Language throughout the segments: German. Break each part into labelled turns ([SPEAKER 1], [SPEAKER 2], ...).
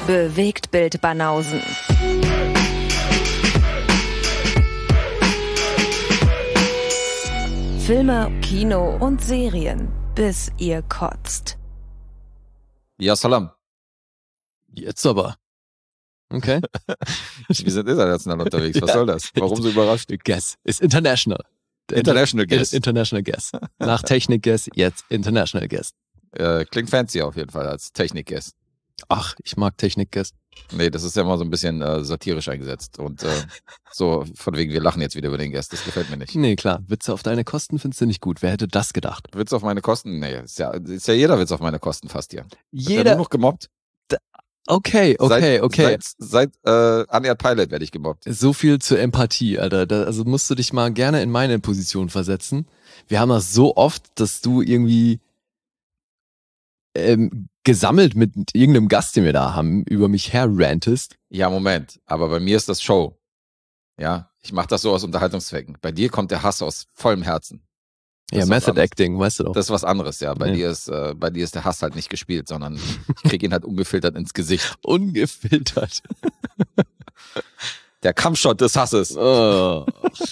[SPEAKER 1] Bewegtbild Banausen. Filme, Kino und Serien, bis ihr kotzt.
[SPEAKER 2] Ja, Salam.
[SPEAKER 3] Jetzt aber. Okay.
[SPEAKER 2] Wir sind international unterwegs. Was soll das? Warum so überrascht?
[SPEAKER 3] Guess. Ist international.
[SPEAKER 2] International Guest.
[SPEAKER 3] International Guest. Nach Technik Guest, jetzt International Guest.
[SPEAKER 2] Klingt fancy auf jeden Fall als Technik-Guest.
[SPEAKER 3] Ach, ich mag Technik Guest.
[SPEAKER 2] Nee, das ist ja mal so ein bisschen satirisch eingesetzt. Und so von wegen, wir lachen jetzt wieder über den Guest. Das gefällt mir nicht.
[SPEAKER 3] Nee, klar. Witze auf deine Kosten findest du nicht gut. Wer hätte das gedacht?
[SPEAKER 2] Witz auf meine Kosten? Nee, ist ja jeder Witz auf meine Kosten fast hier.
[SPEAKER 3] Jeder.
[SPEAKER 2] Wird ja nur noch gemobbt.
[SPEAKER 3] Okay.
[SPEAKER 2] Seit Unaired Pilot werde ich gemobbt.
[SPEAKER 3] So viel zur Empathie, Alter. Also musst du dich mal gerne in meine Position versetzen. Wir haben das so oft, dass du irgendwie gesammelt mit irgendeinem Gast, den wir da haben, über mich herrantest.
[SPEAKER 2] Ja, Moment. Aber bei mir ist das Show. Ja, ich mache das so aus Unterhaltungszwecken. Bei dir kommt der Hass aus vollem Herzen.
[SPEAKER 3] Ja, Method Acting, weißt du doch.
[SPEAKER 2] Das ist was anderes, ja. Bei dir ist der Hass halt nicht gespielt, sondern ich krieg ihn halt ungefiltert ins Gesicht.
[SPEAKER 3] Ungefiltert.
[SPEAKER 2] Der Kampfshot des Hasses.
[SPEAKER 3] Oh.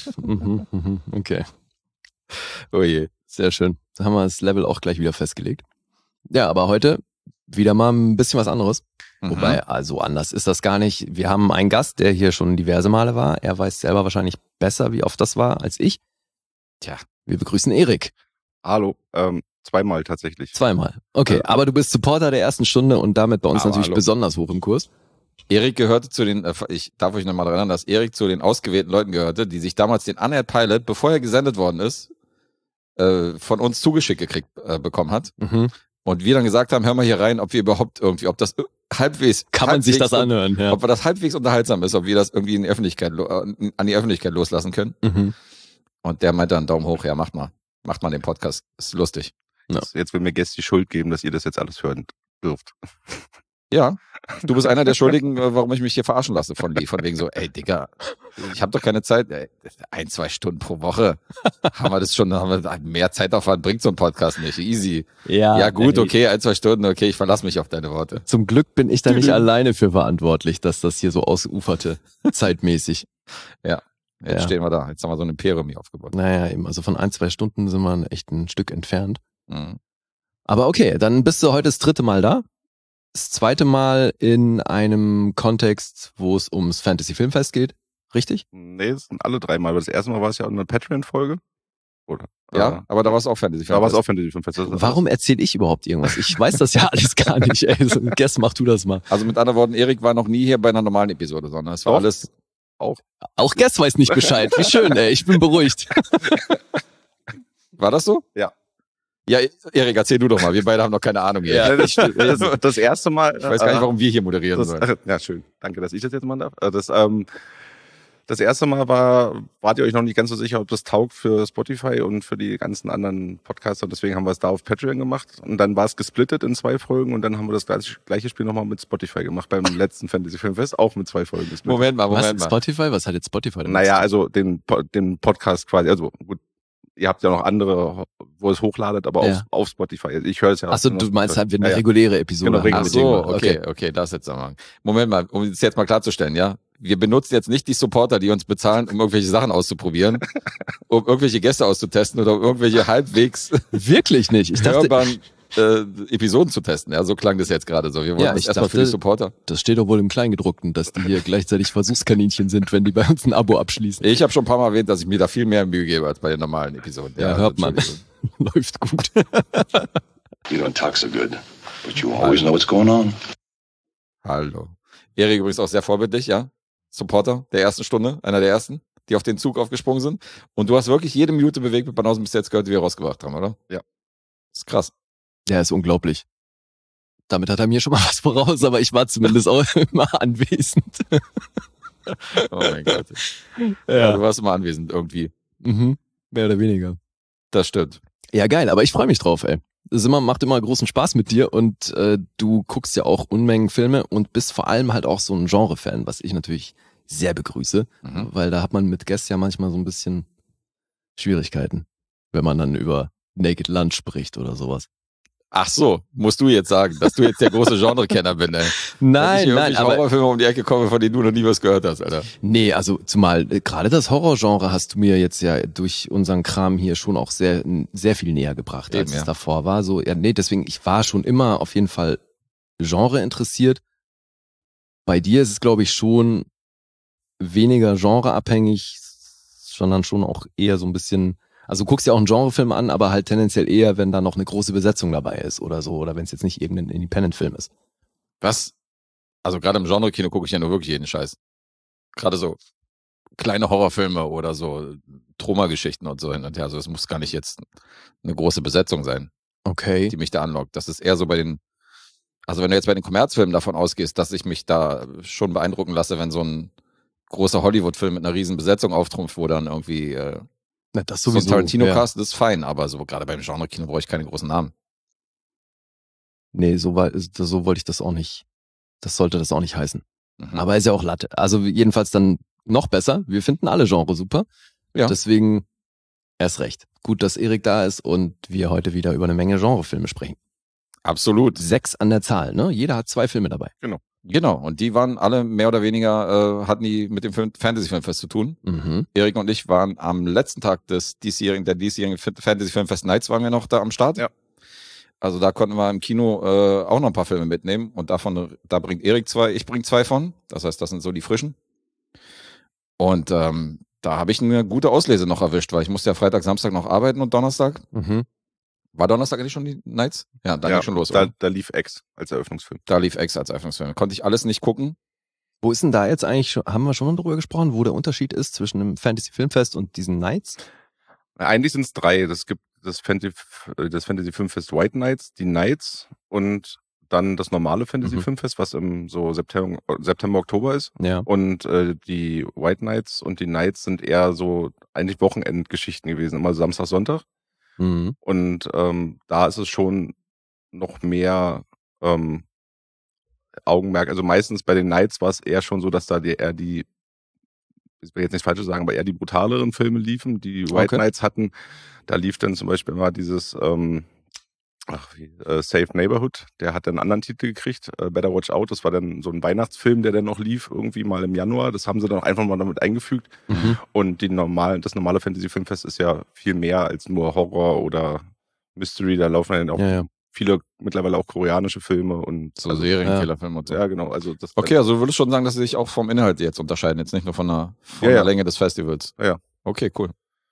[SPEAKER 3] Okay.
[SPEAKER 2] Oh je.
[SPEAKER 3] Sehr schön. Da haben wir das Level auch gleich wieder festgelegt. Ja, aber heute wieder mal ein bisschen was anderes. Wobei, also anders ist das gar nicht. Wir haben einen Gast, der hier schon diverse Male war. Er weiß selber wahrscheinlich besser, wie oft das war, als ich. Tja, wir begrüßen Erik.
[SPEAKER 4] Hallo, zweimal tatsächlich.
[SPEAKER 3] Zweimal. Okay, aber du bist Supporter der ersten Stunde und damit bei uns natürlich besonders hoch im Kurs.
[SPEAKER 2] Erik gehörte zu den, ich darf euch nochmal daran erinnern, dass Erik zu den ausgewählten Leuten gehörte, die sich damals den Unaired Pilot, bevor er gesendet worden ist, von uns zugeschickt bekommen hat. Und wir dann gesagt haben, hör mal hier rein, ob wir überhaupt irgendwie, ob das halbwegs...
[SPEAKER 3] Kann man sich das anhören, ja.
[SPEAKER 2] Ob das halbwegs unterhaltsam ist, ob wir das irgendwie in die Öffentlichkeit, an die Öffentlichkeit loslassen können. Und der meinte dann Daumen hoch, ja, macht mal den Podcast, ist lustig.
[SPEAKER 4] Ja. Jetzt will mir Gäste die Schuld geben, dass ihr das jetzt alles hören dürft.
[SPEAKER 2] Ja, du bist einer der Schuldigen, warum ich mich hier verarschen lasse von wegen so, ey Digga, ich habe doch keine Zeit, 1-2 Stunden pro Woche, haben wir mehr Zeitaufwand, bringt so ein Podcast nicht, easy. Ja gut, okay, 1-2 Stunden, okay, ich verlasse mich auf deine Worte.
[SPEAKER 3] Zum Glück bin ich da nicht alleine für verantwortlich, dass das hier so ausuferte, zeitmäßig.
[SPEAKER 2] Ja. Jetzt stehen wir da. Jetzt haben wir so eine Pyramide aufgebaut.
[SPEAKER 3] Naja, eben. Also von 1-2 Stunden sind wir echt ein Stück entfernt. Aber okay, dann bist du heute das 3. Mal da. Das 2. Mal in einem Kontext, wo es ums Fantasy-Filmfest geht. Richtig?
[SPEAKER 4] Nee, es sind alle 3 Mal. Aber das erste Mal war es ja eine Patreon-Folge. Oder?
[SPEAKER 2] Ja, aber da war es auch Fantasy-Filmfest.
[SPEAKER 4] Da war es auch Fantasy-Filmfest.
[SPEAKER 3] Warum erzähle ich überhaupt irgendwas? Ich weiß das ja alles gar nicht. Ey. Guess, mach du das mal.
[SPEAKER 2] Also mit anderen Worten, Erik war noch nie hier bei einer normalen Episode, sondern es war alles...
[SPEAKER 3] Auch Guess weiß nicht Bescheid. Wie schön, ey. Ich bin beruhigt.
[SPEAKER 2] War das so?
[SPEAKER 4] Ja.
[SPEAKER 2] Ja, Erik, erzähl du doch mal. Wir beide haben noch keine Ahnung hier.
[SPEAKER 4] Ja, das erste Mal...
[SPEAKER 2] Ich weiß gar nicht, warum wir hier moderieren sollen.
[SPEAKER 4] Ja, schön. Danke, dass ich das jetzt mal darf. Das erste Mal wart ihr euch noch nicht ganz so sicher, ob das taugt für Spotify und für die ganzen anderen Podcaster. Deswegen haben wir es da auf Patreon gemacht. Und dann war es gesplittet in 2 Folgen. Und dann haben wir das gleiche Spiel nochmal mit Spotify gemacht beim letzten Fantasy Filmfest. Auch mit 2 Folgen gesplittet.
[SPEAKER 2] Moment mal.
[SPEAKER 3] Spotify? Was hat jetzt Spotify damit?
[SPEAKER 4] Naja, also den Podcast quasi. Also gut, ihr habt ja noch andere, wo es hochladet, aber auf Spotify. Ich höre es ja.
[SPEAKER 3] Achso, du meinst halt, wir eine reguläre Episode
[SPEAKER 4] haben.
[SPEAKER 2] Ach so, okay, das jetzt mal. Moment mal, um es jetzt mal klarzustellen, ja? Wir benutzen jetzt nicht die Supporter, die uns bezahlen, um irgendwelche Sachen auszuprobieren, um irgendwelche Gäste auszutesten oder um irgendwelche halbwegs
[SPEAKER 3] wirklich nicht. Ich dachte,
[SPEAKER 2] hörbaren Episoden zu testen. Ja, so klang das jetzt gerade so. Wir wollen das erstmal für die Supporter.
[SPEAKER 3] Das steht doch wohl im Kleingedruckten, dass die hier gleichzeitig Versuchskaninchen sind, wenn die bei uns ein Abo abschließen.
[SPEAKER 2] Ich habe schon ein paar Mal erwähnt, dass ich mir da viel mehr Mühe gebe als bei den normalen Episoden.
[SPEAKER 3] Ja, hört man. Läuft gut.
[SPEAKER 5] You don't talk so good, but you always know what's going on.
[SPEAKER 2] Hallo. Erik übrigens auch sehr vorbildlich, ja? Supporter der ersten Stunde, einer der ersten, die auf den Zug aufgesprungen sind. Und du hast wirklich jede Minute bewegt mit Banausen bis jetzt gehört, die wir rausgebracht haben, oder?
[SPEAKER 4] Ja.
[SPEAKER 2] Das ist krass.
[SPEAKER 3] Ja, ist unglaublich. Damit hat er mir schon mal was voraus, aber ich war zumindest auch immer anwesend.
[SPEAKER 2] Oh mein Gott. Ja, du warst immer anwesend irgendwie.
[SPEAKER 3] Mehr oder weniger.
[SPEAKER 2] Das stimmt.
[SPEAKER 3] Ja, geil, aber ich freue mich drauf, ey. Es macht immer großen Spaß mit dir und du guckst ja auch Unmengen Filme und bist vor allem halt auch so ein Genre-Fan, was ich natürlich sehr begrüße, weil da hat man mit Guests ja manchmal so ein bisschen Schwierigkeiten, wenn man dann über Naked Lunch spricht oder sowas.
[SPEAKER 2] Ach so, musst du jetzt sagen, dass du jetzt der große Genre-Kenner bist, ey.
[SPEAKER 3] Nein,
[SPEAKER 2] Dass
[SPEAKER 3] nein,
[SPEAKER 2] ich
[SPEAKER 3] aber
[SPEAKER 2] Horrorfilme um die Ecke komme, von denen du noch nie was gehört hast, Alter.
[SPEAKER 3] nee, also zumal gerade das Horrorgenre hast du mir jetzt ja durch unseren Kram hier schon auch sehr viel näher gebracht, als
[SPEAKER 2] Eben,
[SPEAKER 3] es
[SPEAKER 2] ja.
[SPEAKER 3] davor war. So, ja, nee, deswegen, ich war schon immer auf jeden Fall Genre interessiert. Bei dir ist es, glaube ich, schon weniger genreabhängig, sondern schon auch eher so ein bisschen, also du guckst ja auch einen Genrefilm an, aber halt tendenziell eher, wenn da noch eine große Besetzung dabei ist oder so, oder wenn es jetzt nicht irgendein Independent-Film ist.
[SPEAKER 2] Was? Also gerade im Genre-Kino gucke ich ja nur wirklich jeden Scheiß. Gerade so kleine Horrorfilme oder so Traumageschichten und so hin und her. Also es muss gar nicht jetzt eine große Besetzung sein,
[SPEAKER 3] Okay.
[SPEAKER 2] die mich da anlockt. Das ist eher so also wenn du jetzt bei den Kommerzfilmen davon ausgehst, dass ich mich da schon beeindrucken lasse, wenn so ein großer Hollywood-Film mit einer riesen Besetzung auftrumpft, wo dann irgendwie
[SPEAKER 3] Na, das
[SPEAKER 2] so ein
[SPEAKER 3] sowieso.
[SPEAKER 2] Tarantino-Cast, das ist fein, aber so gerade beim Genre-Kino brauche ich keine großen Namen.
[SPEAKER 3] Nee, so wollte ich das auch nicht. Das sollte das auch nicht heißen.
[SPEAKER 2] Mhm.
[SPEAKER 3] Aber ist ja auch Latte. Also jedenfalls dann noch besser. Wir finden alle Genre super.
[SPEAKER 2] Ja.
[SPEAKER 3] Deswegen erst recht. Gut, dass Erik da ist und wir heute wieder über eine Menge Genrefilme sprechen.
[SPEAKER 2] Absolut.
[SPEAKER 3] 6 an der Zahl, ne? Jeder hat 2 Filme dabei.
[SPEAKER 2] Genau, und die waren alle mehr oder weniger, hatten die mit dem Fantasy-Filmfest zu tun.
[SPEAKER 3] Mhm.
[SPEAKER 2] Erik und ich waren am letzten Tag der diesjährigen Fantasy-Filmfest Nights waren wir noch da am Start.
[SPEAKER 4] Ja.
[SPEAKER 2] Also da konnten wir im Kino auch noch ein paar Filme mitnehmen und da bringt Erik 2, ich bringe 2 von. Das heißt, das sind so die frischen. Und da habe ich eine gute Auslese noch erwischt, weil ich musste ja Freitag, Samstag noch arbeiten und Donnerstag.
[SPEAKER 3] Mhm.
[SPEAKER 2] War Donnerstag eigentlich schon die Nights? Ja, da ging schon los.
[SPEAKER 4] Da,
[SPEAKER 2] oder?
[SPEAKER 4] da lief X als Eröffnungsfilm.
[SPEAKER 2] Da lief X als Eröffnungsfilm. Konnte ich alles nicht gucken.
[SPEAKER 3] Wo ist denn da jetzt eigentlich schon, haben wir schon mal drüber gesprochen, wo der Unterschied ist zwischen einem Fantasy-Filmfest und diesen Nights?
[SPEAKER 4] Eigentlich sind es 3. Es gibt das Fantasy Filmfest White Nights, die Nights und dann das normale Fantasy Filmfest, was im so September, Oktober ist.
[SPEAKER 3] Ja.
[SPEAKER 4] Und die White Nights und die Nights sind eher so eigentlich Wochenendgeschichten gewesen, immer Samstag, Sonntag.
[SPEAKER 3] Mhm.
[SPEAKER 4] Und da ist es schon noch mehr Augenmerk. Also meistens bei den Nights war es eher schon so, dass da ich will jetzt nicht falsch sagen, aber eher die brutaleren Filme liefen. Die White Nights hatten, da lief dann zum Beispiel immer dieses Safe Neighborhood, der hat dann einen anderen Titel gekriegt, Better Watch Out, das war dann so ein Weihnachtsfilm, der dann noch lief, irgendwie mal im Januar, das haben sie dann einfach mal damit eingefügt.
[SPEAKER 3] Mhm.
[SPEAKER 4] Und das normale Fantasy-Filmfest ist ja viel mehr als nur Horror oder Mystery, da laufen dann auch viele mittlerweile auch koreanische Filme und
[SPEAKER 2] So Serienkillerfilme und so.
[SPEAKER 4] Ja, genau. Also das
[SPEAKER 2] Okay, also du würdest schon sagen, dass sie sich auch vom Inhalt jetzt unterscheiden, jetzt nicht nur von der Länge des Festivals.
[SPEAKER 4] Ja.
[SPEAKER 2] Okay, cool.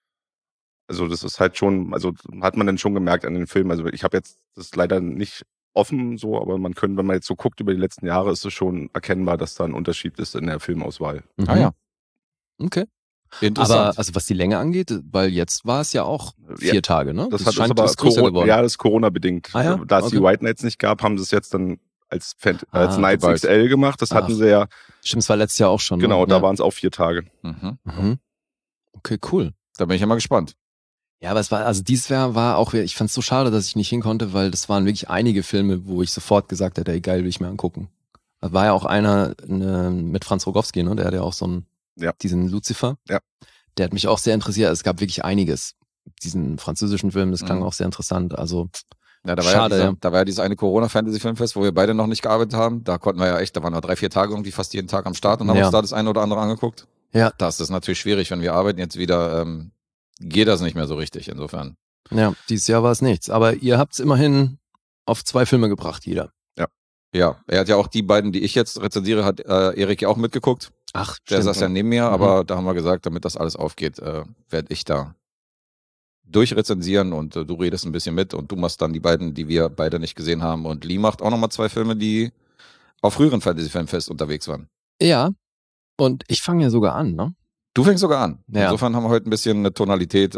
[SPEAKER 4] Also das ist halt schon, also hat man dann schon gemerkt an den Filmen. Also ich habe jetzt das leider nicht offen so, aber man könnte, wenn man jetzt so guckt über die letzten Jahre, ist es schon erkennbar, dass da ein Unterschied ist in der Filmauswahl.
[SPEAKER 3] Mhm.
[SPEAKER 2] Ah ja.
[SPEAKER 3] Okay.
[SPEAKER 2] Interessant.
[SPEAKER 3] Aber also was die Länge angeht, weil jetzt war es ja auch 4 Tage, ne?
[SPEAKER 4] Das
[SPEAKER 3] scheint
[SPEAKER 4] aber
[SPEAKER 3] was größer geworden.
[SPEAKER 4] Ja, das ist Corona-bedingt.
[SPEAKER 3] Ah ja?
[SPEAKER 4] Da es die
[SPEAKER 3] Okay.
[SPEAKER 4] White Nights nicht gab, haben sie es jetzt dann als Nights
[SPEAKER 2] bald.
[SPEAKER 4] XL gemacht. Das hatten sie ja,
[SPEAKER 3] Stimmt, es war letztes Jahr auch schon.
[SPEAKER 4] genau,
[SPEAKER 3] ne?
[SPEAKER 4] da
[SPEAKER 3] Ja.
[SPEAKER 4] waren es auch 4 Tage.
[SPEAKER 2] Mhm.
[SPEAKER 3] Okay, cool.
[SPEAKER 2] Da bin ich ja mal gespannt.
[SPEAKER 3] Ja, aber es war, also dieses Jahr war auch, ich fand es so schade, dass ich nicht hin konnte, weil das waren wirklich einige Filme, wo ich sofort gesagt hätte, ey geil, will ich mir angucken. Da war ja auch einer mit Franz Rogowski, ne? Der hat ja auch so diesen Lucifer.
[SPEAKER 4] Ja.
[SPEAKER 3] Der hat mich auch sehr interessiert. Es gab wirklich einiges. Diesen französischen Film, das klang auch sehr interessant. Also
[SPEAKER 2] Ja, da war
[SPEAKER 3] schade,
[SPEAKER 2] ja da war ja dieses eine Corona-Fantasy-Filmfest, wo wir beide noch nicht gearbeitet haben. Da konnten wir ja echt, da waren wir 3-4 Tage irgendwie fast jeden Tag am Start und haben uns da das eine oder andere angeguckt.
[SPEAKER 3] Ja.
[SPEAKER 2] Das ist natürlich schwierig, wenn wir arbeiten jetzt wieder, geht das nicht mehr so richtig, insofern.
[SPEAKER 3] Ja, dieses Jahr war es nichts. Aber ihr habt es immerhin auf 2 Filme gebracht, jeder.
[SPEAKER 2] Ja, er hat ja auch die beiden, die ich jetzt rezensiere, hat Erik ja auch mitgeguckt.
[SPEAKER 3] Ach,
[SPEAKER 2] Der
[SPEAKER 3] stimmt.
[SPEAKER 2] saß ja neben mir, aber da haben wir gesagt, damit das alles aufgeht, werde ich da durchrezensieren und du redest ein bisschen mit und du machst dann die beiden, die wir beide nicht gesehen haben und Lee macht auch nochmal 2 Filme, die auf früheren Fantasy-Filmfest unterwegs waren.
[SPEAKER 3] Ja, und ich fange ja sogar an, ne?
[SPEAKER 2] Du fängst sogar an.
[SPEAKER 3] Ja.
[SPEAKER 2] Insofern haben wir heute ein bisschen eine Tonalität.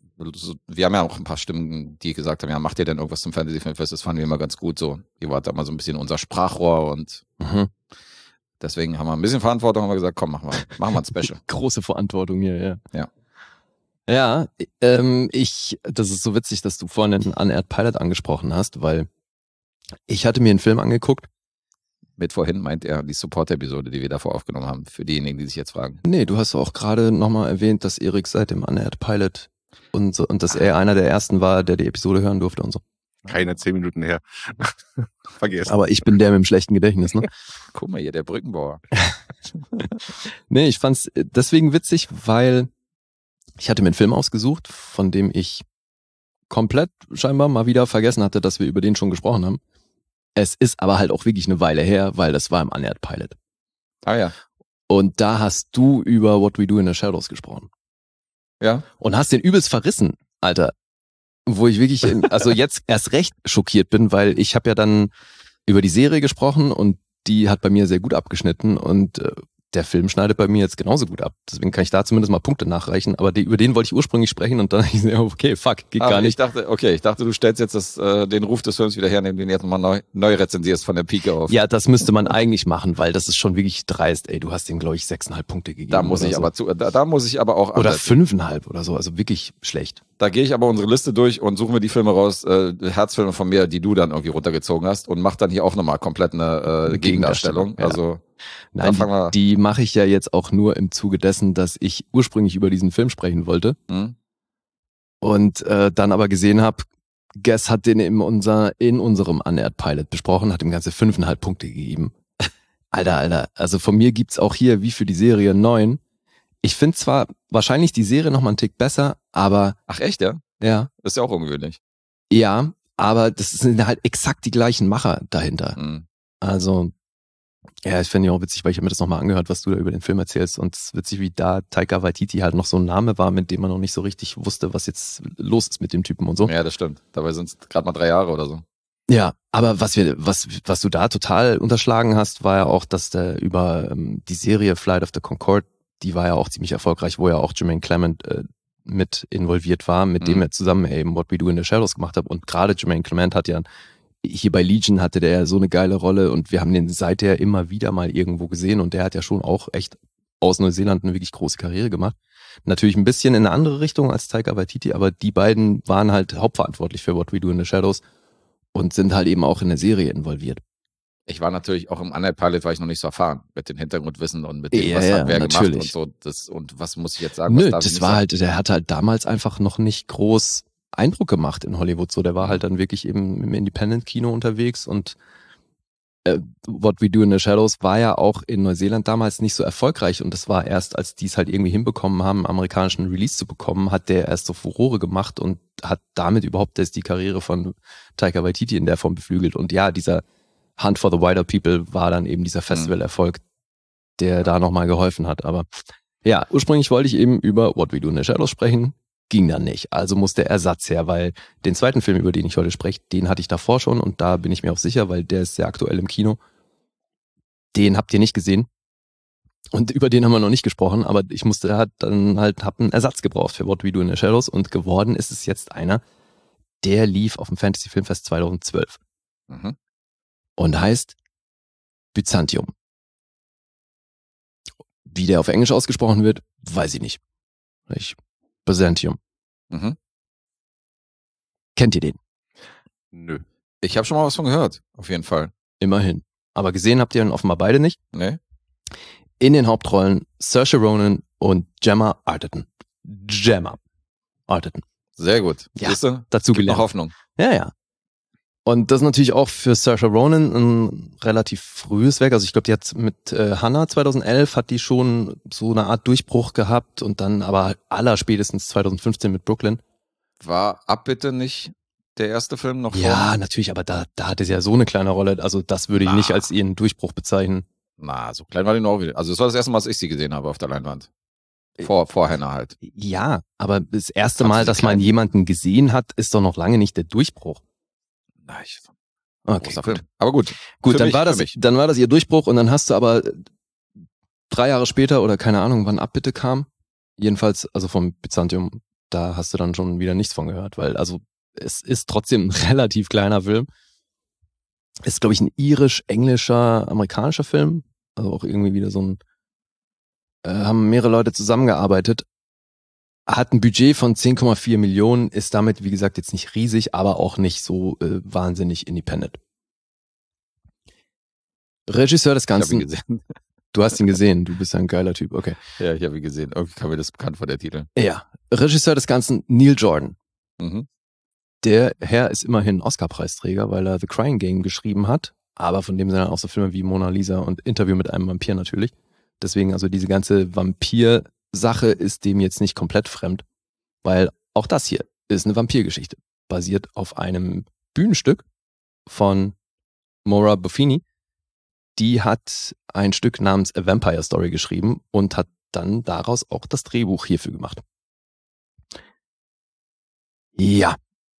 [SPEAKER 2] Wir haben ja auch ein paar Stimmen, die gesagt haben, ja, macht ihr denn irgendwas zum Fantasy-Filmfest? Das fanden wir immer ganz gut so. Ihr wart da mal so ein bisschen unser Sprachrohr und deswegen haben wir ein bisschen Verantwortung, haben wir gesagt, komm, machen wir ein Special.
[SPEAKER 3] Große Verantwortung hier, ja.
[SPEAKER 2] Ja.
[SPEAKER 3] Ja, das ist so witzig, dass du vorhin den Unaired Pilot angesprochen hast, weil ich hatte mir einen Film angeguckt.
[SPEAKER 2] Mit vorhin meint er die Support-Episode, die wir davor aufgenommen haben, für diejenigen, die sich jetzt fragen.
[SPEAKER 3] Nee, du hast auch gerade nochmal erwähnt, dass Erik seit dem Unaired Pilot und dass er einer der ersten war, der die Episode hören durfte und so.
[SPEAKER 4] Keine 10 Minuten her. Vergessen.
[SPEAKER 3] Aber ich bin der mit dem schlechten Gedächtnis, ne?
[SPEAKER 2] Guck mal hier, der Brückenbauer.
[SPEAKER 3] Nee, ich fand's deswegen witzig, weil ich hatte mir einen Film ausgesucht, von dem ich komplett scheinbar mal wieder vergessen hatte, dass wir über den schon gesprochen haben. Es ist aber halt auch wirklich eine Weile her, weil das war im Unaired Pilot.
[SPEAKER 2] Ah ja.
[SPEAKER 3] Und da hast du über What We Do in the Shadows gesprochen.
[SPEAKER 2] Ja.
[SPEAKER 3] Und hast den übelst verrissen, Alter. Wo ich wirklich, also jetzt erst recht schockiert bin, weil ich habe ja dann über die Serie gesprochen und die hat bei mir sehr gut abgeschnitten und der Film schneidet bei mir jetzt genauso gut ab. Deswegen kann ich da zumindest mal Punkte nachreichen. Aber über den wollte ich ursprünglich sprechen und dann habe ich gesagt, okay, fuck, geht gar nicht.
[SPEAKER 2] Ich dachte, du stellst jetzt den Ruf des Films wieder her, indem du den jetzt mal neu rezensierst von der Pike auf.
[SPEAKER 3] Ja, das müsste man eigentlich machen, weil das ist schon wirklich dreist. Ey, du hast dem, glaube ich, 6,5 Punkte gegeben.
[SPEAKER 2] Da muss ich aber auch
[SPEAKER 3] oder 5,5 oder so, also wirklich schlecht.
[SPEAKER 2] Da gehe ich aber unsere Liste durch und suchen wir die Filme raus, Herzfilme von mir, die du dann irgendwie runtergezogen hast und mach dann hier auch nochmal komplett eine Gegendarstellung.
[SPEAKER 3] Ja.
[SPEAKER 2] Also
[SPEAKER 3] nein, die mache ich ja jetzt auch nur im Zuge dessen, dass ich ursprünglich über diesen Film sprechen wollte und dann aber gesehen habe, Guess hat den in unserem Unaired Pilot besprochen, hat ihm ganze 5,5 Punkte gegeben. Alter, also von mir gibt's auch hier, wie für die Serie, 9. Ich finde zwar wahrscheinlich die Serie noch mal einen Tick besser, aber...
[SPEAKER 2] Ach echt, ja?
[SPEAKER 3] Ja.
[SPEAKER 2] Das ist ja auch ungewöhnlich.
[SPEAKER 3] Ja, aber das sind halt exakt die gleichen Macher dahinter. Also, ja, ich finde ja auch witzig, weil ich habe mir das nochmal angehört, was du da über den Film erzählst und es ist witzig, wie da Taika Waititi halt noch so ein Name war, mit dem man noch nicht so richtig wusste, was jetzt los ist mit dem Typen und so.
[SPEAKER 2] Ja, das stimmt. Dabei sind es gerade mal 3 Jahre oder so.
[SPEAKER 3] Ja, aber was du da total unterschlagen hast, war ja auch, dass der über die Serie Flight of the Concorde, die war ja auch ziemlich erfolgreich, wo ja auch Jermaine Clement mit involviert war, mit dem er zusammen eben What We Do in the Shadows gemacht hat. Und gerade Jermaine Clement hat ja, hier bei Legion hatte der ja so eine geile Rolle und wir haben den seither immer wieder mal irgendwo gesehen und der hat ja schon auch echt aus Neuseeland eine wirklich große Karriere gemacht. Natürlich ein bisschen in eine andere Richtung als Taika Waititi, aber die beiden waren halt hauptverantwortlich für What We Do in the Shadows und sind halt eben auch in der Serie involviert.
[SPEAKER 2] Ich war natürlich auch im Unaired Pilot, war ich noch nicht so erfahren mit dem Hintergrundwissen und mit dem,
[SPEAKER 3] Ja,
[SPEAKER 2] was hat wer
[SPEAKER 3] natürlich.
[SPEAKER 2] gemacht und so. Und was muss ich jetzt sagen?
[SPEAKER 3] Nö,
[SPEAKER 2] was
[SPEAKER 3] das war halt, der hat halt damals einfach noch nicht groß Eindruck gemacht in Hollywood. So, der war halt dann wirklich eben im Independent-Kino unterwegs und What We Do in the Shadows war ja auch in Neuseeland damals nicht so erfolgreich und das war erst, als die es halt irgendwie hinbekommen haben, einen amerikanischen Release zu bekommen, hat der erst so Furore gemacht und hat damit überhaupt erst die Karriere von Taika Waititi in der Form beflügelt. Und ja, dieser Hunt for the Wider People war dann eben dieser Festivalerfolg, der da nochmal geholfen hat. Aber ja, ursprünglich wollte ich eben über What We Do in the Shadows sprechen, ging dann nicht. Also musste Ersatz her, weil den zweiten Film, über den ich heute spreche, den hatte ich davor schon und da bin ich mir auch sicher, weil der ist sehr aktuell im Kino. Den habt ihr nicht gesehen und über den haben wir noch nicht gesprochen, aber ich musste hab einen Ersatz gebraucht für What We Do in the Shadows und geworden ist es jetzt einer, der lief auf dem Fantasy Filmfest 2012 und heißt Byzantium. Wie der auf Englisch ausgesprochen wird, weiß ich nicht. Byzantium. Kennt ihr den?
[SPEAKER 2] Nö. Ich habe schon mal was von gehört, auf jeden Fall.
[SPEAKER 3] Immerhin. Aber gesehen habt ihr ihn offenbar beide nicht.
[SPEAKER 2] Nee.
[SPEAKER 3] In den Hauptrollen Saoirse Ronan und Gemma Arterton.
[SPEAKER 2] Sehr gut.
[SPEAKER 3] Ja,
[SPEAKER 2] Siehste?
[SPEAKER 3] dazu
[SPEAKER 2] Gibt noch
[SPEAKER 3] gelernt.
[SPEAKER 2] Hoffnung.
[SPEAKER 3] Ja. Und das ist natürlich auch für Saoirse Ronan ein relativ frühes Werk. Also ich glaube, die hat mit Hannah 2011 hat die schon so eine Art Durchbruch gehabt und dann aber allerspätestens 2015 mit Brooklyn.
[SPEAKER 2] War Abbitte nicht der erste Film noch
[SPEAKER 3] Ja, natürlich, aber da hatte sie ja so eine kleine Rolle. Also das würde ich nicht als ihren Durchbruch bezeichnen.
[SPEAKER 2] Na, so klein war die noch auch wieder. Also es war das erste Mal, dass ich sie gesehen habe auf der Leinwand. Vor Hannah halt.
[SPEAKER 3] Ja, aber das erste
[SPEAKER 2] Fandst
[SPEAKER 3] Mal,
[SPEAKER 2] du sie
[SPEAKER 3] dass man
[SPEAKER 2] klein?
[SPEAKER 3] jemanden gesehen hat, ist doch noch lange nicht der Durchbruch.
[SPEAKER 2] Na,
[SPEAKER 3] Okay,
[SPEAKER 2] großer
[SPEAKER 3] gut.
[SPEAKER 2] Film. Aber gut.
[SPEAKER 3] Gut,
[SPEAKER 2] Für
[SPEAKER 3] dann
[SPEAKER 2] mich,
[SPEAKER 3] war
[SPEAKER 2] für mich.
[SPEAKER 3] das ihr Durchbruch und dann hast du aber 3 Jahre später oder keine Ahnung, wann Abbitte kam, jedenfalls, also vom Byzantium, da hast du dann schon wieder nichts von gehört, weil also es ist trotzdem ein relativ kleiner Film. Ist, glaube ich, ein irisch-englischer, amerikanischer Film, also auch irgendwie wieder so ein, haben mehrere Leute zusammengearbeitet, hat ein Budget von 10,4 Millionen, ist damit, wie gesagt, jetzt nicht riesig, aber auch nicht so wahnsinnig independent. Regisseur des
[SPEAKER 2] Ich habe ihn
[SPEAKER 3] Ganzen,
[SPEAKER 2] gesehen.
[SPEAKER 3] du hast ihn gesehen, du bist ja ein geiler Typ, okay.
[SPEAKER 2] Ja, ich habe ihn gesehen. Irgendwie kam mir das bekannt vor der Titel.
[SPEAKER 3] Ja, Regisseur des Ganzen, Neil Jordan. Der Herr ist immerhin Oscar-Preisträger, weil er The Crying Game geschrieben hat, aber von dem sind dann auch so Filme wie Mona Lisa und Interview mit einem Vampir natürlich. Deswegen also diese ganze Vampir-Sache ist dem jetzt nicht komplett fremd, weil auch das hier ist eine Vampirgeschichte, basiert auf einem Bühnenstück von Maura Buffini. Die hat ein Stück namens A Vampire Story geschrieben und hat dann daraus auch das Drehbuch hierfür gemacht. Ja.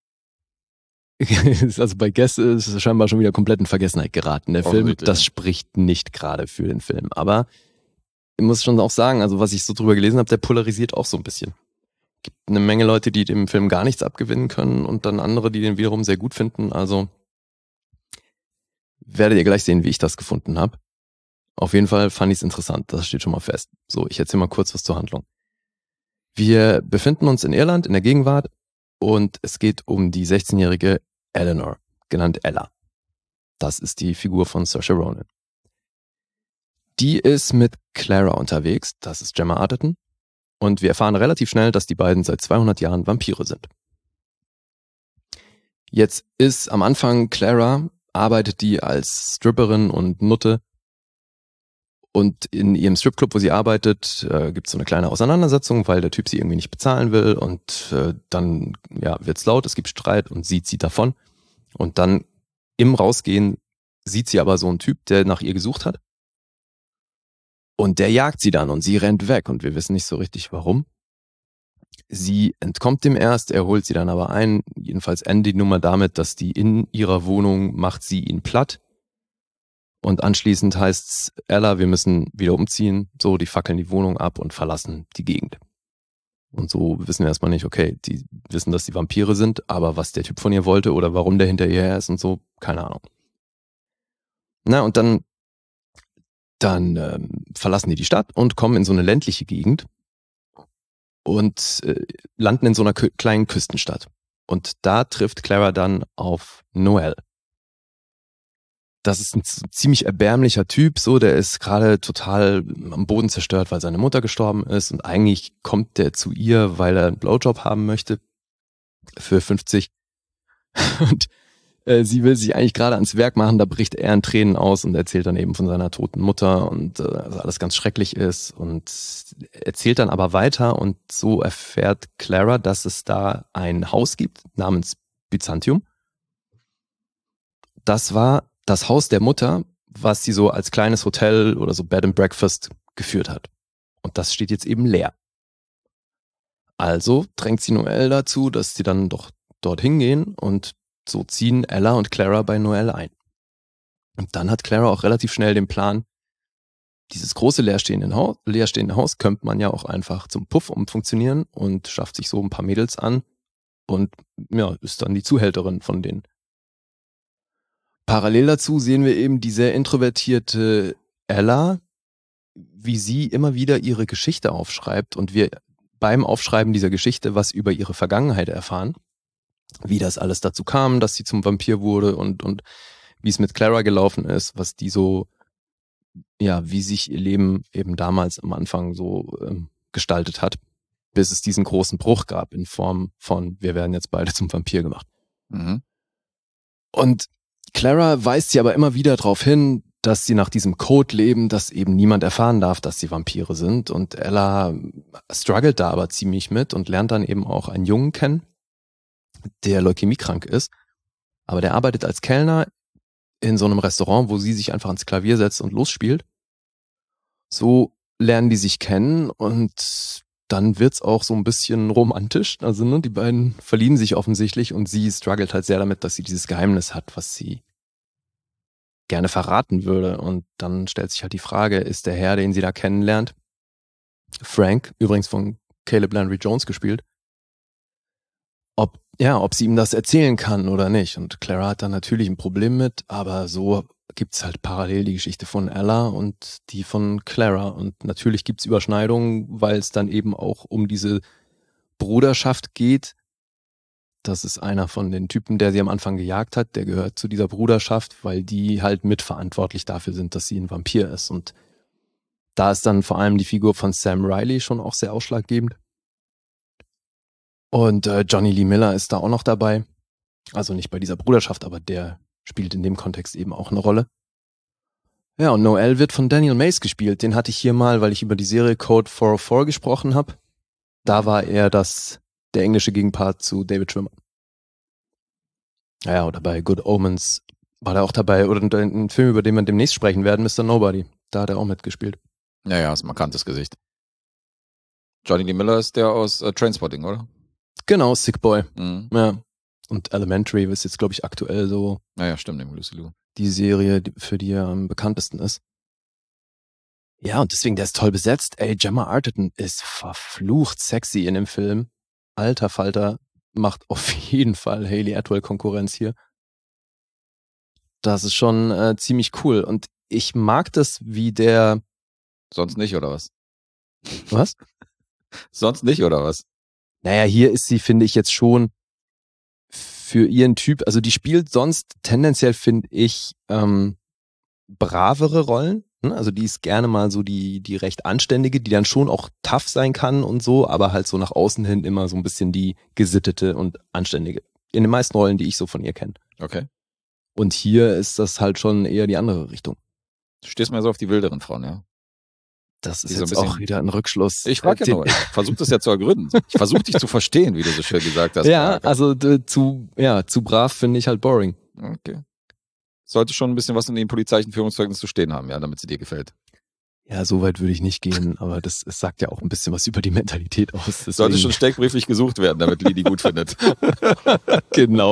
[SPEAKER 3] Also bei Guess ist es scheinbar schon wieder komplett in Vergessenheit geraten. Der Film, das spricht nicht gerade für den Film. Aber ich muss schon auch sagen, also was ich so drüber gelesen habe, der polarisiert auch so ein bisschen. Gibt eine Menge Leute, die dem Film gar nichts abgewinnen können und dann andere, die den wiederum sehr gut finden. Also werdet ihr gleich sehen, wie ich das gefunden habe. Auf jeden Fall fand ich es interessant, das steht schon mal fest. So, ich erzähle mal kurz was zur Handlung. Wir befinden uns in Irland in der Gegenwart und es geht um die 16-jährige Eleanor, genannt Ella. Das ist die Figur von Saoirse Ronan. Die ist mit Clara unterwegs, das ist Gemma Arterton, und wir erfahren relativ schnell, dass die beiden seit 200 Jahren Vampire sind. Jetzt ist am Anfang Clara, arbeitet die als Stripperin und Nutte, und in ihrem Stripclub, wo sie arbeitet, gibt es so eine kleine Auseinandersetzung, weil der Typ sie irgendwie nicht bezahlen will und dann wird's laut, es gibt Streit und sie zieht davon. Und dann im Rausgehen sieht sie aber so einen Typ, der nach ihr gesucht hat. Und der jagt sie dann und sie rennt weg und wir wissen nicht so richtig warum. Sie entkommt dem erst, er holt sie dann aber ein. Jedenfalls endet die Nummer damit, dass die in ihrer Wohnung macht sie ihn platt. Und anschließend heißt's, Ella, wir müssen wieder umziehen. So, die fackeln die Wohnung ab und verlassen die Gegend. Und so wissen wir erstmal nicht, okay, die wissen, dass die Vampire sind, aber was der Typ von ihr wollte oder warum der hinter ihr her ist und so, keine Ahnung. Na, und dann verlassen die Stadt und kommen in so eine ländliche Gegend und landen in so einer kleinen Küstenstadt. Und da trifft Clara dann auf Noel. Das ist ein ziemlich erbärmlicher Typ, so, der ist gerade total am Boden zerstört, weil seine Mutter gestorben ist und eigentlich kommt der zu ihr, weil er einen Blowjob haben möchte für 50 und sie will sich eigentlich gerade ans Werk machen, da bricht er in Tränen aus und erzählt dann eben von seiner toten Mutter und dass alles ganz schrecklich ist und erzählt dann aber weiter und so erfährt Clara, dass es da ein Haus gibt namens Byzantium. Das war das Haus der Mutter, was sie so als kleines Hotel oder so Bed and Breakfast geführt hat. Und das steht jetzt eben leer. Also drängt sie Noel dazu, dass sie dann doch dorthin gehen und so ziehen Ella und Clara bei Noel ein. Und dann hat Clara auch relativ schnell den Plan, dieses große leerstehende Haus könnte man ja auch einfach zum Puff umfunktionieren und schafft sich so ein paar Mädels an und ja, ist dann die Zuhälterin von denen. Parallel dazu sehen wir eben die sehr introvertierte Ella, wie sie immer wieder ihre Geschichte aufschreibt und wir beim Aufschreiben dieser Geschichte was über ihre Vergangenheit erfahren, wie das alles dazu kam, dass sie zum Vampir wurde und wie es mit Clara gelaufen ist, was die so, ja, wie sich ihr Leben eben damals am Anfang so gestaltet hat, bis es diesen großen Bruch gab in Form von, wir werden jetzt beide zum Vampir gemacht. Mhm. Und Clara weist sie aber immer wieder darauf hin, dass sie nach diesem Code leben, dass eben niemand erfahren darf, dass sie Vampire sind. Und Ella struggelt da aber ziemlich mit und lernt dann eben auch einen Jungen kennen, der leukämiekrank ist. Aber der arbeitet als Kellner in so einem Restaurant, wo sie sich einfach ans Klavier setzt und losspielt. So lernen die sich kennen und dann wird's auch so ein bisschen romantisch. Also ne, die beiden verlieben sich offensichtlich und sie struggelt halt sehr damit, dass sie dieses Geheimnis hat, was sie gerne verraten würde. Und dann stellt sich halt die Frage, ist der Herr, den sie da kennenlernt, Frank, übrigens von Caleb Landry Jones gespielt, ob sie ihm das erzählen kann oder nicht. Und Clara hat da natürlich ein Problem mit, aber so gibt's halt parallel die Geschichte von Ella und die von Clara. Und natürlich gibt's Überschneidungen, weil es dann eben auch um diese Bruderschaft geht. Das ist einer von den Typen, der sie am Anfang gejagt hat. Der gehört zu dieser Bruderschaft, weil die halt mitverantwortlich dafür sind, dass sie ein Vampir ist. Und da ist dann vor allem die Figur von Sam Riley schon auch sehr ausschlaggebend. Und Johnny Lee Miller ist da auch noch dabei. Also nicht bei dieser Bruderschaft, aber der spielt in dem Kontext eben auch eine Rolle. Ja, und Noel wird von Daniel Mace gespielt. Den hatte ich hier mal, weil ich über die Serie Code 404 gesprochen habe. Da war er der englische Gegenpart zu David Schwimmer. Ja, oder bei Good Omens war er auch dabei. Oder ein Film, über den wir demnächst sprechen werden, Mr. Nobody. Da hat er auch mitgespielt.
[SPEAKER 2] Ja, ist ein markantes Gesicht. Johnny Lee Miller ist der aus Trainspotting, oder?
[SPEAKER 3] Genau, Sick Boy.
[SPEAKER 2] Mhm.
[SPEAKER 3] Ja. Und Elementary ist jetzt, glaube ich, aktuell so
[SPEAKER 2] Ja, stimmt, neben Lucy Liu.
[SPEAKER 3] die Serie, für die er am bekanntesten ist. Ja, und deswegen, der ist toll besetzt. Ey, Gemma Arterton ist verflucht sexy in dem Film. Alter Falter, macht auf jeden Fall Hayley Atwell Konkurrenz hier. Das ist schon ziemlich cool. Und ich mag das, wie der...
[SPEAKER 2] Sonst nicht, oder was?
[SPEAKER 3] Was?
[SPEAKER 2] Sonst nicht, oder was?
[SPEAKER 3] Naja, hier ist sie, finde ich, jetzt schon für ihren Typ, also die spielt sonst tendenziell, finde ich, bravere Rollen. Ne? Also die ist gerne mal so die recht anständige, die dann schon auch tough sein kann und so, aber halt so nach außen hin immer so ein bisschen die gesittete und anständige. In den meisten Rollen, die ich so von ihr kenne.
[SPEAKER 2] Okay.
[SPEAKER 3] Und hier ist das halt schon eher die andere Richtung.
[SPEAKER 2] Du stehst mir so auf die wilderen Frauen, ja?
[SPEAKER 3] Das ist
[SPEAKER 2] Die so ein
[SPEAKER 3] jetzt
[SPEAKER 2] bisschen-
[SPEAKER 3] auch wieder ein Rückschluss.
[SPEAKER 2] Ich frage ja nur, ich versuche das ja zu ergründen. Ich versuche dich zu verstehen, wie du so schön gesagt hast.
[SPEAKER 3] Ja,
[SPEAKER 2] Marco.
[SPEAKER 3] also zu brav finde ich halt boring.
[SPEAKER 2] Okay. Sollte schon ein bisschen was in den polizeilichen Führungszeugnissen zu stehen haben, ja, damit sie dir gefällt.
[SPEAKER 3] Ja, so weit würde ich nicht gehen, aber es sagt ja auch ein bisschen was über die Mentalität aus. Deswegen-
[SPEAKER 2] Sollte schon steckbrieflich gesucht werden, damit Lee die gut findet.
[SPEAKER 3] Genau.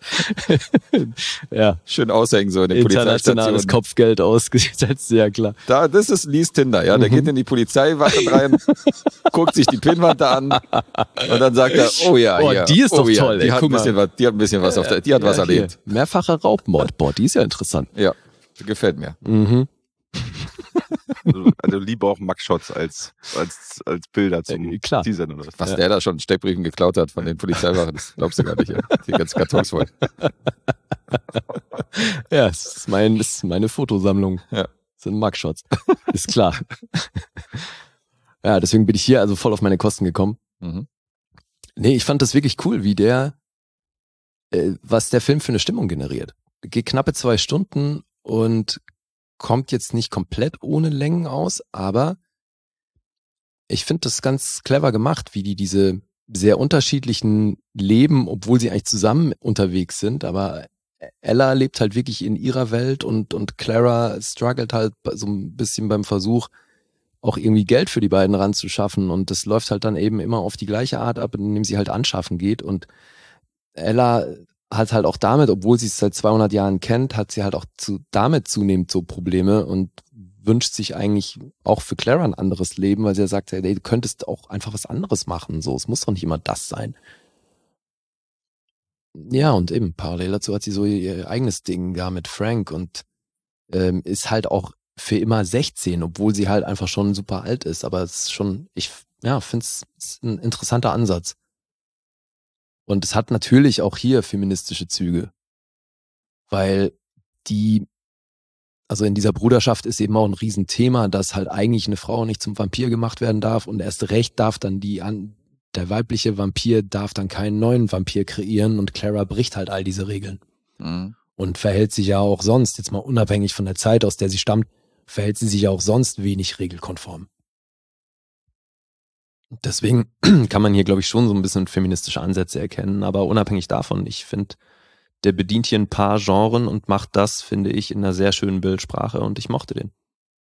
[SPEAKER 3] Ja,
[SPEAKER 2] Schön aushängen so in der
[SPEAKER 3] internationales
[SPEAKER 2] Polizeistation.
[SPEAKER 3] Kopfgeld ausgesetzt, ja klar.
[SPEAKER 2] Das ist Lees Tinder, ja. Der geht in die Polizeiwache rein, guckt sich die Pinnwand da an und dann sagt er, oh ja,
[SPEAKER 3] Oh,
[SPEAKER 2] ja.
[SPEAKER 3] die ist doch
[SPEAKER 2] ja,
[SPEAKER 3] toll, ey,
[SPEAKER 2] Die hat
[SPEAKER 3] guck
[SPEAKER 2] ein bisschen was auf der, die hat was
[SPEAKER 3] Ja, hier.
[SPEAKER 2] erlebt.
[SPEAKER 3] Mehrfacher Raubmord. Boah, die ist ja interessant.
[SPEAKER 2] Ja, gefällt mir.
[SPEAKER 3] Mhm.
[SPEAKER 4] Also lieber auch Mugshots als Bilder zum
[SPEAKER 3] Klar.
[SPEAKER 4] Teasern oder was.
[SPEAKER 2] Was
[SPEAKER 3] Ja.
[SPEAKER 2] der da schon Steckbriefen geklaut hat von den Polizeiwachen, das glaubst du gar nicht, ja. Die ganzen Kartons voll.
[SPEAKER 3] Ja, das ist meine Fotosammlung.
[SPEAKER 2] Ja.
[SPEAKER 3] Das sind Mugshots. Ist klar. Ja, deswegen bin ich hier also voll auf meine Kosten gekommen.
[SPEAKER 2] Mhm.
[SPEAKER 3] Nee, ich fand das wirklich cool, wie was der Film für eine Stimmung generiert. Geht knappe 2 Stunden und kommt jetzt nicht komplett ohne Längen aus, aber ich finde das ganz clever gemacht, wie die diese sehr unterschiedlichen Leben, obwohl sie eigentlich zusammen unterwegs sind, aber Ella lebt halt wirklich in ihrer Welt und Clara struggelt halt so ein bisschen beim Versuch, auch irgendwie Geld für die beiden ranzuschaffen und das läuft halt dann eben immer auf die gleiche Art ab, indem sie halt anschaffen geht und Ella hat halt auch damit, obwohl sie es seit 200 Jahren kennt, hat sie halt auch damit zunehmend so Probleme und wünscht sich eigentlich auch für Clara ein anderes Leben, weil sie ja sagt, hey, du könntest auch einfach was anderes machen, so, es muss doch nicht immer das sein. Ja, und eben parallel dazu hat sie so ihr eigenes Ding da mit Frank und ist halt auch für immer 16, obwohl sie halt einfach schon super alt ist, aber es ist schon, ich finde es ein interessanter Ansatz. Und es hat natürlich auch hier feministische Züge, weil also in dieser Bruderschaft ist eben auch ein Riesenthema, dass halt eigentlich eine Frau nicht zum Vampir gemacht werden darf und erst recht darf dann der weibliche Vampir darf dann keinen neuen Vampir kreieren und Clara bricht halt all diese Regeln.
[SPEAKER 2] Mhm.
[SPEAKER 3] Und verhält sich ja auch sonst, jetzt mal unabhängig von der Zeit, aus der sie stammt, verhält sie sich ja auch sonst wenig regelkonform. Deswegen kann man hier, glaube ich, schon so ein bisschen feministische Ansätze erkennen, aber unabhängig davon, ich finde, der bedient hier ein paar Genren und macht das, finde ich, in einer sehr schönen Bildsprache und ich mochte den.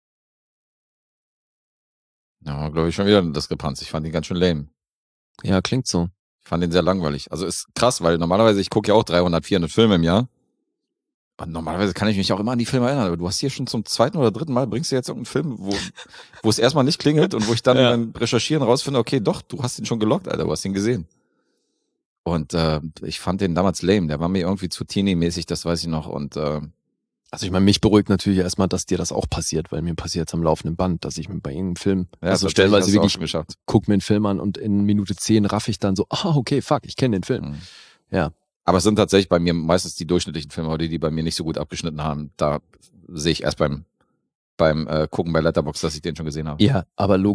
[SPEAKER 2] Ja, glaube ich schon wieder eine Diskrepanz. Ich fand ihn ganz schön lame.
[SPEAKER 3] Ja, klingt so.
[SPEAKER 2] Ich fand ihn sehr langweilig. Also ist krass, weil normalerweise, ich gucke ja auch 300, 400 Filme im Jahr. Und normalerweise kann ich mich auch immer an die Filme erinnern. Aber du hast hier schon zum 2. oder 3. Mal, bringst du jetzt irgendeinen Film, wo es erstmal nicht klingelt und wo ich dann beim Recherchieren rausfinde, okay, doch, du hast ihn schon gelockt, Alter, du hast ihn gesehen. Und ich fand den damals lame. Der war mir irgendwie zu teeny-mäßig, das weiß ich noch. Und
[SPEAKER 3] Also ich meine, mich beruhigt natürlich erstmal, dass dir das auch passiert, weil mir passiert es am laufenden Band, dass ich mir bei irgendeinem Film, also stellenweise wirklich
[SPEAKER 2] geschafft.
[SPEAKER 3] guck mir einen Film an und in Minute 10 raff ich dann so, okay, fuck, ich kenne den Film.
[SPEAKER 2] Mhm.
[SPEAKER 3] Ja.
[SPEAKER 2] Aber es sind tatsächlich bei mir meistens die durchschnittlichen Filme, oder die bei mir nicht so gut abgeschnitten haben. Da sehe ich erst beim Gucken bei Letterboxd, dass ich den schon gesehen habe.
[SPEAKER 3] Ja, aber logisch.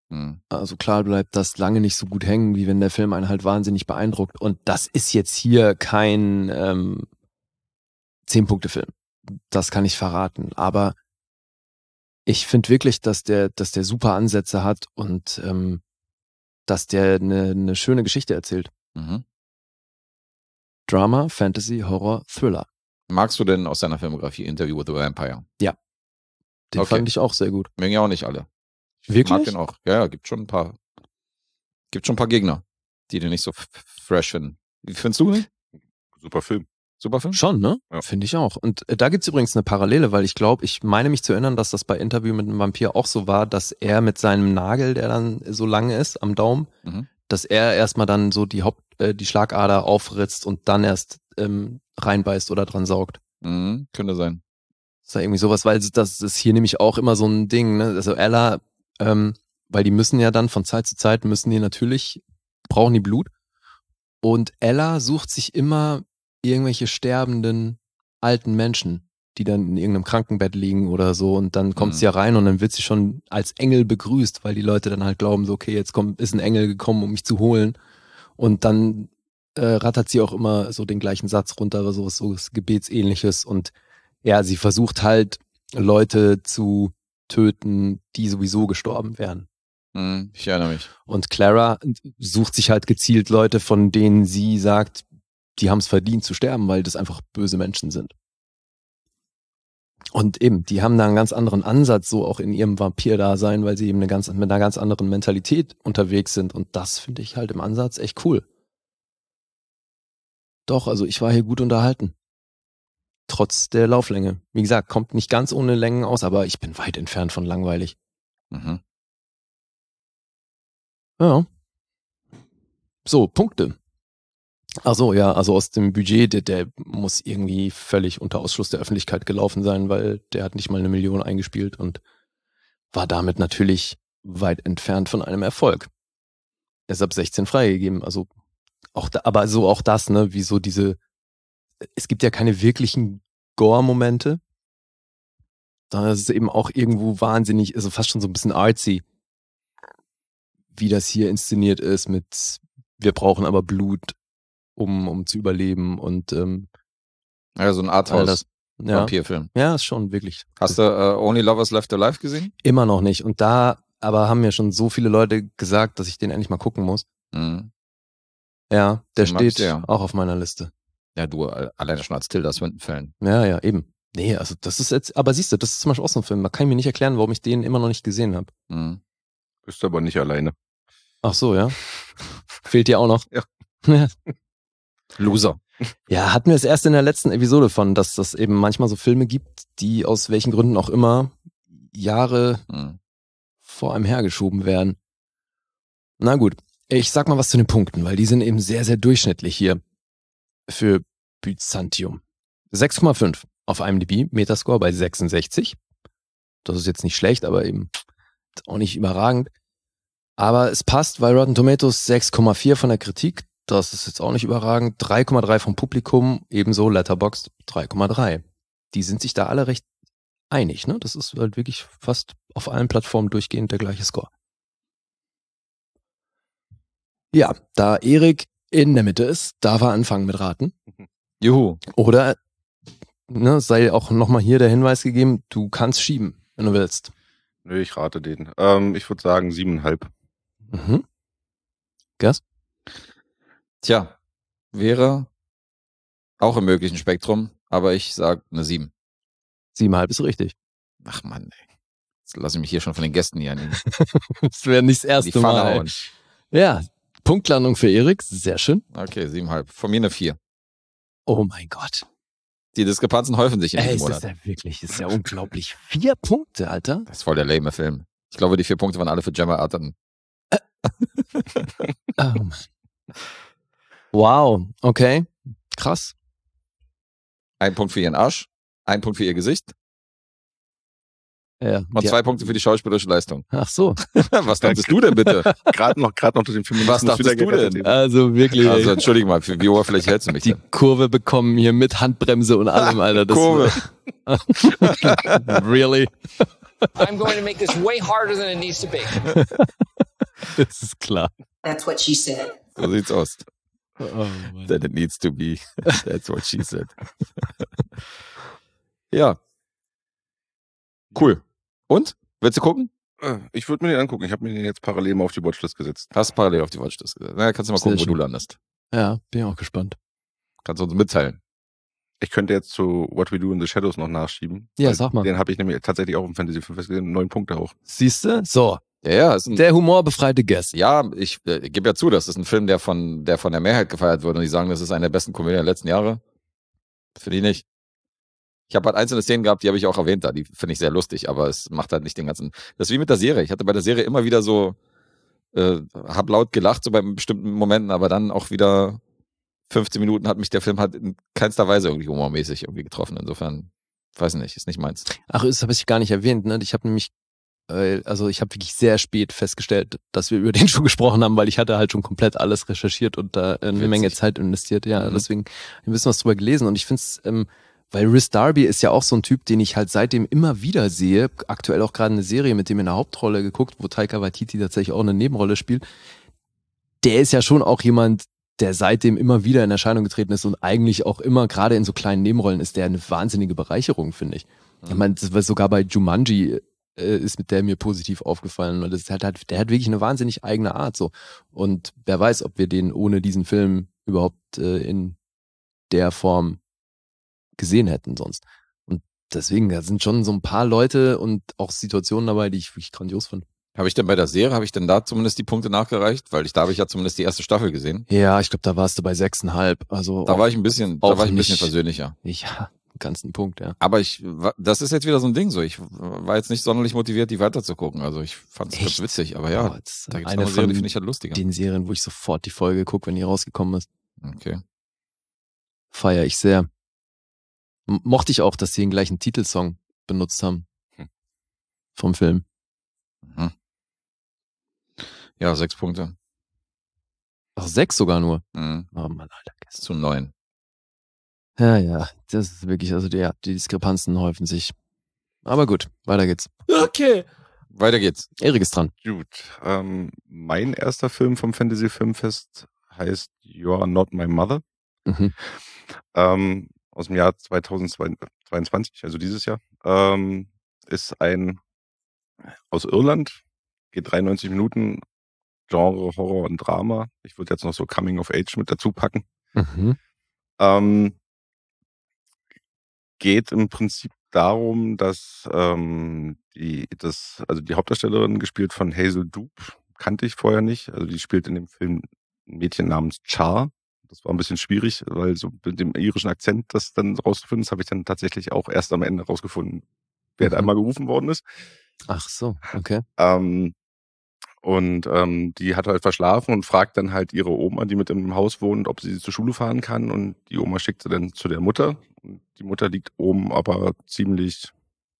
[SPEAKER 3] Also klar bleibt das lange nicht so gut hängen, wie wenn der Film einen halt wahnsinnig beeindruckt. Und das ist jetzt hier kein 10-Punkte-Film. Das kann ich verraten. Aber ich finde wirklich, dass der super Ansätze hat und dass der eine schöne Geschichte erzählt.
[SPEAKER 2] Mhm.
[SPEAKER 3] Drama, Fantasy, Horror, Thriller.
[SPEAKER 2] Magst du denn aus seiner Filmografie Interview with the Vampire?
[SPEAKER 3] Den
[SPEAKER 2] Okay.
[SPEAKER 3] fand ich auch sehr gut.
[SPEAKER 2] Mögen ja auch nicht alle. Ich
[SPEAKER 3] Wirklich?
[SPEAKER 2] mag den auch. Ja, gibt schon ein paar Gegner, die den nicht so fresh finden. Wie findest du den?
[SPEAKER 4] Super Film.
[SPEAKER 2] Super Film?
[SPEAKER 3] Schon, ne?
[SPEAKER 4] Ja.
[SPEAKER 3] Finde ich auch. Und da gibt's übrigens eine Parallele, weil ich meine mich zu erinnern, dass das bei Interview mit einem Vampir auch so war, dass er mit seinem Nagel, der dann so lang ist am Daumen, dass er erstmal dann so die Schlagader aufritzt und dann erst reinbeißt oder dran saugt.
[SPEAKER 2] Könnte sein.
[SPEAKER 3] Das war irgendwie sowas, weil das ist hier nämlich auch immer so ein Ding, ne? Also Ella, weil die müssen ja dann von Zeit zu Zeit brauchen die Blut. Und Ella sucht sich immer irgendwelche sterbenden alten Menschen, die dann in irgendeinem Krankenbett liegen oder so, und dann kommt sie ja rein und dann wird sie schon als Engel begrüßt, weil die Leute dann halt glauben, so okay, jetzt ist ein Engel gekommen, um mich zu holen. Und dann rattert sie auch immer so den gleichen Satz runter, aber so was Gebetsähnliches. Und ja, sie versucht halt Leute zu töten, die sowieso gestorben wären.
[SPEAKER 2] Ich erinnere mich.
[SPEAKER 3] Und Clara sucht sich halt gezielt Leute, von denen sie sagt, die haben es verdient zu sterben, weil das einfach böse Menschen sind. Und eben, die haben da einen ganz anderen Ansatz, so auch in ihrem Vampir-Dasein, weil sie eben mit einer ganz anderen Mentalität unterwegs sind. Und das finde ich halt im Ansatz echt cool. Doch, also ich war hier gut unterhalten. Trotz der Lauflänge. Wie gesagt, kommt nicht ganz ohne Längen aus, aber ich bin weit entfernt von langweilig. Ja. So, Punkte. Ach so, ja, also aus dem Budget, der muss irgendwie völlig unter Ausschluss der Öffentlichkeit gelaufen sein, weil der hat nicht mal 1 Million eingespielt und war damit natürlich weit entfernt von einem Erfolg. Er ist ab 16 freigegeben, also aber auch das, ne, wie so es gibt ja keine wirklichen Gore-Momente. Da ist es eben auch irgendwo wahnsinnig, also fast schon so ein bisschen artsy, wie das hier inszeniert ist mit, wir brauchen aber Blut, um zu überleben und
[SPEAKER 2] Ja, so ein Arthouse-Vampirfilm.
[SPEAKER 3] Ja, ist schon wirklich.
[SPEAKER 2] Hast du Only Lovers Left Alive gesehen?
[SPEAKER 3] Immer noch nicht. Und da aber haben mir schon so viele Leute gesagt, dass ich den endlich mal gucken muss. Ja, der
[SPEAKER 2] Den mag ich
[SPEAKER 3] steht
[SPEAKER 2] sehr.
[SPEAKER 3] auch auf meiner Liste.
[SPEAKER 2] Ja, du, alleine schon als Tilda Swinton-Fan.
[SPEAKER 3] Ja, eben. Nee, also das ist jetzt, aber siehst du, das ist zum Beispiel auch so ein Film. Da kann ich mir nicht erklären, warum ich den immer noch nicht gesehen habe.
[SPEAKER 4] Bist aber nicht alleine.
[SPEAKER 3] Ach so, ja. Fehlt dir auch noch.
[SPEAKER 4] Ja.
[SPEAKER 2] Loser.
[SPEAKER 3] Ja, hatten wir es erst in der letzten Episode von, dass das eben manchmal so Filme gibt, die aus welchen Gründen auch immer Jahre vor einem hergeschoben werden. Na gut, ich sag mal was zu den Punkten, weil die sind eben sehr, sehr durchschnittlich hier für Byzantium. 6,5 auf IMDb, Metascore bei 66. Das ist jetzt nicht schlecht, aber eben auch nicht überragend. Aber es passt, weil Rotten Tomatoes 6,4 von der Kritik, das ist jetzt auch nicht überragend, 3,3 vom Publikum, ebenso Letterboxd 3,3. Die sind sich da alle recht einig, ne? Das ist halt wirklich fast auf allen Plattformen durchgehend der gleiche Score. Ja, da Erik in der Mitte ist, darf er anfangen mit Raten.
[SPEAKER 2] Juhu.
[SPEAKER 3] Oder, ne, sei auch nochmal hier der Hinweis gegeben, du kannst schieben, wenn du willst.
[SPEAKER 4] Nö, ich rate den. Ich würde sagen 7,5.
[SPEAKER 3] Gas?
[SPEAKER 2] Tja, wäre auch im möglichen Spektrum, aber ich sag eine 7.
[SPEAKER 3] 7,5 ist richtig.
[SPEAKER 2] Ach Mann, ey. Jetzt lasse ich mich hier schon von den Gästen hier in
[SPEAKER 3] Das wäre nicht das
[SPEAKER 2] die
[SPEAKER 3] erste
[SPEAKER 2] Pfanne
[SPEAKER 3] Mal.
[SPEAKER 2] hauen.
[SPEAKER 3] Ja, Punktlandung für Erik, sehr schön.
[SPEAKER 2] Okay, 7,5. Von mir eine 4.
[SPEAKER 3] Oh mein Gott.
[SPEAKER 2] Die Diskrepanzen häufen sich in diesem
[SPEAKER 3] Ist
[SPEAKER 2] Monat.
[SPEAKER 3] das ja wirklich, ist ja unglaublich. 4 Punkte, Alter.
[SPEAKER 2] Das ist voll der lame Film. Ich glaube, die 4 Punkte waren alle für Gemma Arterton.
[SPEAKER 3] Oh Mann. Wow, okay. Krass.
[SPEAKER 2] 1 Punkt für ihren Arsch, 1 Punkt für ihr Gesicht
[SPEAKER 3] Ja,
[SPEAKER 2] und 2 Punkte für die schauspielerische Leistung.
[SPEAKER 3] Ach so.
[SPEAKER 2] Was dachtest du denn bitte?
[SPEAKER 4] Gerade noch durch den Feminismus
[SPEAKER 2] Was dachtest
[SPEAKER 4] wieder
[SPEAKER 2] du
[SPEAKER 4] gerettet.
[SPEAKER 2] denn?
[SPEAKER 3] Also wirklich.
[SPEAKER 2] Also entschuldige mal, für wie oberflächlich hältst du mich
[SPEAKER 3] Die
[SPEAKER 2] denn?
[SPEAKER 3] Kurve bekommen hier mit Handbremse und allem, Alter. Das
[SPEAKER 2] Kurve.
[SPEAKER 3] Really?
[SPEAKER 6] I'm going to make this way harder than it needs to be.
[SPEAKER 3] Das ist klar.
[SPEAKER 7] That's what she said.
[SPEAKER 2] So sieht's aus.
[SPEAKER 3] Oh,
[SPEAKER 2] That it needs to be. That's what she said. Ja. Cool. Und? Willst du gucken?
[SPEAKER 4] Ich würde mir den angucken. Ich habe mir den jetzt parallel mal auf die Watchlist gesetzt.
[SPEAKER 2] Hast parallel auf die Watchlist gesetzt. Na, kannst du mal gucken,
[SPEAKER 3] Sehr
[SPEAKER 2] wo du
[SPEAKER 3] schön.
[SPEAKER 2] landest.
[SPEAKER 3] Ja, bin auch gespannt.
[SPEAKER 2] Kannst du uns mitteilen.
[SPEAKER 4] Ich könnte jetzt zu What We Do in the Shadows noch nachschieben.
[SPEAKER 3] Ja,
[SPEAKER 4] Weil
[SPEAKER 3] sag mal.
[SPEAKER 4] Den habe ich nämlich tatsächlich auch im Fantasy 5 gesehen. 9 Punkte auch.
[SPEAKER 3] Siehst du? So,
[SPEAKER 2] Ja, ist ein,
[SPEAKER 3] der humorbefreite Guest.
[SPEAKER 2] ja, ich gebe ja zu, das ist ein Film, der von der Mehrheit gefeiert wird und die sagen, das ist eine der besten Komödien der letzten Jahre. Finde ich nicht. Ich habe halt einzelne Szenen gehabt, die habe ich auch erwähnt da, die finde ich sehr lustig, aber es macht halt nicht den ganzen. Das ist wie mit der Serie. Ich hatte bei der Serie immer wieder so, hab laut gelacht, so bei bestimmten Momenten, aber dann auch wieder 15 Minuten hat mich der Film halt in keinster Weise irgendwie humormäßig irgendwie getroffen. Insofern, weiß nicht, ist nicht meins.
[SPEAKER 3] Ach, das habe ich gar nicht erwähnt, ne? Ich habe nämlich, ich habe wirklich sehr spät festgestellt, dass wir über den Schuh gesprochen haben, weil ich hatte halt schon komplett alles recherchiert und da eine
[SPEAKER 2] Witzig.
[SPEAKER 3] Menge Zeit investiert. Ja,
[SPEAKER 2] Mhm.
[SPEAKER 3] deswegen ein bisschen was drüber gelesen und ich finde es, weil Rhys Darby ist ja auch so ein Typ, den ich halt seitdem immer wieder sehe, aktuell auch gerade eine Serie mit dem in der Hauptrolle geguckt, wo Taika Waititi tatsächlich auch eine Nebenrolle spielt. Der ist ja schon auch jemand, der seitdem immer wieder in Erscheinung getreten ist und eigentlich auch immer, gerade in so kleinen Nebenrollen, ist der eine wahnsinnige Bereicherung, finde ich. Ich meine, das war sogar bei Jumanji ist mit der mir positiv aufgefallen, weil das ist halt, der hat wirklich eine wahnsinnig eigene Art, so. Und wer weiß, ob wir den ohne diesen Film überhaupt in der Form gesehen hätten sonst. Und deswegen, da sind schon so ein paar Leute und auch Situationen dabei, die ich wirklich grandios fand.
[SPEAKER 2] Habe ich denn bei der Serie, habe ich denn da zumindest die Punkte nachgereicht? Weil da habe ich ja zumindest die erste Staffel gesehen.
[SPEAKER 3] Ja, ich glaube, da warst du bei 6,5. Also
[SPEAKER 2] Da
[SPEAKER 3] auch,
[SPEAKER 2] war ich ein bisschen,
[SPEAKER 3] auch
[SPEAKER 2] da war ich ein bisschen
[SPEAKER 3] nicht-
[SPEAKER 2] versöhnlicher.
[SPEAKER 3] ja, einen ganzen Punkt, ja.
[SPEAKER 2] Aber das ist jetzt wieder so ein Ding so. Ich war jetzt nicht sonderlich motiviert, die weiterzugucken. Also ich fand es ganz
[SPEAKER 3] Echt?
[SPEAKER 2] witzig, aber ja,
[SPEAKER 3] Oh, das ist
[SPEAKER 2] da gibt es
[SPEAKER 3] eine
[SPEAKER 2] eine Serie, die
[SPEAKER 3] von
[SPEAKER 2] finde ich halt lustiger.
[SPEAKER 3] den Serien, wo ich sofort die Folge gucke, wenn die rausgekommen ist.
[SPEAKER 2] Okay.
[SPEAKER 3] Feier ich sehr. Mochte ich auch, dass sie den gleichen Titelsong benutzt haben. Vom Film.
[SPEAKER 2] Mhm. Ja, 6 Punkte.
[SPEAKER 3] Ach, 6 sogar nur.
[SPEAKER 2] Mhm.
[SPEAKER 3] Oh Mann, Alter.
[SPEAKER 2] Zu 9.
[SPEAKER 3] Ja, das ist wirklich, also die Diskrepanzen häufen sich. Aber gut, weiter geht's.
[SPEAKER 2] Okay. Weiter geht's.
[SPEAKER 3] Erik ist dran.
[SPEAKER 4] Gut. Mein erster Film vom Fantasy Filmfest heißt You Are Not My Mother.
[SPEAKER 3] Mhm.
[SPEAKER 4] Aus dem Jahr 2022, also dieses Jahr. Ist ein aus Irland, geht 93 Minuten, Genre Horror und Drama. Ich würde jetzt noch so Coming of Age mit dazu packen.
[SPEAKER 3] Mhm.
[SPEAKER 4] Geht im Prinzip darum, dass die Hauptdarstellerin, gespielt von Hazel Doupe, kannte ich vorher nicht. Also die spielt in dem Film ein Mädchen namens Char. Das war ein bisschen schwierig, weil so mit dem irischen Akzent das dann rauszufinden, das habe ich dann tatsächlich auch erst am Ende rausgefunden, wer da einmal gerufen worden ist.
[SPEAKER 3] Ach so, okay.
[SPEAKER 4] Die hat halt verschlafen und fragt dann halt ihre Oma, die mit im Haus wohnt, ob sie zur Schule fahren kann. Und die Oma schickt sie dann zu der Mutter. Und die Mutter liegt oben aber ziemlich,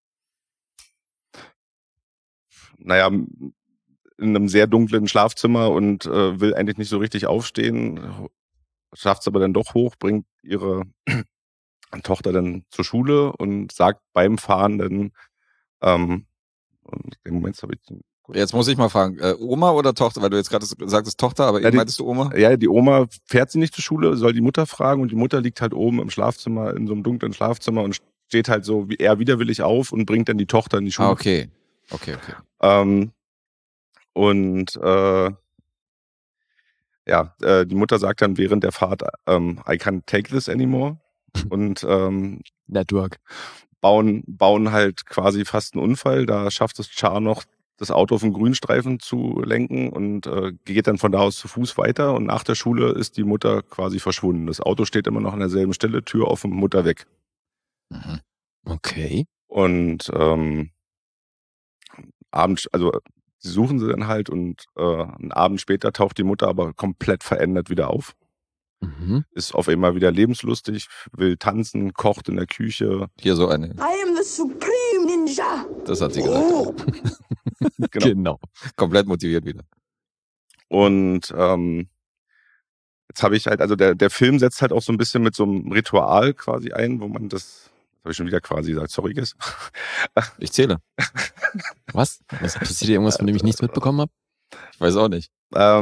[SPEAKER 4] in einem sehr dunklen Schlafzimmer und will eigentlich nicht so richtig aufstehen. Schafft es aber dann doch hoch, bringt ihre Tochter dann zur Schule und sagt beim Fahren dann, und im Moment habe ich
[SPEAKER 2] Jetzt muss ich mal fragen, Oma oder Tochter? Weil du jetzt gerade sagtest Tochter, aber eben meintest du Oma?
[SPEAKER 4] Ja, die Oma fährt sie nicht zur Schule, soll die Mutter fragen und die Mutter liegt halt oben im Schlafzimmer, in so einem dunklen Schlafzimmer und steht halt so wie er widerwillig auf und bringt dann die Tochter in die Schule.
[SPEAKER 2] Ah, okay.
[SPEAKER 4] Die Mutter sagt dann während der Fahrt, I can't take this anymore. Und
[SPEAKER 3] Network.
[SPEAKER 4] bauen halt quasi fast einen Unfall. Da schafft es Char noch, das Auto auf den Grünstreifen zu lenken und geht dann von da aus zu Fuß weiter. Und nach der Schule ist die Mutter quasi verschwunden. Das Auto steht immer noch an derselben Stelle, Tür offen, Mutter weg.
[SPEAKER 2] Mhm.
[SPEAKER 3] Okay.
[SPEAKER 4] Und sie suchen sie dann halt und einen Abend später taucht die Mutter aber komplett verändert wieder auf.
[SPEAKER 3] Mhm.
[SPEAKER 4] Ist auf einmal wieder lebenslustig, will tanzen, kocht in der Küche.
[SPEAKER 2] Hier so eine.
[SPEAKER 7] I am the supreme ninja.
[SPEAKER 2] Das hat sie gesagt.
[SPEAKER 3] Genau.
[SPEAKER 2] Komplett motiviert wieder.
[SPEAKER 4] Und jetzt habe ich halt, also der Film setzt halt auch so ein bisschen mit so einem Ritual quasi ein, wo man das habe ich schon wieder quasi gesagt, sorry, Guess.
[SPEAKER 2] Ich zähle.
[SPEAKER 3] Was? Was passiert hier irgendwas, von dem ich nichts mitbekommen habe?
[SPEAKER 2] Ich weiß auch nicht.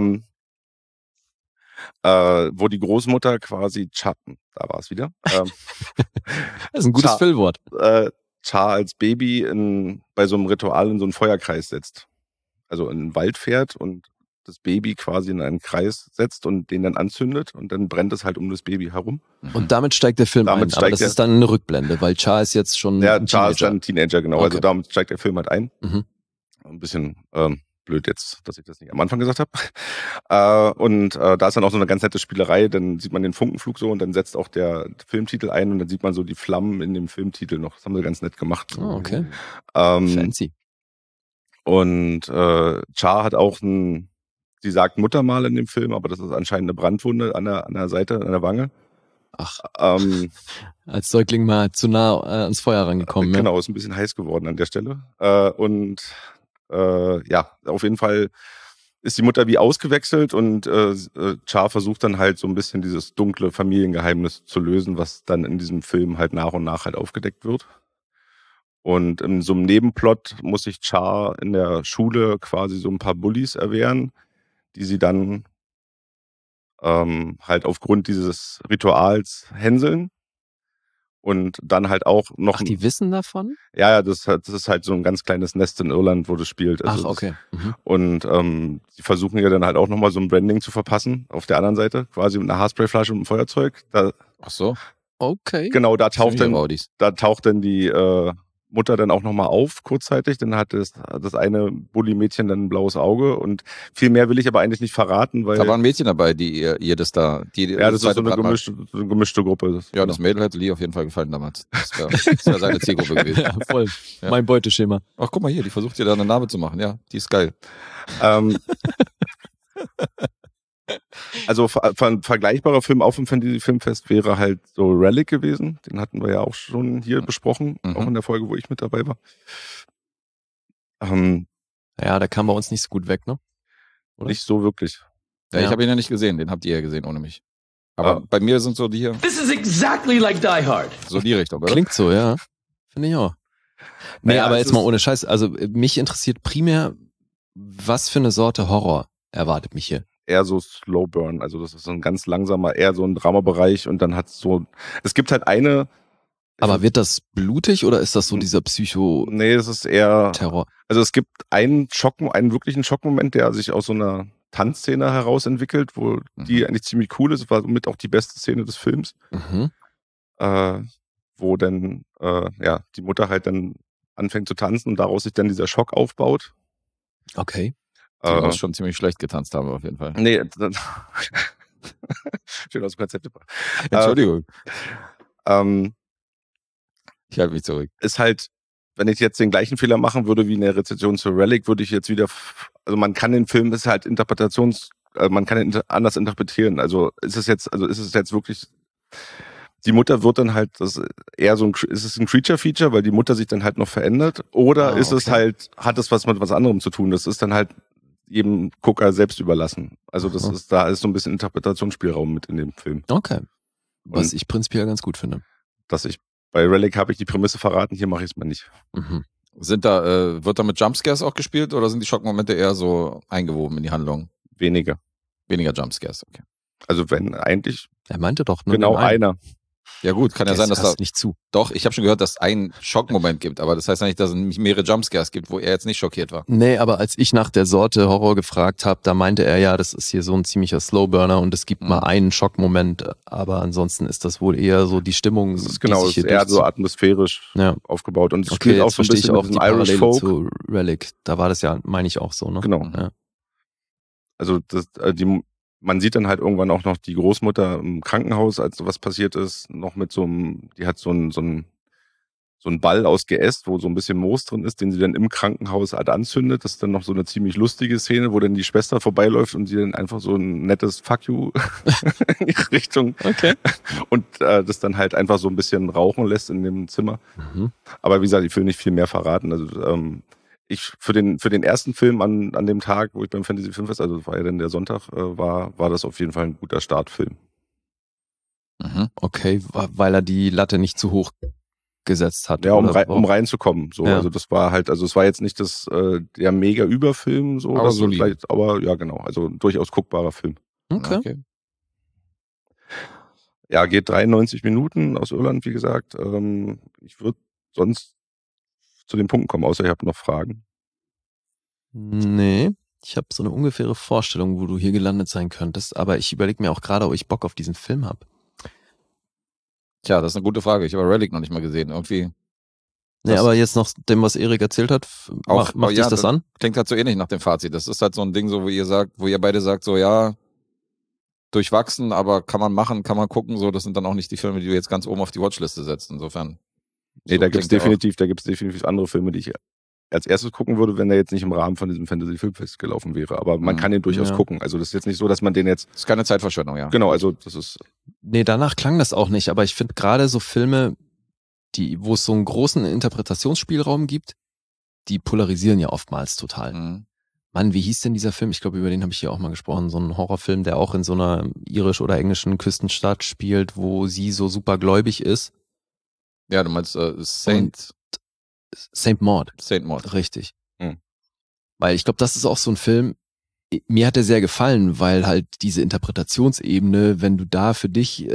[SPEAKER 4] Wo die Großmutter quasi da war es wieder.
[SPEAKER 3] Das ist ein gutes Füllwort.
[SPEAKER 4] Char als Baby bei so einem Ritual in so einen Feuerkreis setzt. Also in den Wald fährt und das Baby quasi in einen Kreis setzt und den dann anzündet und dann brennt es halt um das Baby herum.
[SPEAKER 3] Und damit steigt der Film ein. Aber das ist dann eine Rückblende, weil Char ist jetzt schon
[SPEAKER 4] ein Teenager. Char ist dann ein Teenager, genau. Okay. Also damit steigt der Film halt ein.
[SPEAKER 3] Mhm.
[SPEAKER 4] Ein bisschen blöd jetzt, dass ich das nicht am Anfang gesagt habe. Und da ist dann auch so eine ganz nette Spielerei. Dann sieht man den Funkenflug so und dann setzt auch der Filmtitel ein und dann sieht man so die Flammen in dem Filmtitel noch. Das haben sie ganz nett gemacht.
[SPEAKER 3] Oh, okay. Fancy.
[SPEAKER 4] Und Char hat auch sie sagt Muttermal in dem Film, aber das ist anscheinend eine Brandwunde an der Seite, an der Wange.
[SPEAKER 3] Ach, als Säugling mal zu nah ans Feuer rangekommen.
[SPEAKER 4] Genau, ist ein bisschen heiß geworden an der Stelle. Auf jeden Fall ist die Mutter wie ausgewechselt und Char versucht dann halt so ein bisschen dieses dunkle Familiengeheimnis zu lösen, was dann in diesem Film halt nach und nach halt aufgedeckt wird. Und in so einem Nebenplot muss sich Char in der Schule quasi so ein paar Bullies erwehren, die sie dann halt aufgrund dieses Rituals hänseln. Und dann halt auch noch...
[SPEAKER 3] Ach, die wissen davon?
[SPEAKER 4] Ja, das ist halt so ein ganz kleines Nest in Irland, wo das spielt.
[SPEAKER 3] Also ach, okay.
[SPEAKER 4] Und sie versuchen ja dann halt auch nochmal so ein Branding zu verpassen, auf der anderen Seite, quasi mit einer Haarspray-Flasche und einem Feuerzeug.
[SPEAKER 2] Ach so.
[SPEAKER 3] Okay.
[SPEAKER 4] Genau, da taucht dann die Mutter dann auch nochmal auf, kurzzeitig. Dann hat das eine Bulli-Mädchen dann ein blaues Auge und viel mehr will ich aber eigentlich nicht verraten, weil...
[SPEAKER 2] Da waren Mädchen dabei, die ihr das da...
[SPEAKER 4] Ja, das ist so eine gemischte Gruppe.
[SPEAKER 2] Das Mädel hätte Lee auf jeden Fall gefallen damals. Das wär seine Zielgruppe gewesen.
[SPEAKER 3] Ja, voll. Ja. Mein Beuteschema.
[SPEAKER 2] Ach, guck mal hier, die versucht dir da eine Narbe zu machen. Ja, die ist geil.
[SPEAKER 4] Also ein vergleichbarer Film auf dem Fantasy-Filmfest wäre halt so Relic gewesen. Den hatten wir ja auch schon hier besprochen, auch in der Folge, wo ich mit dabei war.
[SPEAKER 3] Ja, der kam bei uns nicht so gut weg, ne?
[SPEAKER 4] Oder? Nicht so wirklich.
[SPEAKER 2] Ja, ich habe ihn ja nicht gesehen, den habt ihr ja gesehen ohne mich. Aber bei mir sind so die hier...
[SPEAKER 6] This is exactly like Die Hard.
[SPEAKER 2] So die Richtung, oder?
[SPEAKER 3] Klingt so, ja. Finde ich auch. Nee, aber jetzt mal ohne Scheiß. Also mich interessiert primär, was für eine Sorte Horror erwartet mich hier.
[SPEAKER 4] Eher so Slow Burn, also das ist so ein ganz langsamer, eher so ein Dramabereich und dann es gibt halt eine...
[SPEAKER 3] Aber wird das blutig oder ist das so dieser Psycho-Terror?
[SPEAKER 4] Nee, es ist eher... Also es gibt einen wirklichen Schockmoment, der sich aus so einer Tanzszene heraus entwickelt, wo die eigentlich ziemlich cool ist, war somit auch die beste Szene des Films. Wo dann die Mutter halt dann anfängt zu tanzen und daraus sich dann dieser Schock aufbaut.
[SPEAKER 3] Okay.
[SPEAKER 2] Die muss schon ziemlich schlecht getanzt haben, auf jeden Fall.
[SPEAKER 4] Nee, schön aus dem Konzept.
[SPEAKER 2] Entschuldigung. Ich halte mich zurück.
[SPEAKER 4] Ist halt, wenn ich jetzt den gleichen Fehler machen würde wie in der Rezension zu Relic, würde ich jetzt wieder, also man kann den Film, ist halt man kann ihn anders interpretieren. Also ist es jetzt wirklich, die Mutter wird dann halt, ist es ein Creature-Feature, weil die Mutter sich dann halt noch verändert, oder ist es halt, hat es was mit was anderem zu tun? Das ist dann halt jedem Gucker selbst überlassen. Also da ist so ein bisschen Interpretationsspielraum mit in dem Film.
[SPEAKER 3] Okay. Was ich prinzipiell ganz gut finde.
[SPEAKER 4] Bei Relic habe ich die Prämisse verraten, hier mache ich es mal nicht.
[SPEAKER 2] Wird da mit Jumpscares auch gespielt oder sind die Schockmomente eher so eingewoben in die Handlung?
[SPEAKER 4] Weniger
[SPEAKER 2] Jumpscares, okay.
[SPEAKER 4] Also wenn eigentlich...
[SPEAKER 3] Er meinte doch nur
[SPEAKER 4] genau einer.
[SPEAKER 2] Ja gut, kann ja sein, dass da...
[SPEAKER 3] nicht zu.
[SPEAKER 2] Doch, ich habe schon gehört, dass es einen Schockmoment gibt, aber das heißt ja nicht, dass es mehrere Jumpscares gibt, wo er jetzt nicht schockiert war.
[SPEAKER 3] Nee, aber als ich nach der Sorte Horror gefragt habe, da meinte er ja, das ist hier so ein ziemlicher Slowburner und es gibt mal einen Schockmoment, aber ansonsten ist das wohl eher so die Stimmung.
[SPEAKER 4] Das ist genau, es ist eher so atmosphärisch aufgebaut und es
[SPEAKER 3] okay,
[SPEAKER 4] spielt auch so ein bisschen
[SPEAKER 3] auch die
[SPEAKER 4] Irish
[SPEAKER 3] Parallele
[SPEAKER 4] Folk.
[SPEAKER 3] zu Relic. Da war das ja, meine ich, auch so, ne?
[SPEAKER 4] Genau.
[SPEAKER 3] Ja.
[SPEAKER 4] Also man sieht dann halt irgendwann auch noch die Großmutter im Krankenhaus, als sowas passiert ist, noch mit die hat so einen Ball aus Geäst, wo so ein bisschen Moos drin ist, den sie dann im Krankenhaus halt anzündet. Das ist dann noch so eine ziemlich lustige Szene, wo dann die Schwester vorbeiläuft und sie dann einfach so ein nettes Fuck you in ihre Richtung.
[SPEAKER 3] Okay.
[SPEAKER 4] Und das dann halt einfach so ein bisschen rauchen lässt in dem Zimmer. Aber wie gesagt, ich will nicht viel mehr verraten. Also für den ersten Film an dem Tag, wo ich beim Fantasy Filmfest, also das war ja dann der Sonntag, war das auf jeden Fall ein guter Startfilm.
[SPEAKER 3] Okay, weil er die Latte nicht zu hoch gesetzt hat.
[SPEAKER 4] Ja, um
[SPEAKER 3] oder
[SPEAKER 4] reinzukommen. So,
[SPEAKER 3] Ja.
[SPEAKER 4] also das war halt, also es war jetzt nicht der mega Überfilm, so,
[SPEAKER 2] Aber
[SPEAKER 4] das
[SPEAKER 2] solide.
[SPEAKER 4] vielleicht, aber ja, genau, also ein durchaus guckbarer Film.
[SPEAKER 3] Okay.
[SPEAKER 4] Ja, geht 93 Minuten aus Irland, wie gesagt. Ich würde sonst zu den Punkten kommen, außer ihr habt noch Fragen.
[SPEAKER 3] Nee, ich habe so eine ungefähre Vorstellung, wo du hier gelandet sein könntest, aber ich überlege mir auch gerade, ob ich Bock auf diesen Film habe.
[SPEAKER 2] Tja, das ist eine gute Frage. Ich habe Relic noch nicht mal gesehen. Irgendwie
[SPEAKER 3] Nee,
[SPEAKER 2] Das-
[SPEAKER 3] aber jetzt noch dem, was Erik erzählt hat,
[SPEAKER 2] Auch-
[SPEAKER 3] macht
[SPEAKER 2] ja,
[SPEAKER 3] dich das an?
[SPEAKER 2] klingt halt so ähnlich nach dem Fazit. Das ist halt so ein Ding, so wo ihr beide sagt, so ja, durchwachsen, aber kann man machen, kann man gucken. So, das sind dann auch nicht die Filme, die du jetzt ganz oben auf die Watchliste setzt. Insofern.
[SPEAKER 4] Nee,
[SPEAKER 2] so
[SPEAKER 4] da gibt's
[SPEAKER 2] klingt der
[SPEAKER 4] definitiv andere Filme, die ich als erstes gucken würde, wenn der jetzt nicht im Rahmen von diesem Fantasy-Filmfest gelaufen wäre. Aber man
[SPEAKER 2] Mhm.
[SPEAKER 4] kann den durchaus
[SPEAKER 3] Ja.
[SPEAKER 4] gucken. Also das ist jetzt nicht so, dass man den jetzt,
[SPEAKER 2] auch. Ist keine Zeitverschwendung, ja.
[SPEAKER 4] genau, also das ist,
[SPEAKER 3] Nee, danach klang das auch nicht, aber ich finde gerade so Filme, wo es so einen großen Interpretationsspielraum gibt, die polarisieren ja oftmals total.
[SPEAKER 2] Mhm.
[SPEAKER 3] Mann, wie hieß denn dieser Film? Ich glaube, über den habe ich hier auch mal gesprochen. So ein Horrorfilm, der auch in so einer irisch- oder englischen Küstenstadt spielt, wo sie so super gläubig ist.
[SPEAKER 2] Ja, du meinst Saint
[SPEAKER 3] Saint Maud.
[SPEAKER 2] Maud.
[SPEAKER 3] Richtig.
[SPEAKER 4] Hm.
[SPEAKER 3] Weil ich glaube, das ist auch so ein Film, mir hat der sehr gefallen, weil halt diese Interpretationsebene, wenn du da für dich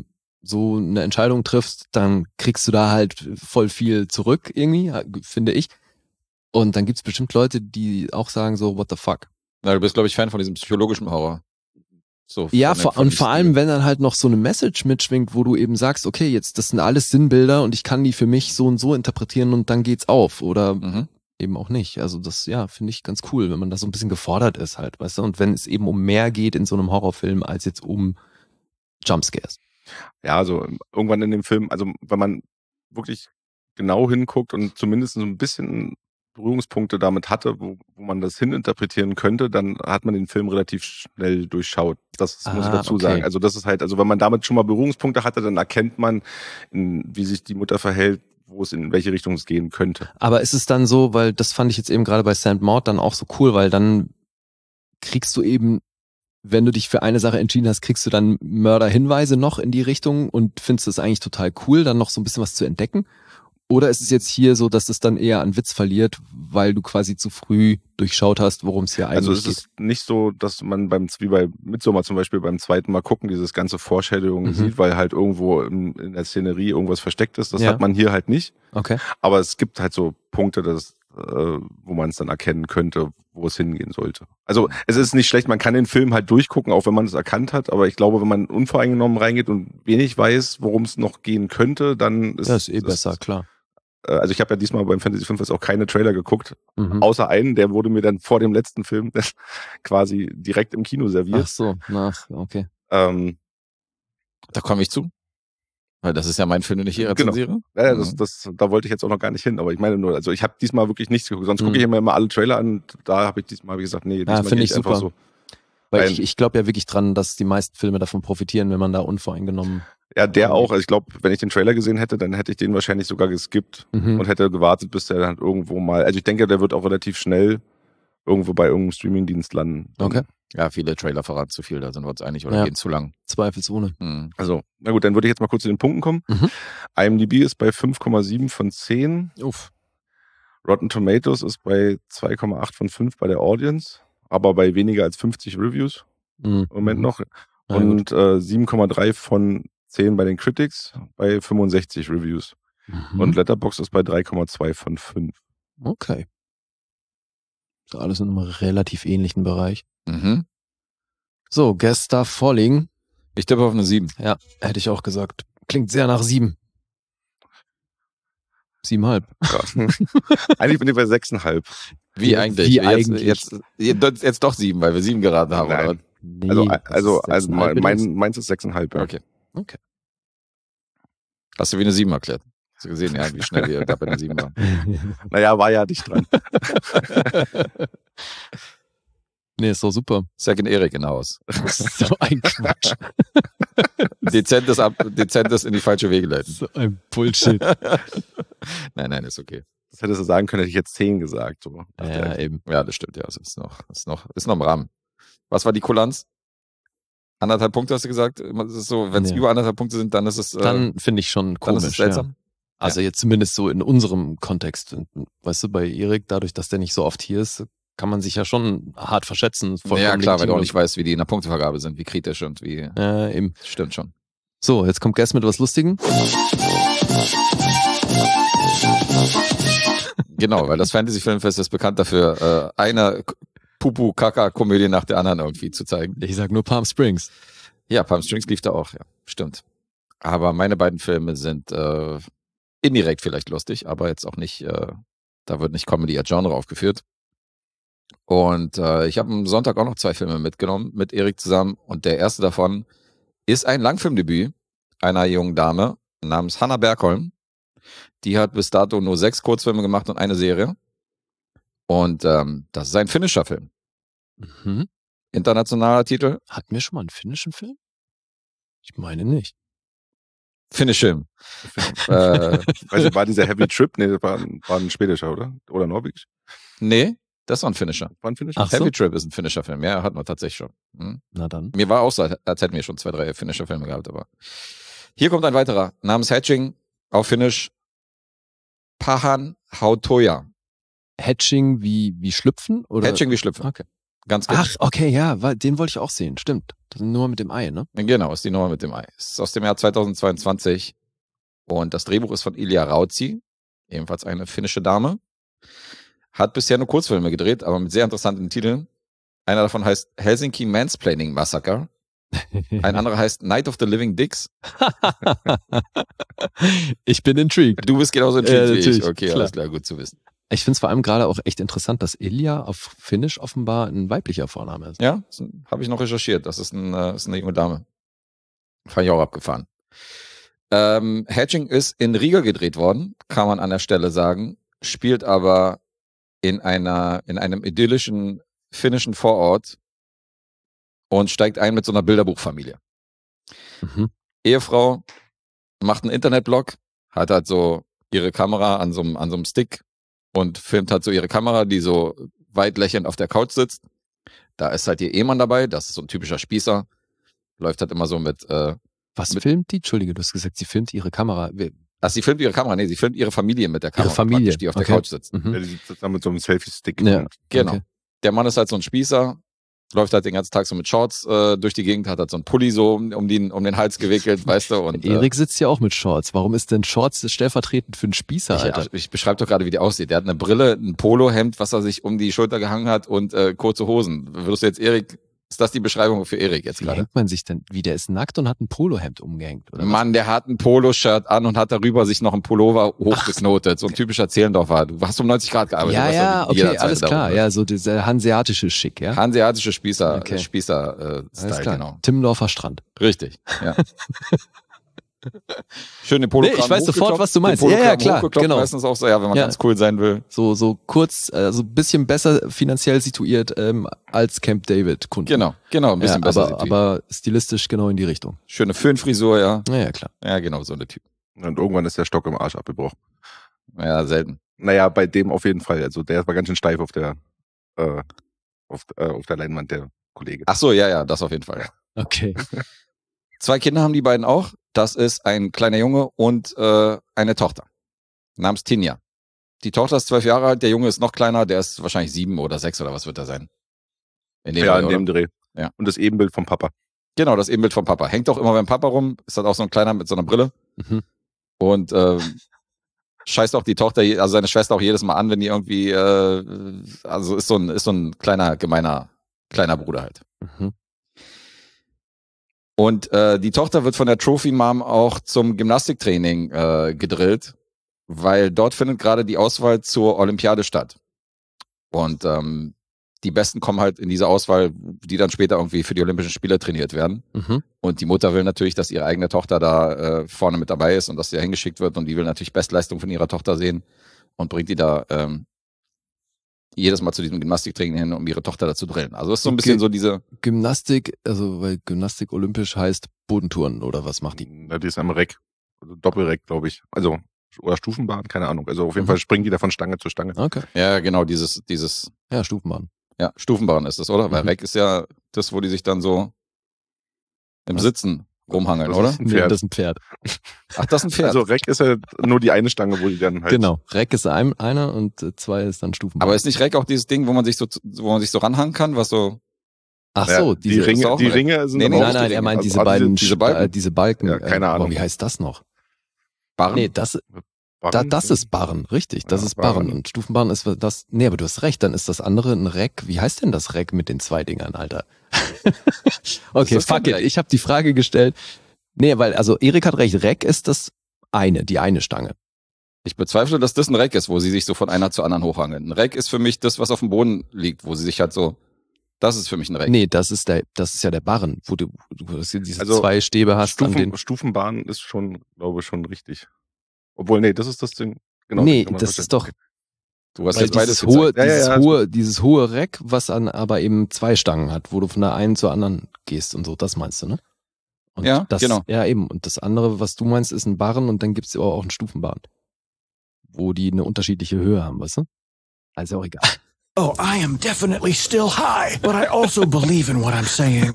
[SPEAKER 3] so eine Entscheidung triffst, dann kriegst du da halt voll viel zurück irgendwie, finde ich. Und dann gibt's bestimmt Leute, die auch sagen so, what the fuck.
[SPEAKER 2] Na, du bist, glaube ich, Fan von diesem psychologischen Horror. So,
[SPEAKER 3] Ja,
[SPEAKER 2] von
[SPEAKER 3] und
[SPEAKER 2] dem
[SPEAKER 3] vor
[SPEAKER 2] Stil.
[SPEAKER 3] allem, wenn dann halt noch so eine Message mitschwingt, wo du eben sagst, okay, jetzt, das sind alles Sinnbilder und ich kann die für mich so und so interpretieren und dann geht's auf oder
[SPEAKER 2] Mhm.
[SPEAKER 3] eben auch nicht. Also das, ja, finde ich ganz cool, wenn man da so ein bisschen gefordert ist halt, weißt du, und wenn es eben um mehr geht in so einem Horrorfilm als jetzt um Jumpscares.
[SPEAKER 4] ja, also irgendwann in dem Film, also wenn man wirklich genau hinguckt und zumindest so ein bisschen Berührungspunkte damit hatte, wo man das hininterpretieren könnte, dann hat man den Film relativ schnell durchschaut. Das muss ich dazu
[SPEAKER 3] okay.
[SPEAKER 4] sagen. Also das ist halt, also wenn man damit schon mal Berührungspunkte hatte, dann erkennt man, wie sich die Mutter verhält, wo es in welche Richtung es gehen könnte.
[SPEAKER 3] Aber ist es dann so, weil das fand ich jetzt eben gerade bei Saint Maud dann auch so cool, weil dann kriegst du eben, wenn du dich für eine Sache entschieden hast, kriegst du dann Mörderhinweise noch in die Richtung und findest es eigentlich total cool, dann noch so ein bisschen was zu entdecken? Oder ist es jetzt hier so, dass es dann eher an Witz verliert, weil du quasi zu früh durchschaut hast, worum es hier eigentlich
[SPEAKER 4] Also es
[SPEAKER 3] geht?
[SPEAKER 4] ist nicht so, dass man wie bei Midsommar zum Beispiel beim zweiten Mal gucken, dieses ganze Foreshadowing
[SPEAKER 3] Mhm.
[SPEAKER 4] sieht, weil halt irgendwo in der Szenerie irgendwas versteckt ist. Das
[SPEAKER 3] Ja.
[SPEAKER 4] hat man hier halt nicht.
[SPEAKER 3] Okay.
[SPEAKER 4] Aber es gibt halt so Punkte, wo man es dann erkennen könnte, wo es hingehen sollte. Also es ist nicht schlecht, man kann den Film halt durchgucken, auch wenn man es erkannt hat. Aber ich glaube, wenn man unvoreingenommen reingeht und wenig weiß, worum es noch gehen könnte, dann ist
[SPEAKER 3] Das ist eh besser, klar.
[SPEAKER 4] Also ich habe ja diesmal beim Fantasy Filmfest auch keine Trailer geguckt,
[SPEAKER 3] Mhm.
[SPEAKER 4] außer einen, der wurde mir dann vor dem letzten Film quasi direkt im Kino
[SPEAKER 3] Ach
[SPEAKER 4] serviert.
[SPEAKER 3] so, okay.
[SPEAKER 2] Da komme ich zu. Weil das ist ja mein Film, den ich hier
[SPEAKER 4] Genau.
[SPEAKER 2] rezensiere.
[SPEAKER 4] Ja,
[SPEAKER 2] Mhm.
[SPEAKER 4] da wollte ich jetzt auch noch gar nicht hin, aber ich meine nur, also ich habe diesmal wirklich nichts geguckt, sonst gucke ich
[SPEAKER 3] Mhm.
[SPEAKER 4] mir immer alle Trailer an, da habe ich diesmal, wie gesagt, nee, diesmal
[SPEAKER 3] finde
[SPEAKER 4] gehe
[SPEAKER 3] ich
[SPEAKER 4] einfach
[SPEAKER 3] super.
[SPEAKER 4] so.
[SPEAKER 3] Weil
[SPEAKER 4] Nein.
[SPEAKER 3] ich glaube ja wirklich dran, dass die meisten Filme davon profitieren, wenn man da unvoreingenommen.
[SPEAKER 4] Ja, der auch, also ich glaube, wenn ich den Trailer gesehen hätte, dann hätte ich den wahrscheinlich sogar geskippt
[SPEAKER 3] Mhm.
[SPEAKER 4] und hätte gewartet, bis der dann irgendwo mal, also ich denke, der wird auch relativ schnell irgendwo bei irgendeinem Streamingdienst landen.
[SPEAKER 3] Okay.
[SPEAKER 2] Ja, viele Trailer verraten zu viel, da sind wir uns einig oder
[SPEAKER 3] Ja.
[SPEAKER 2] gehen zu lang.
[SPEAKER 3] Zweifelsohne.
[SPEAKER 2] Mhm.
[SPEAKER 4] Also, na gut, dann würde ich jetzt mal kurz zu den Punkten kommen.
[SPEAKER 3] Mhm.
[SPEAKER 4] IMDb ist bei 5,7 von 10.
[SPEAKER 3] Uff.
[SPEAKER 4] Rotten Tomatoes ist bei 2,8 von 5 bei der Audience, aber bei weniger als 50 Reviews
[SPEAKER 3] Mhm.
[SPEAKER 4] im Moment noch.
[SPEAKER 3] Ja, gut.
[SPEAKER 4] Und 7,3 von 10 bei den Critics bei 65 Reviews.
[SPEAKER 3] Mhm.
[SPEAKER 4] Und Letterboxd ist bei 3,2 von 5.
[SPEAKER 3] Okay. Ist alles in einem relativ ähnlichen Bereich.
[SPEAKER 2] Mhm.
[SPEAKER 3] So, Guest darf vorlegen.
[SPEAKER 2] Ich tippe auf eine 7.
[SPEAKER 3] Ja, hätte ich auch gesagt. Klingt sehr nach 7. 7,5.
[SPEAKER 4] Ja. Eigentlich bin ich bei 6,5.
[SPEAKER 2] Wie eigentlich?
[SPEAKER 3] Wie
[SPEAKER 2] jetzt,
[SPEAKER 3] eigentlich?
[SPEAKER 2] Jetzt doch 7, weil wir 7 geraten haben.
[SPEAKER 4] Nein.
[SPEAKER 2] Oder?
[SPEAKER 3] Nee,
[SPEAKER 4] Also
[SPEAKER 3] das ist 6,5
[SPEAKER 4] meins ist 6,5. Ja.
[SPEAKER 2] Okay. Hast du wie eine 7 erklärt? Hast du gesehen, ja, wie schnell wir da bei einer 7 waren?
[SPEAKER 4] Naja, war ja dicht dran.
[SPEAKER 3] Nee, ist doch super.
[SPEAKER 2] Second Erik in Haus.
[SPEAKER 3] So ein Quatsch.
[SPEAKER 2] Dezentes in die falsche Wege leiten.
[SPEAKER 3] So ein Bullshit.
[SPEAKER 2] Nein, ist okay.
[SPEAKER 4] Das hättest du sagen können, hätte ich jetzt 10 gesagt. So.
[SPEAKER 3] Ja, eben.
[SPEAKER 2] Ja, das stimmt, ja. Es ist noch im Rahmen. Was war die Kulanz? 1,5 Punkte hast du gesagt? Es ist so, wenn es
[SPEAKER 3] Ja.
[SPEAKER 2] über 1,5 Punkte sind, dann ist es,
[SPEAKER 3] Dann finde ich schon
[SPEAKER 2] dann ist
[SPEAKER 3] komisch.
[SPEAKER 2] es seltsam.
[SPEAKER 3] Also jetzt zumindest so in unserem Kontext. Weißt du, bei Erik, dadurch, dass der nicht so oft hier ist, kann man sich ja schon hart verschätzen.
[SPEAKER 2] Ja, klar, weil du auch nicht weißt, wie die in der Punktevergabe sind, wie kritisch und wie...
[SPEAKER 3] Eben.
[SPEAKER 2] Stimmt schon.
[SPEAKER 3] So, jetzt kommt Guess mit was Lustigem.
[SPEAKER 2] Genau, weil das Fantasy-Filmfest ist bekannt dafür, eine Pupu-Kaka-Komödie nach der anderen irgendwie zu zeigen.
[SPEAKER 3] Ich sag nur Palm Springs.
[SPEAKER 2] Ja, Palm Springs lief da auch, ja, stimmt. Aber meine beiden Filme sind indirekt vielleicht lustig, aber jetzt auch nicht, da wird nicht Comedy als Genre aufgeführt. Und ich habe am Sonntag auch noch 2 Filme mitgenommen, mit Erik zusammen. Und der erste davon ist ein Langfilmdebüt einer jungen Dame namens Hannah Bergholm. Die hat bis dato nur 6 Kurzfilme gemacht und eine Serie. Und das ist ein finnischer Film.
[SPEAKER 3] Mhm.
[SPEAKER 2] Internationaler Titel.
[SPEAKER 3] Hatten wir schon mal einen finnischen Film? Ich meine nicht.
[SPEAKER 2] Finnischfilm.
[SPEAKER 4] Also war dieser Heavy Trip? Nee, das war ein schwedischer, oder? Oder norwegisch?
[SPEAKER 2] Nee, das war ein finnischer.
[SPEAKER 4] War ein finnischer?
[SPEAKER 3] Ach so.
[SPEAKER 2] Heavy Trip ist ein finnischer Film. Ja, hatten wir tatsächlich schon. Hm.
[SPEAKER 3] Na dann.
[SPEAKER 2] Mir war auch so, als hätten wir schon 2, 3 finnische Filme gehabt. Aber hier kommt ein weiterer. Namens Hatching, auf Finnisch Pahan Hautoja.
[SPEAKER 3] Hatching wie Schlüpfen? Oder?
[SPEAKER 2] Hatching wie Schlüpfer.
[SPEAKER 3] Okay.
[SPEAKER 2] Ganz genau.
[SPEAKER 3] Ach, okay, ja, den wollte ich auch sehen. Stimmt. Das ist nur mit dem Ei, ne?
[SPEAKER 2] Genau, ist die Nummer mit dem Ei. Ist aus dem Jahr 2022 und das Drehbuch ist von Ilja Rautsi, ebenfalls eine finnische Dame. Hat bisher nur Kurzfilme gedreht, aber mit sehr interessanten Titeln. Einer davon heißt Helsinki Mansplaining Massacre. Ein anderer heißt Night of the Living Dicks.
[SPEAKER 3] Ich bin intrigued.
[SPEAKER 2] Du bist genauso intrigued wie ich.
[SPEAKER 3] natürlich,
[SPEAKER 2] Okay,
[SPEAKER 3] klar.
[SPEAKER 2] alles klar, gut zu wissen.
[SPEAKER 3] Ich finde es vor allem gerade auch echt interessant, dass Ilja auf Finnisch offenbar ein weiblicher Vorname ist.
[SPEAKER 2] Ja, habe ich noch recherchiert. Das ist eine junge Dame. Fand ich auch abgefahren. Hatching ist in Riga gedreht worden, kann man an der Stelle sagen, spielt aber in einem idyllischen finnischen Vorort und steigt ein mit so einer Bilderbuchfamilie.
[SPEAKER 3] Mhm.
[SPEAKER 2] Ehefrau macht einen Internetblog, hat halt so ihre Kamera an so einem Stick und filmt halt so ihre Kamera, die so weit lächelnd auf der Couch sitzt. Da ist halt ihr Ehemann dabei, das ist so ein typischer Spießer. Läuft halt immer so mit...
[SPEAKER 3] Was filmt die? Entschuldige, du hast gesagt, sie filmt ihre Kamera.
[SPEAKER 2] Sie filmt ihre Kamera, nee, sie filmt ihre Familie mit der Kamera.
[SPEAKER 3] Ihre Familie,
[SPEAKER 2] die auf der
[SPEAKER 3] okay.
[SPEAKER 2] Couch sitzt.
[SPEAKER 3] Mhm.
[SPEAKER 4] Ja, die sitzt dann mit so einem Selfie-Stick.
[SPEAKER 3] Ja.
[SPEAKER 4] Und
[SPEAKER 2] Genau.
[SPEAKER 3] Okay.
[SPEAKER 2] Der Mann ist halt so ein Spießer, läuft halt den ganzen Tag so mit Shorts durch die Gegend, hat halt so einen Pulli so um den Hals gewickelt, weißt du. Und
[SPEAKER 3] Erik sitzt ja auch mit Shorts. Warum ist denn Shorts stellvertretend für einen Spießer, Alter?
[SPEAKER 2] ich beschreibe doch gerade, wie der aussieht. Der hat eine Brille, ein Polohemd, was er sich um die Schulter gehangen hat und kurze Hosen. Würdest du jetzt Erik, ist das die Beschreibung für Erik jetzt
[SPEAKER 3] Wie
[SPEAKER 2] gerade?
[SPEAKER 3] hängt man sich denn? Wie, der ist nackt und hat ein Polohemd umgehängt, oder was?
[SPEAKER 2] Mann, der hat ein Poloshirt an und hat darüber sich noch ein Pullover hochgeknotet. So ein typischer Zehlendorfer. Du hast um 90 Grad gearbeitet.
[SPEAKER 3] Ja,
[SPEAKER 2] weißt du,
[SPEAKER 3] ja, okay,
[SPEAKER 2] jederzeit
[SPEAKER 3] alles klar.
[SPEAKER 2] darüber.
[SPEAKER 3] Ja, so dieser hanseatische Schick, ja?
[SPEAKER 2] Hanseatische Spießer,
[SPEAKER 3] Okay.
[SPEAKER 2] Spießer-Style,
[SPEAKER 3] Alles klar.
[SPEAKER 2] genau.
[SPEAKER 3] Timmendorfer Strand.
[SPEAKER 2] Richtig, ja. Schön den Polokram
[SPEAKER 3] Nee, ich weiß sofort,
[SPEAKER 2] hochgekloppt,
[SPEAKER 3] was du meinst.
[SPEAKER 2] den Polokram
[SPEAKER 3] Ja, ja, klar,
[SPEAKER 2] hochgekloppt,
[SPEAKER 3] genau.
[SPEAKER 2] Meistens auch so, ja, wenn man
[SPEAKER 3] Ja.
[SPEAKER 2] ganz cool sein will.
[SPEAKER 3] So kurz, so ein bisschen besser finanziell situiert als Camp David Kunden.
[SPEAKER 2] Genau, ein bisschen besser.
[SPEAKER 3] aber, aber stilistisch genau in die Richtung.
[SPEAKER 2] Schöne Föhnfrisur, ja.
[SPEAKER 3] Ja, klar.
[SPEAKER 2] Ja, genau, so eine Typ.
[SPEAKER 4] Und irgendwann ist der Stock im Arsch abgebrochen.
[SPEAKER 2] Ja, selten.
[SPEAKER 4] Naja, bei dem auf jeden Fall. Also der war ganz schön steif auf der Leinwand, der Kollege.
[SPEAKER 2] Ach so, ja, das auf jeden Fall, ja.
[SPEAKER 3] Okay.
[SPEAKER 2] 2 Kinder haben die beiden auch. Das ist ein kleiner Junge und eine Tochter. Namens Tinja. Die Tochter ist 12 Jahre alt, der Junge ist noch kleiner, der ist wahrscheinlich 7 oder 6 oder was wird er sein? In dem
[SPEAKER 4] Ja,
[SPEAKER 2] Fall,
[SPEAKER 4] in dem
[SPEAKER 2] oder?
[SPEAKER 4] Dreh.
[SPEAKER 2] Ja.
[SPEAKER 4] Und das Ebenbild vom Papa.
[SPEAKER 2] Genau, das Ebenbild vom Papa. Hängt auch immer beim Papa rum, ist halt auch so ein kleiner mit so einer Brille.
[SPEAKER 3] Mhm.
[SPEAKER 2] Und scheißt auch die Tochter, also seine Schwester auch jedes Mal an, wenn die irgendwie, also ist so ein kleiner, gemeiner, kleiner Bruder halt.
[SPEAKER 3] Mhm.
[SPEAKER 2] Und die Tochter wird von der Trophy Mom auch zum Gymnastiktraining gedrillt, weil dort findet gerade die Auswahl zur Olympiade statt. Und die Besten kommen halt in diese Auswahl, die dann später irgendwie für die Olympischen Spiele trainiert werden.
[SPEAKER 3] Mhm.
[SPEAKER 2] Und die Mutter will natürlich, dass ihre eigene Tochter da vorne mit dabei ist und dass sie da hingeschickt wird. Und die will natürlich Bestleistung von ihrer Tochter sehen und bringt die da jedes Mal zu diesem Gymnastiktraining hin, um ihre Tochter da zu drillen. Also ist so ein bisschen so diese...
[SPEAKER 3] Gymnastik, also weil Gymnastik olympisch heißt Bodentouren oder was macht die?
[SPEAKER 4] Na, die ist am Reck. Also Doppelreck, glaube ich. Also, oder Stufenbahn, keine Ahnung. Also auf jeden Fall springen die da von Stange zu Stange.
[SPEAKER 3] Okay.
[SPEAKER 2] Ja, genau, dieses
[SPEAKER 3] Ja, Stufenbahn.
[SPEAKER 2] ja, Stufenbahn ist das, oder? Weil
[SPEAKER 3] Mhm.
[SPEAKER 2] Reck ist ja das, wo die sich dann so im Sitzen rumhangeln,
[SPEAKER 4] Das
[SPEAKER 2] oder?
[SPEAKER 4] ist ein
[SPEAKER 3] Nee,
[SPEAKER 4] Pferd.
[SPEAKER 3] das ist ein Pferd.
[SPEAKER 2] Ach, das ist ein Pferd.
[SPEAKER 4] Also Reck ist ja nur die eine Stange, wo die dann halt...
[SPEAKER 3] Genau. Reck ist einer und 2 ist dann Stufenbahn.
[SPEAKER 2] Aber ist nicht Reck auch dieses Ding, wo man sich so ranhangen kann, was so...
[SPEAKER 3] Ach
[SPEAKER 4] Ja,
[SPEAKER 3] so,
[SPEAKER 4] die
[SPEAKER 3] diese,
[SPEAKER 4] Ringe,
[SPEAKER 2] auch
[SPEAKER 4] die
[SPEAKER 2] ein Reck.
[SPEAKER 4] Ringe sind
[SPEAKER 2] Nee,
[SPEAKER 4] aber
[SPEAKER 2] nee,
[SPEAKER 4] auch
[SPEAKER 3] Nein, nein,
[SPEAKER 4] die
[SPEAKER 3] er
[SPEAKER 4] Ringe.
[SPEAKER 3] meint
[SPEAKER 4] Also
[SPEAKER 3] diese beiden,
[SPEAKER 2] diese Balken?
[SPEAKER 3] diese Balken.
[SPEAKER 4] Ja, keine
[SPEAKER 3] boah,
[SPEAKER 4] Ahnung.
[SPEAKER 3] wie heißt das noch?
[SPEAKER 2] Barren?
[SPEAKER 3] Nee, das ist Barren, richtig. Das
[SPEAKER 4] Ja,
[SPEAKER 3] ist Barren.
[SPEAKER 4] Barren.
[SPEAKER 3] Und Stufenbarren ist das, nee, aber du hast recht, dann ist das andere ein Reck. Wie heißt denn das Reck mit den 2 Dingern, Alter? Okay,
[SPEAKER 2] das
[SPEAKER 3] fuck
[SPEAKER 2] kein
[SPEAKER 3] it.
[SPEAKER 2] Reck?
[SPEAKER 3] Ich habe die Frage gestellt. Nee, weil, also Erik hat recht, Reck ist die eine Stange.
[SPEAKER 2] Ich bezweifle, dass das ein Reck ist, wo sie sich so von einer zur anderen hochhangeln. Ein Reck ist für mich das, was auf dem Boden liegt, wo sie sich halt so... Das ist für mich ein Reck.
[SPEAKER 3] Nee, das ist ja der Barren, wo du diese
[SPEAKER 4] Also
[SPEAKER 3] 2 Stäbe hast an den.
[SPEAKER 4] Stufenbahn ist schon, glaube ich, schon richtig. Obwohl, nee, das ist das Ding. Genau,
[SPEAKER 3] Nee,
[SPEAKER 4] kann man
[SPEAKER 3] das
[SPEAKER 4] verstehen.
[SPEAKER 3] ist doch,
[SPEAKER 4] Okay.
[SPEAKER 2] Du hast
[SPEAKER 3] weil
[SPEAKER 2] jetzt beides
[SPEAKER 3] dieses hohe,
[SPEAKER 2] gezeigt.
[SPEAKER 3] dieses hohe Reck, was aber eben 2 Stangen hat, wo du von der einen zur anderen gehst und so, das meinst du, ne? Und
[SPEAKER 2] Ja,
[SPEAKER 3] das,
[SPEAKER 2] genau.
[SPEAKER 3] Ja, eben. Und das andere, was du meinst, ist ein Barren und dann gibt's aber auch einen Stufenbarren, wo die eine unterschiedliche Höhe haben, weißt du? Also auch egal.
[SPEAKER 6] Oh, I am definitely still high, but I also believe in what I'm saying.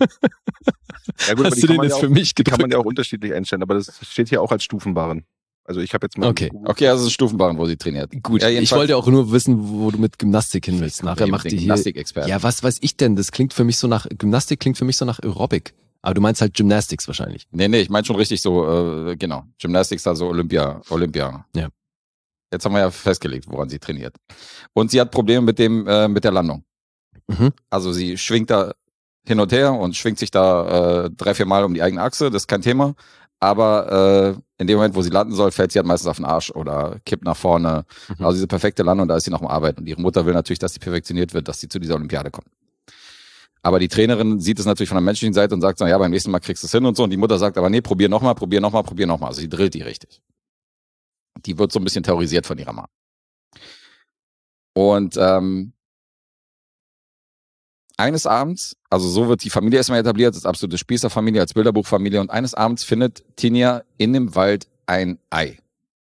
[SPEAKER 4] Ja, gut, aber
[SPEAKER 3] Hast
[SPEAKER 4] die
[SPEAKER 3] du
[SPEAKER 4] kann
[SPEAKER 3] den
[SPEAKER 4] man
[SPEAKER 3] jetzt
[SPEAKER 4] ja
[SPEAKER 3] für
[SPEAKER 4] auch,
[SPEAKER 3] mich
[SPEAKER 4] die kann man
[SPEAKER 3] gedrückt?
[SPEAKER 4] ja auch unterschiedlich einstellen, aber das steht hier auch als Stufenbarren. Also ich habe jetzt mal...
[SPEAKER 3] Okay.
[SPEAKER 2] Okay, also es ist Stufenbarren, wo sie trainiert.
[SPEAKER 3] Gut,
[SPEAKER 2] Ja,
[SPEAKER 3] ich
[SPEAKER 2] jedenfalls-
[SPEAKER 3] wollte auch nur wissen, wo du mit Gymnastik hin willst. Nachher
[SPEAKER 2] Eben
[SPEAKER 3] macht
[SPEAKER 2] den
[SPEAKER 3] die hier.
[SPEAKER 2] Gymnastikexperten.
[SPEAKER 3] Ja, was weiß ich denn? Das klingt für mich so nach, Gymnastik klingt für mich so nach Aerobic. Aber du meinst halt Gymnastics wahrscheinlich.
[SPEAKER 2] Nee, ich meine schon richtig so, genau. Gymnastics, also Olympia.
[SPEAKER 3] Ja.
[SPEAKER 2] Jetzt haben wir ja festgelegt, woran sie trainiert. Und sie hat Probleme mit der Landung.
[SPEAKER 3] Mhm.
[SPEAKER 2] Also sie schwingt da hin und her und schwingt sich da 3-4 Mal um die eigene Achse, das ist kein Thema. Aber in dem Moment, wo sie landen soll, fällt sie halt meistens auf den Arsch oder kippt nach vorne.
[SPEAKER 3] Mhm.
[SPEAKER 2] Also diese perfekte Landung, da ist sie noch am Arbeiten. Und ihre Mutter will natürlich, dass sie perfektioniert wird, dass sie zu dieser Olympiade kommt. Aber die Trainerin sieht es natürlich von der menschlichen Seite und sagt so, ja, beim nächsten Mal kriegst du es hin und so. Und die Mutter sagt aber, nee, probier nochmal. Also sie drillt die richtig. Die wird so ein bisschen terrorisiert von ihrer Mama. Und eines Abends, also so wird die Familie erstmal etabliert, das ist absolute Spießerfamilie, als Bilderbuchfamilie. Und eines Abends findet Tinja in dem Wald ein Ei.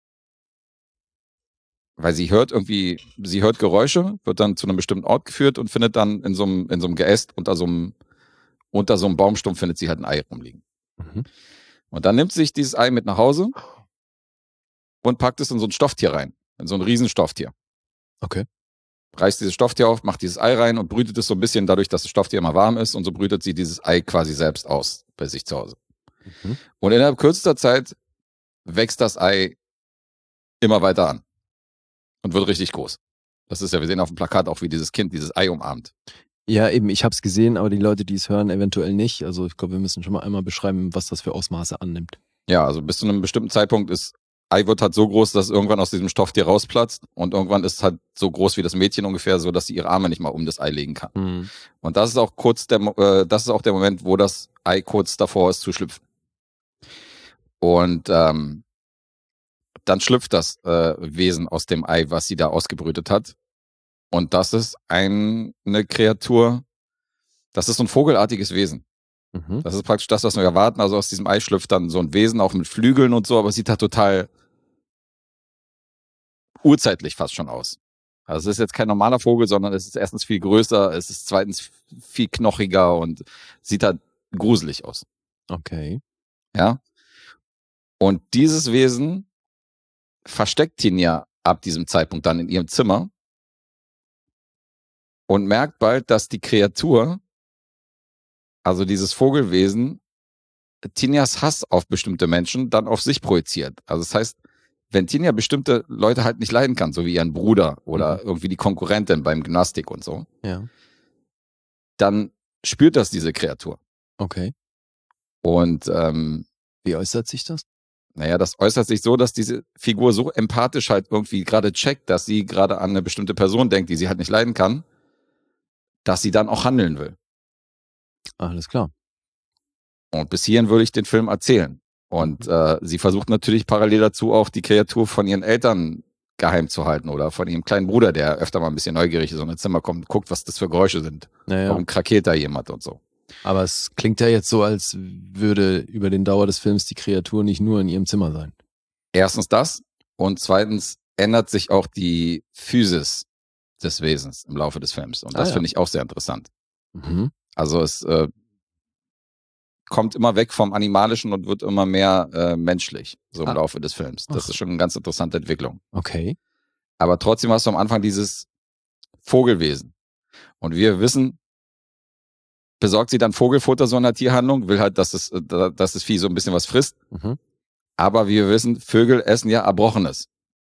[SPEAKER 2] Weil sie hört Geräusche, wird dann zu einem bestimmten Ort geführt und findet dann in so einem Geäst unter so einem Baumstumpf findet sie halt ein Ei rumliegen.
[SPEAKER 3] Mhm.
[SPEAKER 2] Und dann nimmt sie sich dieses Ei mit nach Hause und packt es in so ein Stofftier rein. In so ein Riesenstofftier.
[SPEAKER 3] Okay.
[SPEAKER 2] Reißt dieses Stofftier auf, macht dieses Ei rein und brütet es so ein bisschen dadurch, dass das Stofftier immer warm ist und so brütet sie dieses Ei quasi selbst aus bei sich zu Hause.
[SPEAKER 3] Mhm.
[SPEAKER 2] Und innerhalb kürzester Zeit wächst das Ei immer weiter an und wird richtig groß. Das ist ja, wir sehen auf dem Plakat auch, wie dieses Kind dieses Ei umarmt.
[SPEAKER 3] Ja, eben, ich hab's gesehen, aber die Leute, die es hören, eventuell nicht. Also ich glaube, wir müssen schon mal einmal beschreiben, was das für Ausmaße annimmt.
[SPEAKER 2] Ja, also bis zu einem bestimmten Zeitpunkt Ei wird halt so groß, dass es irgendwann aus diesem Stofftier rausplatzt und irgendwann ist es halt so groß wie das Mädchen ungefähr, so dass sie ihre Arme nicht mal um das Ei legen kann.
[SPEAKER 3] Mhm.
[SPEAKER 2] Und das ist auch der Moment, wo das Ei kurz davor ist zu schlüpfen. Und dann schlüpft das Wesen aus dem Ei, was sie da ausgebrütet hat. Und das ist eine Kreatur, das ist so ein vogelartiges Wesen.
[SPEAKER 3] Mhm.
[SPEAKER 2] Das ist praktisch das, was wir erwarten. Also aus diesem Ei schlüpft dann so ein Wesen, auch mit Flügeln und so, aber es sieht halt total urzeitlich fast schon aus. Also es ist jetzt kein normaler Vogel, sondern es ist erstens viel größer, es ist zweitens viel knochiger und sieht halt gruselig aus.
[SPEAKER 3] Okay.
[SPEAKER 2] Ja. Und dieses Wesen versteckt ihn ja ab diesem Zeitpunkt dann in ihrem Zimmer und merkt bald, dass die Kreatur, also dieses Vogelwesen, Tinjas Hass auf bestimmte Menschen dann auf sich projiziert. Also das heißt, wenn Tinja bestimmte Leute halt nicht leiden kann, so wie ihren Bruder oder irgendwie die Konkurrentin beim Gymnastik und so,
[SPEAKER 3] Ja.
[SPEAKER 2] dann spürt das diese Kreatur.
[SPEAKER 3] Okay.
[SPEAKER 2] Und
[SPEAKER 3] Wie äußert sich das?
[SPEAKER 2] naja, das äußert sich so, dass diese Figur so empathisch halt irgendwie gerade checkt, dass sie gerade an eine bestimmte Person denkt, die sie halt nicht leiden kann, dass sie dann auch handeln will.
[SPEAKER 3] Alles klar.
[SPEAKER 2] Und bis hierhin würde ich den Film erzählen. Und sie versucht natürlich parallel dazu auch die Kreatur von ihren Eltern geheim zu halten oder von ihrem kleinen Bruder, der öfter mal ein bisschen neugierig ist und ins Zimmer kommt und guckt, was das für Geräusche sind.
[SPEAKER 3] Naja.
[SPEAKER 2] Warum krakeelt da jemand und so.
[SPEAKER 3] Aber es klingt ja jetzt so, als würde über den Dauer des Films die Kreatur nicht nur in ihrem Zimmer sein.
[SPEAKER 2] Erstens das und zweitens ändert sich auch die Physis des Wesens im Laufe des Films. Und das
[SPEAKER 3] ja.
[SPEAKER 2] finde ich auch sehr interessant.
[SPEAKER 3] Mhm.
[SPEAKER 2] Also es kommt immer weg vom Animalischen und wird immer mehr menschlich, so im Laufe des Films. Das
[SPEAKER 3] Ach.
[SPEAKER 2] ist schon eine ganz interessante Entwicklung.
[SPEAKER 3] Okay.
[SPEAKER 2] Aber trotzdem hast du am Anfang dieses Vogelwesen. Und wir wissen, besorgt sie dann Vogelfutter so in der Tierhandlung, will halt, dass das Vieh so ein bisschen was frisst.
[SPEAKER 3] Mhm.
[SPEAKER 2] Aber wie wir wissen, Vögel essen ja Erbrochenes.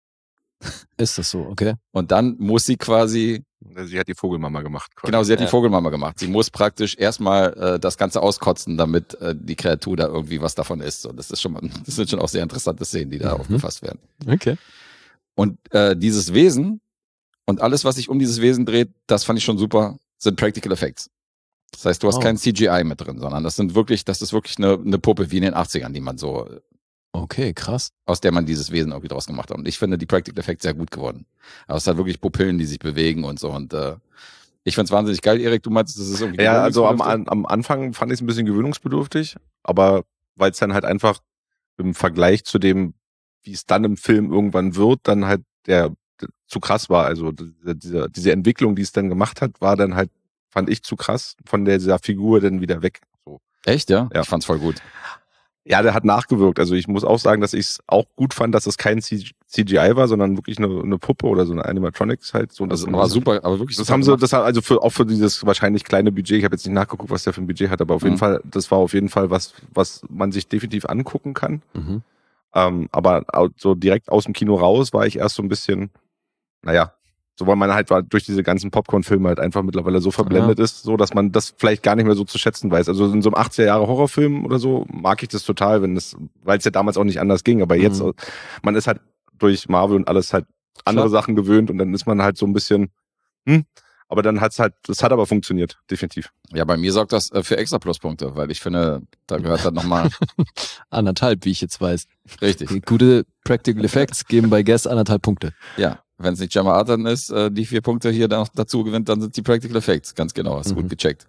[SPEAKER 3] Ist das so, okay.
[SPEAKER 2] Und dann muss sie quasi,
[SPEAKER 4] Sie hat die Vogelmama gemacht. Quasi.
[SPEAKER 2] genau, sie hat
[SPEAKER 3] Ja.
[SPEAKER 2] die Vogelmama gemacht. Sie muss praktisch erstmal das Ganze auskotzen, damit die Kreatur da irgendwie was davon isst. Und das sind schon auch sehr interessante Szenen, die da aufgefasst werden.
[SPEAKER 3] Okay.
[SPEAKER 2] Und dieses Wesen und alles, was sich um dieses Wesen dreht, das fand ich schon super, sind Practical Effects. Das heißt, du hast kein CGI mit drin, sondern das ist wirklich eine Puppe wie in den 80ern, die man so,
[SPEAKER 3] Okay, krass.
[SPEAKER 2] aus der man dieses Wesen irgendwie draus gemacht hat. Und ich finde die Practical Effects sehr gut geworden. Aber es hat wirklich Pupillen, die sich bewegen und so. Und ich find's wahnsinnig geil. Erik, du meinst, das ist irgendwie
[SPEAKER 4] Ja, also
[SPEAKER 2] gewöhnungsbedürftig?
[SPEAKER 4] am Anfang fand ich es ein bisschen gewöhnungsbedürftig, aber weil es dann halt einfach im Vergleich zu dem, wie es dann im Film irgendwann wird, dann halt zu krass war. Also diese Entwicklung, die es dann gemacht hat, war dann halt, fand ich zu krass von dieser Figur dann wieder weg. So.
[SPEAKER 2] Echt, ja?
[SPEAKER 4] Ja.
[SPEAKER 2] Ich fand's voll gut.
[SPEAKER 4] Ja, der hat nachgewirkt. Also ich muss auch sagen, dass ich es auch gut fand, dass es kein CGI war, sondern wirklich eine Puppe oder so eine Animatronics halt. So,
[SPEAKER 2] Das war super, aber wirklich
[SPEAKER 4] Das
[SPEAKER 2] super
[SPEAKER 4] haben sie,
[SPEAKER 2] gemacht.
[SPEAKER 4] das hat also auch für dieses wahrscheinlich kleine Budget, ich habe jetzt nicht nachgeguckt, was der für ein Budget hat, aber auf jeden Fall, das war auf jeden Fall was man sich definitiv angucken kann.
[SPEAKER 3] Mhm.
[SPEAKER 4] Aber so direkt aus dem Kino raus war ich erst so ein bisschen, naja, so weil man halt durch diese ganzen Popcorn-Filme halt einfach mittlerweile so verblendet ist, so dass man das vielleicht gar nicht mehr so zu schätzen weiß. Also in so einem 80er-Jahre-Horrorfilm oder so mag ich das total, weil es ja damals auch nicht anders ging, aber jetzt, man ist halt durch Marvel und alles halt andere Sachen gewöhnt und dann ist man halt so ein bisschen, aber dann das hat aber funktioniert, definitiv.
[SPEAKER 2] Ja, bei mir sorgt das für extra Pluspunkte, weil ich finde, da gehört dann nochmal
[SPEAKER 3] 1,5, wie ich jetzt weiß.
[SPEAKER 2] richtig.
[SPEAKER 3] Gute Practical Effects geben bei Guess 1,5 Punkte.
[SPEAKER 2] Ja, wenn es nicht Gemma Arterton ist, die 4 Punkte hier dann noch dazu gewinnt, dann sind die Practical Effects. Ganz genau, hast du gut gecheckt.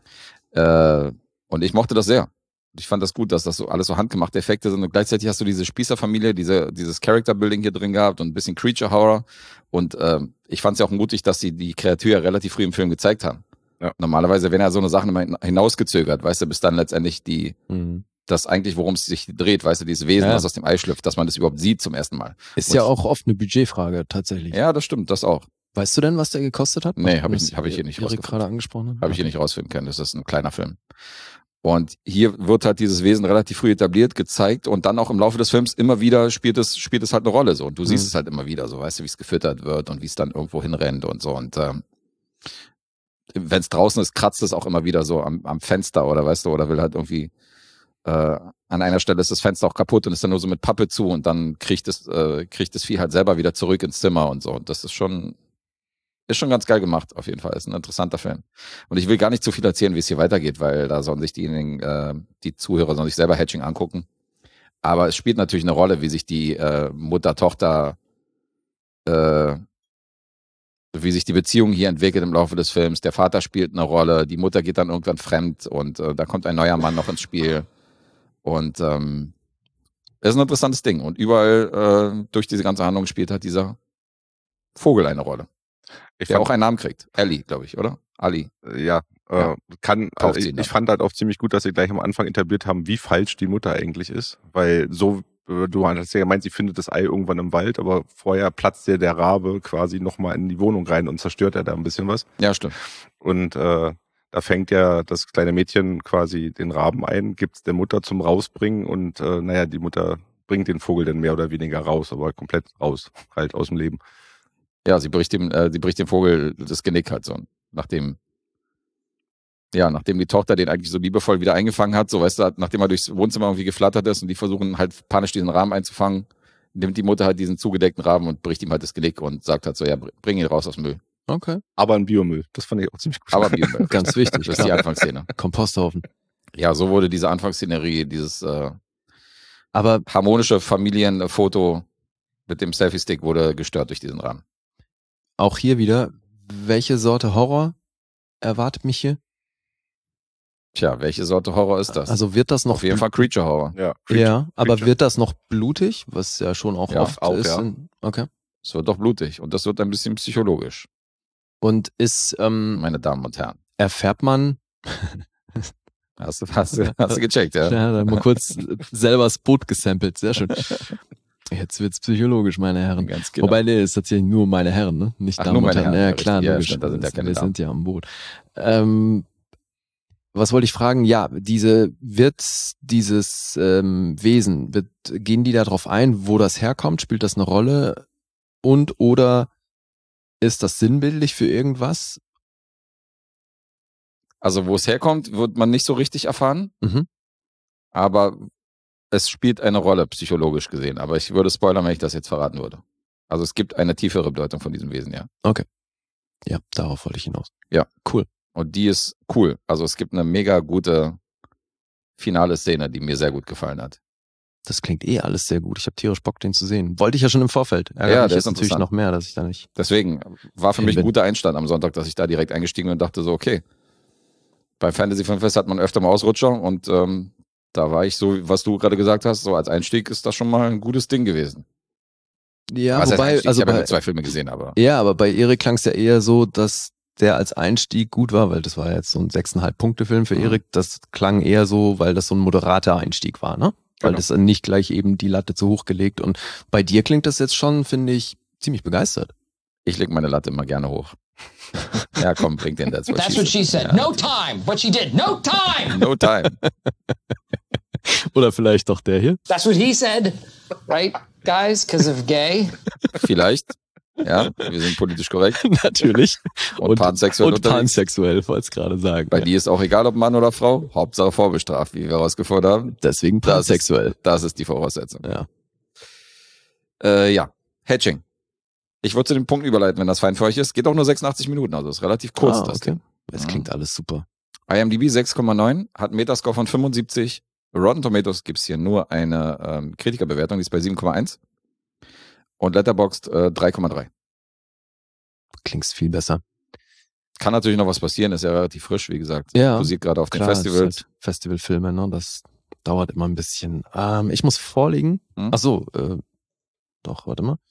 [SPEAKER 2] Und ich mochte das sehr. Ich fand das gut, dass das so alles so handgemachte Effekte sind und gleichzeitig hast du diese Spießerfamilie, dieses Character-Building hier drin gehabt und ein bisschen Creature-Horror und ich fand es ja auch mutig, dass sie die Kreatur ja relativ früh im Film gezeigt haben.
[SPEAKER 4] Ja.
[SPEAKER 2] Normalerweise werden ja so eine Sachen immer hinausgezögert, weißt du, bis dann letztendlich das eigentlich, worum es sich dreht, weißt du, dieses Wesen, was aus dem Ei schlüpft, dass man das überhaupt sieht zum ersten Mal.
[SPEAKER 3] Ist
[SPEAKER 2] Und
[SPEAKER 3] ja auch oft eine Budgetfrage tatsächlich.
[SPEAKER 2] Ja, das stimmt, das auch.
[SPEAKER 3] Weißt du denn, was der gekostet hat?
[SPEAKER 2] Nee, hab ich
[SPEAKER 3] Das
[SPEAKER 2] hier nicht
[SPEAKER 3] Erik
[SPEAKER 2] rausgefunden.
[SPEAKER 3] gerade angesprochen hat?
[SPEAKER 2] Habe ich hier nicht rausfinden können. Das ist ein kleiner Film. Und hier wird halt dieses Wesen relativ früh etabliert, gezeigt und dann auch im Laufe des Films immer wieder spielt es halt eine Rolle so. Und du siehst es halt immer wieder so, weißt du, wie es gefüttert wird und wie es dann irgendwo hinrennt und so. Und wenn es draußen ist, kratzt es auch immer wieder so am Fenster oder weißt du, oder will halt irgendwie an einer Stelle ist das Fenster auch kaputt und ist dann nur so mit Pappe zu und dann kriegt das Vieh halt selber wieder zurück ins Zimmer und so. Und das ist schon ganz geil gemacht, auf jeden Fall. Ist ein interessanter Film. Und ich will gar nicht zu viel erzählen, wie es hier weitergeht, weil da sollen sich die Zuhörer sollen sich selber Hatching angucken. Aber es spielt natürlich eine Rolle, wie sich die Mutter-Tochter, wie sich die Beziehung hier entwickelt im Laufe des Films. Der Vater spielt eine Rolle, die Mutter geht dann irgendwann fremd und da kommt ein neuer Mann noch ins Spiel. Und ist ein interessantes Ding. Und überall durch diese ganze Handlung spielt halt dieser Vogel eine Rolle. Der auch einen Namen kriegt. Ellie, glaube ich, oder? Ali.
[SPEAKER 4] Ja, ich fand halt auch ziemlich gut, dass sie gleich am Anfang etabliert haben, wie falsch die Mutter eigentlich ist. Weil so, du hast ja gemeint, sie findet das Ei irgendwann im Wald, aber vorher platzt ja der Rabe quasi nochmal in die Wohnung rein und zerstört da ein bisschen was.
[SPEAKER 2] Ja, stimmt.
[SPEAKER 4] Und da fängt ja das kleine Mädchen quasi den Raben ein, gibt's der Mutter zum Rausbringen und die Mutter bringt den Vogel dann mehr oder weniger raus, aber komplett raus, halt aus dem Leben.
[SPEAKER 2] Ja, sie bricht dem Vogel das Genick halt so. Nachdem die Tochter den eigentlich so liebevoll wieder eingefangen hat, so weißt du, nachdem er durchs Wohnzimmer irgendwie geflattert ist und die versuchen halt panisch diesen Raben einzufangen, nimmt die Mutter halt diesen zugedeckten Raben und bricht ihm halt das Genick und sagt halt so, ja, bring ihn raus aus dem Müll.
[SPEAKER 3] Okay.
[SPEAKER 4] Aber ein Biomüll, das fand ich auch ziemlich gut.
[SPEAKER 2] Aber Biomüll.
[SPEAKER 3] Ganz wichtig.
[SPEAKER 2] Das ist die Anfangsszene.
[SPEAKER 3] Komposthaufen.
[SPEAKER 2] Ja, so wurde diese Anfangsszenerie, dieses
[SPEAKER 3] aber
[SPEAKER 2] harmonische Familienfoto mit dem Selfie-Stick wurde gestört durch diesen Rahmen.
[SPEAKER 3] Auch hier wieder, welche Sorte Horror erwartet mich hier?
[SPEAKER 2] Tja, welche Sorte Horror ist das?
[SPEAKER 3] Also wird das noch...
[SPEAKER 2] Auf jeden Fall Creature Horror.
[SPEAKER 4] Ja,
[SPEAKER 3] ja, aber
[SPEAKER 4] Creature.
[SPEAKER 3] wird das noch blutig? Was ja schon auch
[SPEAKER 2] Ja,
[SPEAKER 3] oft
[SPEAKER 4] auch,
[SPEAKER 3] ist.
[SPEAKER 4] ja.
[SPEAKER 3] Okay.
[SPEAKER 2] Es wird doch blutig und das wird ein bisschen psychologisch,
[SPEAKER 3] Und ist,
[SPEAKER 2] meine Damen und Herren.
[SPEAKER 3] erfährt man
[SPEAKER 2] Hast du gecheckt, ja?
[SPEAKER 3] Ja, dann mal kurz selber das Boot gesampelt. Sehr schön. Jetzt wird's psychologisch, meine Herren.
[SPEAKER 2] Ganz genau.
[SPEAKER 3] Wobei, nee, ist tatsächlich nur meine Herren, ne? Nicht
[SPEAKER 2] Ach,
[SPEAKER 3] Damen
[SPEAKER 2] nur
[SPEAKER 3] und
[SPEAKER 2] meine
[SPEAKER 3] Herren.
[SPEAKER 2] Herren.
[SPEAKER 3] Ja, klar,
[SPEAKER 2] Ja,
[SPEAKER 3] logisch.
[SPEAKER 2] stimmt, da sind ja keine
[SPEAKER 3] Wir
[SPEAKER 2] Damen.
[SPEAKER 3] sind ja am Boot. Was wollte ich fragen? Ja, dieses Wesen, gehen die da drauf ein, wo das herkommt? Spielt das eine Rolle? Oder ist das sinnbildlich für irgendwas?
[SPEAKER 2] Also wo es herkommt, wird man nicht so richtig erfahren,
[SPEAKER 3] Mhm.
[SPEAKER 2] aber es spielt eine Rolle, psychologisch gesehen. Aber ich würde spoilern, wenn ich das jetzt verraten würde. Also es gibt eine tiefere Bedeutung von diesem Wesen, ja.
[SPEAKER 3] Ja, darauf wollte ich hinaus.
[SPEAKER 2] Ja.
[SPEAKER 3] Cool.
[SPEAKER 2] Und die ist cool. Also es gibt eine mega gute finale Szene, die mir sehr gut gefallen hat.
[SPEAKER 3] Das klingt alles sehr gut. Ich habe tierisch Bock, den zu sehen. Wollte ich ja schon im Vorfeld. Ärgert
[SPEAKER 2] Ja,
[SPEAKER 3] mich
[SPEAKER 2] der
[SPEAKER 3] jetzt
[SPEAKER 2] ist
[SPEAKER 3] natürlich
[SPEAKER 2] interessant.
[SPEAKER 3] noch mehr, dass ich da nicht...
[SPEAKER 2] Deswegen war für mich ein
[SPEAKER 3] Bin.
[SPEAKER 2] guter Einstand am Sonntag, dass ich da direkt eingestiegen bin und dachte so, okay, beim Fantasy Filmfest hat man öfter mal Ausrutscher und da war ich so, was du gerade gesagt hast, so als Einstieg ist das schon mal ein gutes Ding gewesen.
[SPEAKER 3] Ja,
[SPEAKER 2] Was heißt
[SPEAKER 3] wobei,
[SPEAKER 2] Einstieg?
[SPEAKER 3] also
[SPEAKER 2] Ich habe ja
[SPEAKER 3] bei,
[SPEAKER 2] nur 2 Filme gesehen, aber
[SPEAKER 3] ja, aber bei Erik klang es ja eher so, dass der als Einstieg gut war, weil das war jetzt so ein 6,5-Punkte-Film für
[SPEAKER 2] Mhm.
[SPEAKER 3] Erik. Das klang eher so, weil das so ein moderater Einstieg war, ne? Weil
[SPEAKER 2] Genau.
[SPEAKER 3] das nicht gleich eben die Latte zu hoch gelegt. Und bei dir klingt das jetzt schon, finde ich, ziemlich begeistert.
[SPEAKER 2] ich leg meine Latte immer gerne hoch. Ja, komm, bring den That's
[SPEAKER 8] That's what she said.
[SPEAKER 2] Ja.
[SPEAKER 8] No time. What she did. No time.
[SPEAKER 2] No time.
[SPEAKER 3] Oder vielleicht doch der hier.
[SPEAKER 8] That's what he said. Right, guys? Because of gay.
[SPEAKER 2] Vielleicht. Ja, wir sind politisch korrekt.
[SPEAKER 3] Natürlich.
[SPEAKER 2] Und pansexuell
[SPEAKER 3] Und
[SPEAKER 2] unterwegs.
[SPEAKER 3] pansexuell, wollte es gerade sagen.
[SPEAKER 2] Bei dir ist auch egal, ob Mann oder Frau. Hauptsache vorbestraft, wie wir rausgefunden haben.
[SPEAKER 3] Deswegen pansexuell.
[SPEAKER 2] Das ist die Voraussetzung.
[SPEAKER 3] Ja.
[SPEAKER 2] Ja, Hatching. Ich würde zu den Punkten überleiten, wenn das fein für euch ist. Geht auch nur 86 Minuten, also ist relativ kurz. Das
[SPEAKER 3] okay.
[SPEAKER 2] Ding.
[SPEAKER 3] Das
[SPEAKER 2] Mhm.
[SPEAKER 3] klingt alles super.
[SPEAKER 2] IMDb 6,9, hat einen Metascore von 75. Rotten Tomatoes gibt's hier nur eine Kritikerbewertung, die ist bei 7,1. Und Letterboxd 3,3.
[SPEAKER 3] Klingt's viel besser.
[SPEAKER 2] Kann natürlich noch was passieren, ist ja relativ frisch, wie gesagt.
[SPEAKER 3] Ja,
[SPEAKER 2] Posiert gerade auf den
[SPEAKER 3] Klar,
[SPEAKER 2] Festivals.
[SPEAKER 3] es ist halt Festivalfilme, ne? Das dauert immer ein bisschen. Ich muss vorlegen.
[SPEAKER 2] Hm?
[SPEAKER 3] Ach so, doch, warte mal.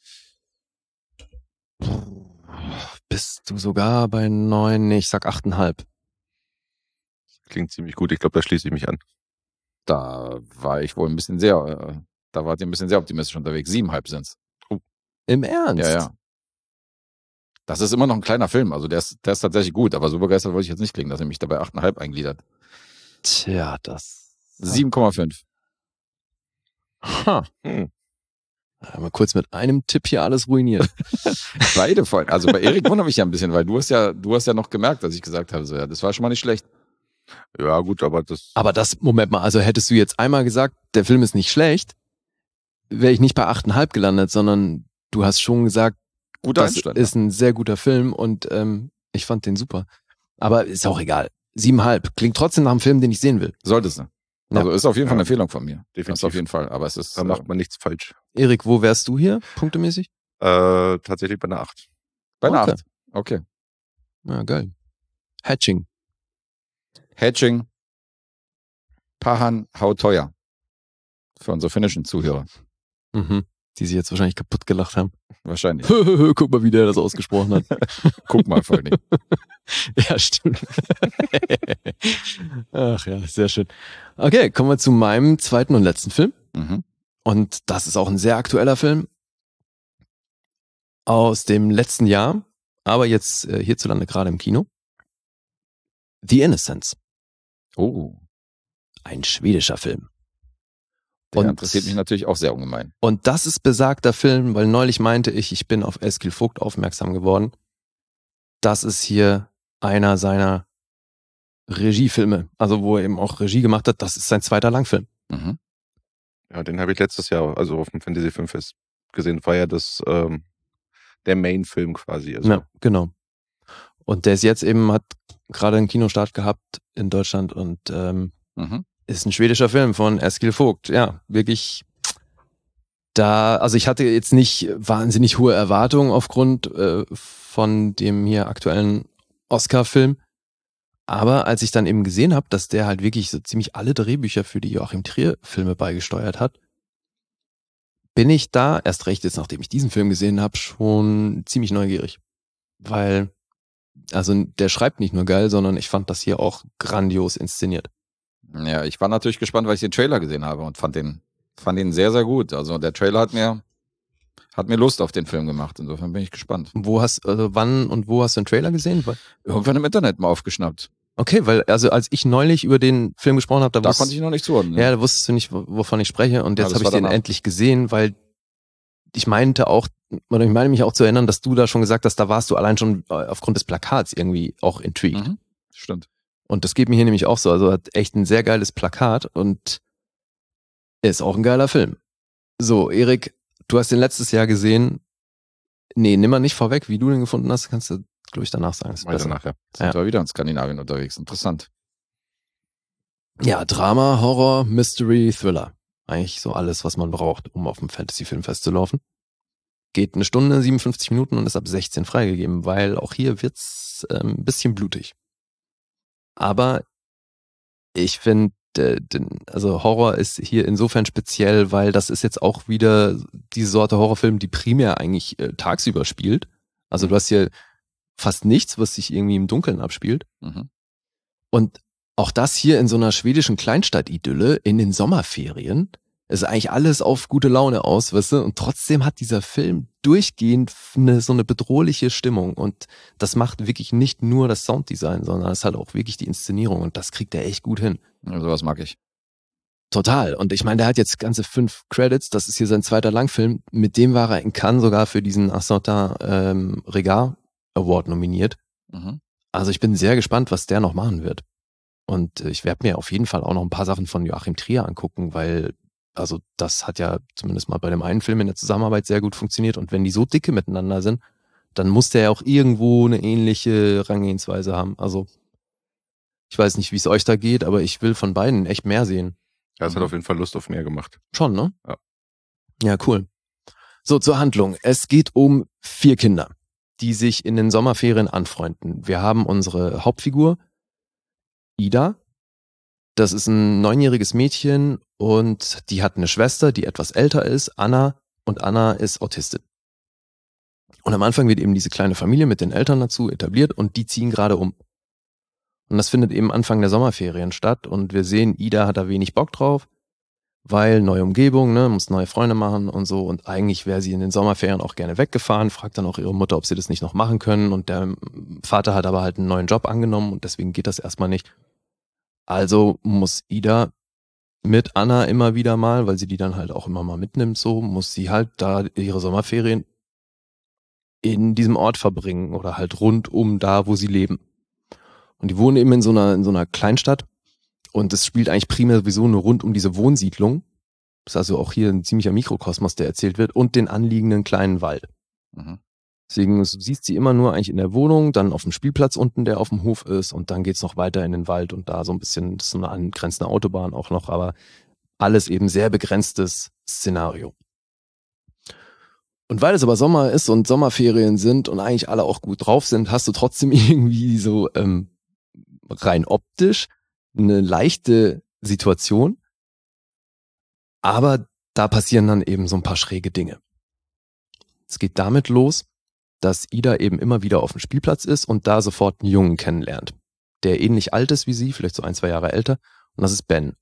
[SPEAKER 3] Bist du sogar bei 9? Nee, ich sag 8,5.
[SPEAKER 4] Klingt ziemlich gut. Ich glaube, da schließe ich mich an.
[SPEAKER 2] Da war ich wohl ein bisschen sehr, da wart ihr ein bisschen sehr optimistisch unterwegs. 7,5 sind's.
[SPEAKER 3] Im Ernst?
[SPEAKER 2] Ja, ja. Das ist immer noch ein kleiner Film, also der ist tatsächlich gut, aber so begeistert wollte ich jetzt nicht klingen, dass er mich dabei 8,5 eingliedert.
[SPEAKER 3] Tja, das.
[SPEAKER 2] 7,5.
[SPEAKER 3] Ha. Mal kurz mit einem Tipp hier alles ruiniert.
[SPEAKER 2] Beide voll. Also bei Erik wundert mich ja ein bisschen, weil du hast ja noch gemerkt, dass ich gesagt habe, so ja, das war schon mal nicht schlecht.
[SPEAKER 4] Ja, gut, aber das.
[SPEAKER 3] Aber Moment mal, also hättest du jetzt einmal gesagt, der Film ist nicht schlecht, wäre ich nicht bei 8,5 gelandet, sondern du hast schon gesagt,
[SPEAKER 2] Guter
[SPEAKER 3] das
[SPEAKER 2] Einstand.
[SPEAKER 3] ist ein sehr guter Film und ich fand den super. Aber ist auch egal. 7,5. Klingt trotzdem nach einem Film, den ich sehen will.
[SPEAKER 2] Solltest du. Also ist auf jeden Fall eine Empfehlung von mir.
[SPEAKER 4] Definitiv.
[SPEAKER 2] Das auf jeden Fall. Aber es ist.
[SPEAKER 4] Da macht man nichts falsch.
[SPEAKER 3] Erik, wo wärst du hier, punktemäßig?
[SPEAKER 4] Tatsächlich bei einer 8.
[SPEAKER 2] bei einer
[SPEAKER 3] Okay.
[SPEAKER 2] 8. Okay.
[SPEAKER 3] Ja, geil. Hatching.
[SPEAKER 2] Hatching. Pahan, how teuer. Für unsere finnischen Zuhörer.
[SPEAKER 3] Mhm. Die sich jetzt wahrscheinlich kaputt gelacht haben.
[SPEAKER 2] Wahrscheinlich.
[SPEAKER 3] Guck mal, wie der das ausgesprochen hat.
[SPEAKER 2] Guck mal vor allen Dingen.
[SPEAKER 3] Ja, stimmt. Ach ja, sehr schön. Okay, kommen wir zu meinem zweiten und letzten Film.
[SPEAKER 2] Mhm.
[SPEAKER 3] Und das ist auch ein sehr aktueller Film aus dem letzten Jahr, aber jetzt hierzulande gerade im Kino. The Innocents,
[SPEAKER 2] Oh,
[SPEAKER 3] ein schwedischer Film.
[SPEAKER 2] der
[SPEAKER 3] Und-
[SPEAKER 2] interessiert mich natürlich auch sehr ungemein.
[SPEAKER 3] Und das ist besagter Film, weil neulich meinte ich bin auf Eskil Vogt aufmerksam geworden. Das ist hier einer seiner Regiefilme, also wo er eben auch Regie gemacht hat. Das ist sein zweiter Langfilm.
[SPEAKER 2] Mhm.
[SPEAKER 4] Ja, den habe ich letztes Jahr, also auf dem Fantasy Filmfest gesehen. War ja das der Main-Film quasi. Also.
[SPEAKER 3] Ja, genau. Und der ist jetzt eben, hat gerade einen Kinostart gehabt in Deutschland und
[SPEAKER 2] Mhm.
[SPEAKER 3] ist ein schwedischer Film von Eskil Vogt. Ja, wirklich. Also ich hatte jetzt nicht wahnsinnig hohe Erwartungen aufgrund von dem hier aktuellen Oscar-Film. Aber als ich dann eben gesehen habe, dass der halt wirklich so ziemlich alle Drehbücher für die Joachim Trier-Filme beigesteuert hat, bin ich da, erst recht jetzt, nachdem ich diesen Film gesehen habe, schon ziemlich neugierig. Weil, also der schreibt nicht nur geil, sondern ich fand das hier auch grandios inszeniert.
[SPEAKER 2] Ja, ich war natürlich gespannt, weil ich den Trailer gesehen habe und fand den sehr, sehr gut. Also der Trailer hat mir Lust auf den Film gemacht. Insofern bin ich gespannt.
[SPEAKER 3] Wann und wo hast du den Trailer gesehen?
[SPEAKER 2] Irgendwann im Internet mal aufgeschnappt.
[SPEAKER 3] Okay, weil als ich neulich über den Film gesprochen habe,
[SPEAKER 2] da konnte ich noch nicht zuordnen.
[SPEAKER 3] Ja, da wusstest du nicht, wovon ich spreche. Und jetzt habe ich den endlich gesehen, weil ich meine mich auch zu erinnern, dass du da schon gesagt hast, da warst du allein schon aufgrund des Plakats irgendwie auch intrigued.
[SPEAKER 2] Mhm, stimmt.
[SPEAKER 3] Und das geht mir hier nämlich auch so. Also hat echt ein sehr geiles Plakat und ist auch ein geiler Film. So, Erik, du hast den letztes Jahr gesehen. Nee, nimm mal nicht vorweg, wie du den gefunden hast, kannst du, glaube ich, danach sagen.
[SPEAKER 2] Nachher. Sind wir wieder in Skandinavien unterwegs. Interessant.
[SPEAKER 3] Ja, Drama, Horror, Mystery, Thriller. Eigentlich so alles, was man braucht, um auf dem Fantasy-Film festzulaufen. Geht 1 Stunde, 57 Minuten und ist ab 16 freigegeben, weil auch hier wird's ein bisschen blutig. Aber ich finde, also Horror ist hier insofern speziell, weil das ist jetzt auch wieder diese Sorte Horrorfilm, die primär eigentlich tagsüber spielt. Also du hast hier fast nichts, was sich irgendwie im Dunkeln abspielt.
[SPEAKER 2] Mhm.
[SPEAKER 3] Und auch das hier in so einer schwedischen Kleinstadt-Idylle in den Sommerferien ist eigentlich alles auf gute Laune aus, weißt du? Und trotzdem hat dieser Film durchgehend so eine bedrohliche Stimmung. Und das macht wirklich nicht nur das Sounddesign, sondern es ist halt auch wirklich die Inszenierung. Und das kriegt er echt gut hin.
[SPEAKER 2] Ja, sowas mag ich.
[SPEAKER 3] Total. Und ich meine, der hat jetzt ganze 5 Credits. Das ist hier sein 2. Langfilm. Mit dem war er in Cannes sogar für diesen Assantin Regard Award nominiert.
[SPEAKER 2] Mhm.
[SPEAKER 3] Also ich bin sehr gespannt, was der noch machen wird. Und ich werde mir auf jeden Fall auch noch ein paar Sachen von Joachim Trier angucken, weil also das hat ja zumindest mal bei dem einen Film in der Zusammenarbeit sehr gut funktioniert. Und wenn die so dicke miteinander sind, dann muss der ja auch irgendwo eine ähnliche Herangehensweise haben. Also ich weiß nicht, wie es euch da geht, aber ich will von beiden echt mehr sehen.
[SPEAKER 4] Ja, es hat auf jeden Fall Lust auf mehr gemacht.
[SPEAKER 3] Schon, ne?
[SPEAKER 4] Ja.
[SPEAKER 3] Ja, cool. So, zur Handlung. Es geht um 4 Kinder, die sich in den Sommerferien anfreunden. Wir haben unsere Hauptfigur, Ida. Das ist ein 9-jähriges Mädchen und die hat eine Schwester, die etwas älter ist, Anna, und Anna ist Autistin. Und am Anfang wird eben diese kleine Familie mit den Eltern dazu etabliert und die ziehen gerade um. Und das findet eben Anfang der Sommerferien statt und wir sehen, Ida hat da wenig Bock drauf, weil neue Umgebung, ne, muss neue Freunde machen und so, und eigentlich wäre sie in den Sommerferien auch gerne weggefahren, fragt dann auch ihre Mutter, ob sie das nicht noch machen können, und der Vater hat aber halt einen neuen Job angenommen und deswegen geht das erstmal nicht. Also muss Ida mit Anna immer wieder mal, weil sie die dann halt auch immer mal mitnimmt, so muss sie halt da ihre Sommerferien in diesem Ort verbringen oder halt rund um da, wo sie leben. Und die wohnen eben in so einer Kleinstadt und es spielt eigentlich primär sowieso nur rund um diese Wohnsiedlung. Das ist also auch hier ein ziemlicher Mikrokosmos, der erzählt wird, und den anliegenden kleinen Wald.
[SPEAKER 2] Mhm.
[SPEAKER 3] Deswegen siehst sie immer nur eigentlich in der Wohnung, dann auf dem Spielplatz unten, der auf dem Hof ist, und dann geht's noch weiter in den Wald und da so ein bisschen, das ist so eine angrenzende Autobahn auch noch, aber alles eben sehr begrenztes Szenario. Und weil es aber Sommer ist und Sommerferien sind und eigentlich alle auch gut drauf sind, hast du trotzdem irgendwie so rein optisch eine leichte Situation, aber da passieren dann eben so ein paar schräge Dinge. Es geht damit los, dass Ida eben immer wieder auf dem Spielplatz ist und da sofort einen Jungen kennenlernt, der ähnlich alt ist wie sie, vielleicht so 1-2 Jahre älter, und das ist Ben.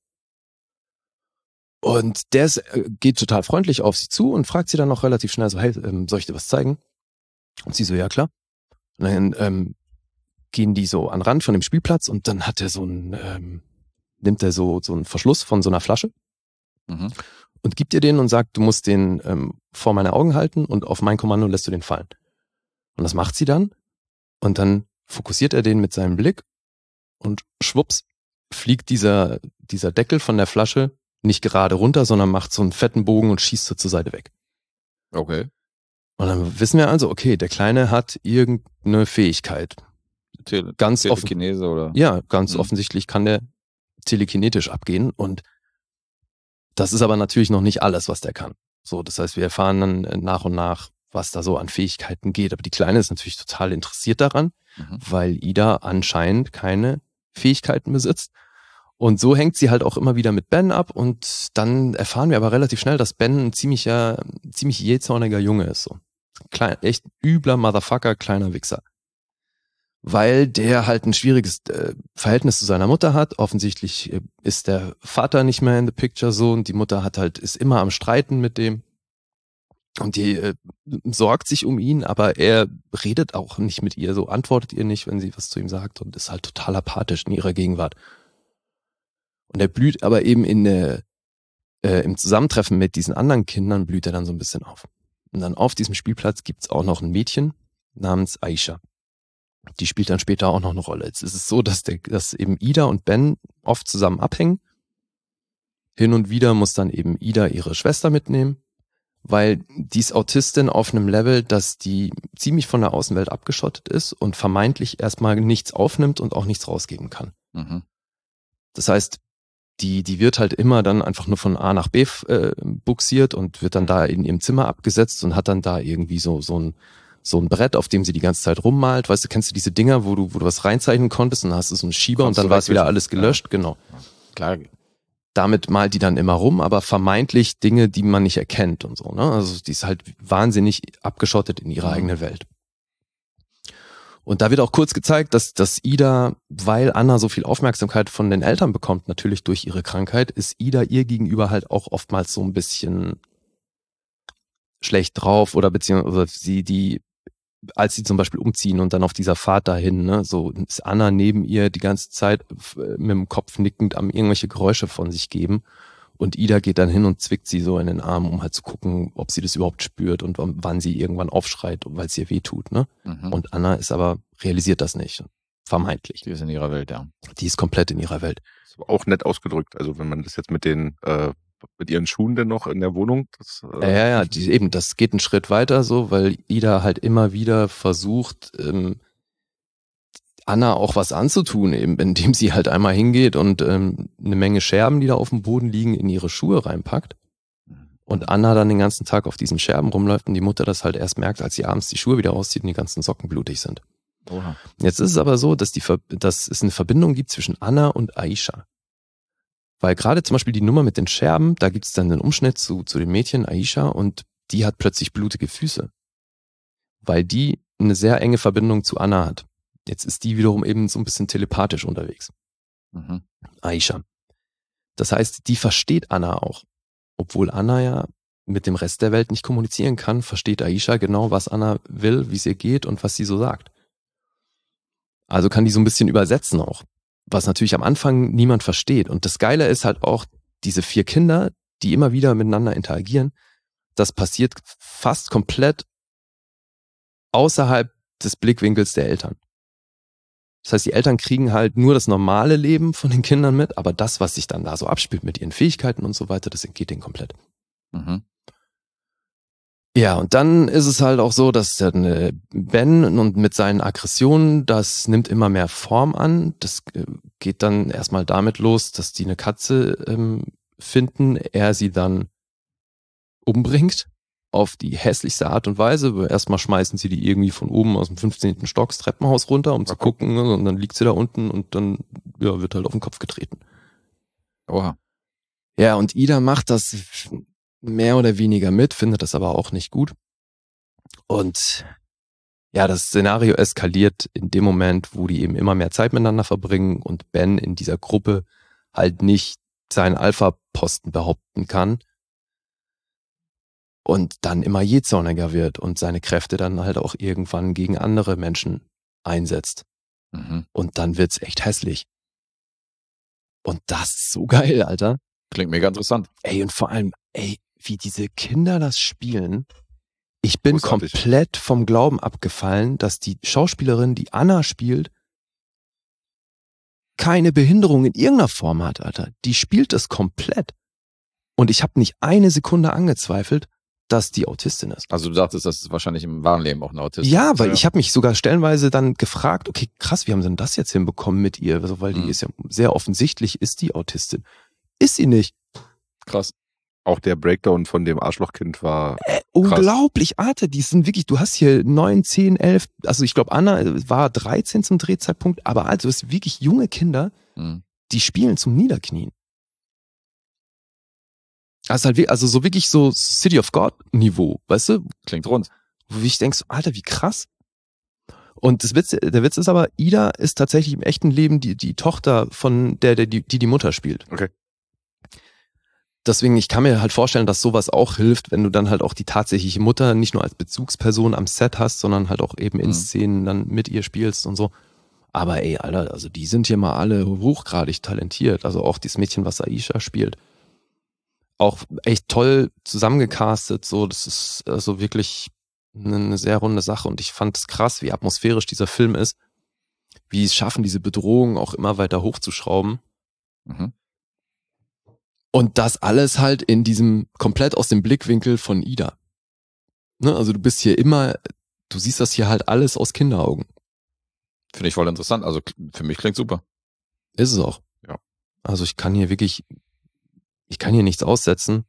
[SPEAKER 3] Und der geht total freundlich auf sie zu und fragt sie dann noch relativ schnell so, hey, soll ich dir was zeigen? Und sie so, ja klar. Und dann gehen die so an den Rand von dem Spielplatz und dann hat er nimmt er so einen Verschluss von so einer Flasche und gibt ihr den und sagt, du musst den vor meine Augen halten und auf mein Kommando lässt du den fallen. Und das macht sie dann und dann fokussiert er den mit seinem Blick und schwupps fliegt dieser Deckel von der Flasche nicht gerade runter, sondern macht so einen fetten Bogen und schießt so zur Seite weg.
[SPEAKER 2] Okay.
[SPEAKER 3] Und dann wissen wir also, okay, der Kleine hat irgendeine Fähigkeit.
[SPEAKER 2] Telekinese oder?
[SPEAKER 3] Ja, ganz offensichtlich kann der telekinetisch abgehen, und das ist aber natürlich noch nicht alles, was der kann. So, das heißt, wir erfahren dann nach und nach, was da so an Fähigkeiten geht. Aber die Kleine ist natürlich total interessiert daran, weil Ida anscheinend keine Fähigkeiten besitzt. Und so hängt sie halt auch immer wieder mit Ben ab, und dann erfahren wir aber relativ schnell, dass Ben ein ziemlich jähzorniger Junge ist. So. Echt übler Motherfucker, kleiner Wichser. weil der halt ein schwieriges Verhältnis zu seiner Mutter hat. Offensichtlich ist der Vater nicht mehr in the picture so und die Mutter ist immer am Streiten mit dem. Und die sorgt sich um ihn, aber er redet auch nicht mit ihr, so antwortet ihr nicht, wenn sie was zu ihm sagt und ist halt total apathisch in ihrer Gegenwart. Und er blüht aber eben im Zusammentreffen mit diesen anderen Kindern blüht er dann so ein bisschen auf. Und dann auf diesem Spielplatz gibt's auch noch ein Mädchen namens Aisha. Die spielt dann später auch noch eine Rolle. Jetzt ist es so, dass eben Ida und Ben oft zusammen abhängen. Hin und wieder muss dann eben Ida ihre Schwester mitnehmen, weil die ist Autistin auf einem Level, dass die ziemlich von der Außenwelt abgeschottet ist und vermeintlich erstmal nichts aufnimmt und auch nichts rausgeben kann.
[SPEAKER 2] Mhm.
[SPEAKER 3] Das heißt, die wird halt immer dann einfach nur von A nach B buxiert und wird dann da in ihrem Zimmer abgesetzt und hat dann da irgendwie so ein Brett, auf dem sie die ganze Zeit rummalt. Weißt du, kennst du diese Dinger, wo du was reinzeichnen konntest und dann hast du so einen Schieber und dann war es wieder alles gelöscht? Ja. Genau.
[SPEAKER 2] Klar.
[SPEAKER 3] Damit malt die dann immer rum, aber vermeintlich Dinge, die man nicht erkennt und so, ne? Also die ist halt wahnsinnig abgeschottet in ihrer eigenen Welt. Und da wird auch kurz gezeigt, dass Ida, weil Anna so viel Aufmerksamkeit von den Eltern bekommt, natürlich durch ihre Krankheit, ist Ida ihr gegenüber halt auch oftmals so ein bisschen schlecht drauf oder beziehungsweise als sie zum Beispiel umziehen und dann auf dieser Fahrt dahin, ne, so ist Anna neben ihr die ganze Zeit mit dem Kopf nickend am irgendwelche Geräusche von sich geben und Ida geht dann hin und zwickt sie so in den Arm, um halt zu gucken, ob sie das überhaupt spürt und wann sie irgendwann aufschreit, weil es ihr weh tut, ne?
[SPEAKER 2] Mhm.
[SPEAKER 3] Und Anna realisiert das nicht, vermeintlich.
[SPEAKER 2] Die ist in ihrer Welt, ja.
[SPEAKER 3] Die ist komplett in ihrer Welt.
[SPEAKER 4] Das ist aber auch nett ausgedrückt. Also wenn man das jetzt mit ihren Schuhen denn noch in der Wohnung.
[SPEAKER 3] Das geht einen Schritt weiter so, weil Ida halt immer wieder versucht, Anna auch was anzutun, eben, indem sie halt einmal hingeht und eine Menge Scherben, die da auf dem Boden liegen, in ihre Schuhe reinpackt. Und Anna dann den ganzen Tag auf diesen Scherben rumläuft und die Mutter das halt erst merkt, als sie abends die Schuhe wieder auszieht und die ganzen Socken blutig sind.
[SPEAKER 2] Oha.
[SPEAKER 3] Jetzt ist es aber so, dass es eine Verbindung gibt zwischen Anna und Aisha. Weil gerade zum Beispiel die Nummer mit den Scherben, da gibt es dann den Umschnitt zu dem Mädchen Aisha und die hat plötzlich blutige Füße. Weil die eine sehr enge Verbindung zu Anna hat. Jetzt ist die wiederum eben so ein bisschen telepathisch unterwegs.
[SPEAKER 2] Mhm.
[SPEAKER 3] Aisha. Das heißt, die versteht Anna auch. Obwohl Anna ja mit dem Rest der Welt nicht kommunizieren kann, versteht Aisha genau, was Anna will, wie es ihr geht und was sie so sagt. Also kann die so ein bisschen übersetzen auch. Was natürlich am Anfang niemand versteht. Und das Geile ist halt auch, diese 4 Kinder, die immer wieder miteinander interagieren, das passiert fast komplett außerhalb des Blickwinkels der Eltern. Das heißt, die Eltern kriegen halt nur das normale Leben von den Kindern mit, aber das, was sich dann da so abspielt mit ihren Fähigkeiten und so weiter, das entgeht denen komplett.
[SPEAKER 2] Mhm.
[SPEAKER 3] Ja, und dann ist es halt auch so, dass Ben und mit seinen Aggressionen, das nimmt immer mehr Form an. Das geht dann erstmal damit los, dass die eine Katze finden, er sie dann umbringt auf die hässlichste Art und Weise. Erstmal schmeißen sie die irgendwie von oben aus dem 15. Stock das Treppenhaus runter, um zu gucken, und dann liegt sie da unten und dann wird halt auf den Kopf getreten.
[SPEAKER 2] Oha.
[SPEAKER 3] Ja, und Ida macht das mehr oder weniger mit, findet das aber auch nicht gut. Und ja, das Szenario eskaliert in dem Moment, wo die eben immer mehr Zeit miteinander verbringen und Ben in dieser Gruppe halt nicht seinen Alpha-Posten behaupten kann und dann immer jähzorniger wird und seine Kräfte dann halt auch irgendwann gegen andere Menschen einsetzt.
[SPEAKER 2] Mhm.
[SPEAKER 3] Und dann wird's echt hässlich. Und das ist so geil, Alter.
[SPEAKER 2] Klingt mega interessant.
[SPEAKER 3] Ey, und vor allem, wie diese Kinder das spielen. Ich bin
[SPEAKER 4] Großartig.
[SPEAKER 3] komplett vom Glauben abgefallen, dass die Schauspielerin, die Anna spielt, keine Behinderung in irgendeiner Form hat, Alter. Die spielt das komplett. Und ich habe nicht eine Sekunde angezweifelt, dass die Autistin ist.
[SPEAKER 2] Also du dachtest, das ist wahrscheinlich im wahren Leben auch eine Autistin.
[SPEAKER 3] Ja, weil ich habe mich sogar stellenweise dann gefragt, okay, krass, wie haben sie denn das jetzt hinbekommen mit ihr? Also, weil die ist ja sehr offensichtlich, ist die Autistin. Ist sie nicht.
[SPEAKER 2] Krass.
[SPEAKER 4] Auch der Breakdown von dem Arschlochkind war
[SPEAKER 3] Unglaublich, Alter, die sind wirklich, du hast hier 9, 10, 11, also ich glaube Anna war 13 zum Drehzeitpunkt, aber Alter, du hast wirklich junge Kinder, die spielen zum Niederknien. Also halt, also so wirklich so City of God Niveau, weißt du?
[SPEAKER 2] Klingt rund.
[SPEAKER 3] Wo ich denk so, Alter, wie krass. Und der Witz ist aber, Ida ist tatsächlich im echten Leben die Tochter von die Mutter spielt.
[SPEAKER 4] Okay.
[SPEAKER 3] Deswegen, ich kann mir halt vorstellen, dass sowas auch hilft, wenn du dann halt auch die tatsächliche Mutter nicht nur als Bezugsperson am Set hast, sondern halt auch eben in Szenen dann mit ihr spielst und so. Aber ey, Alter, also die sind hier mal alle hochgradig talentiert. Also auch dieses Mädchen, was Aisha spielt. Auch echt toll zusammengecastet, so, das ist also wirklich eine sehr runde Sache und ich fand es krass, wie atmosphärisch dieser Film ist, wie es schaffen, diese Bedrohung auch immer weiter hochzuschrauben.
[SPEAKER 2] Mhm.
[SPEAKER 3] Und das alles halt in diesem, komplett aus dem Blickwinkel von Ida. Ne, also du bist hier immer, du siehst das hier halt alles aus Kinderaugen.
[SPEAKER 2] Finde ich voll interessant. Also für mich klingt super.
[SPEAKER 3] Ist es auch.
[SPEAKER 2] Ja.
[SPEAKER 3] Also ich kann hier nichts aussetzen.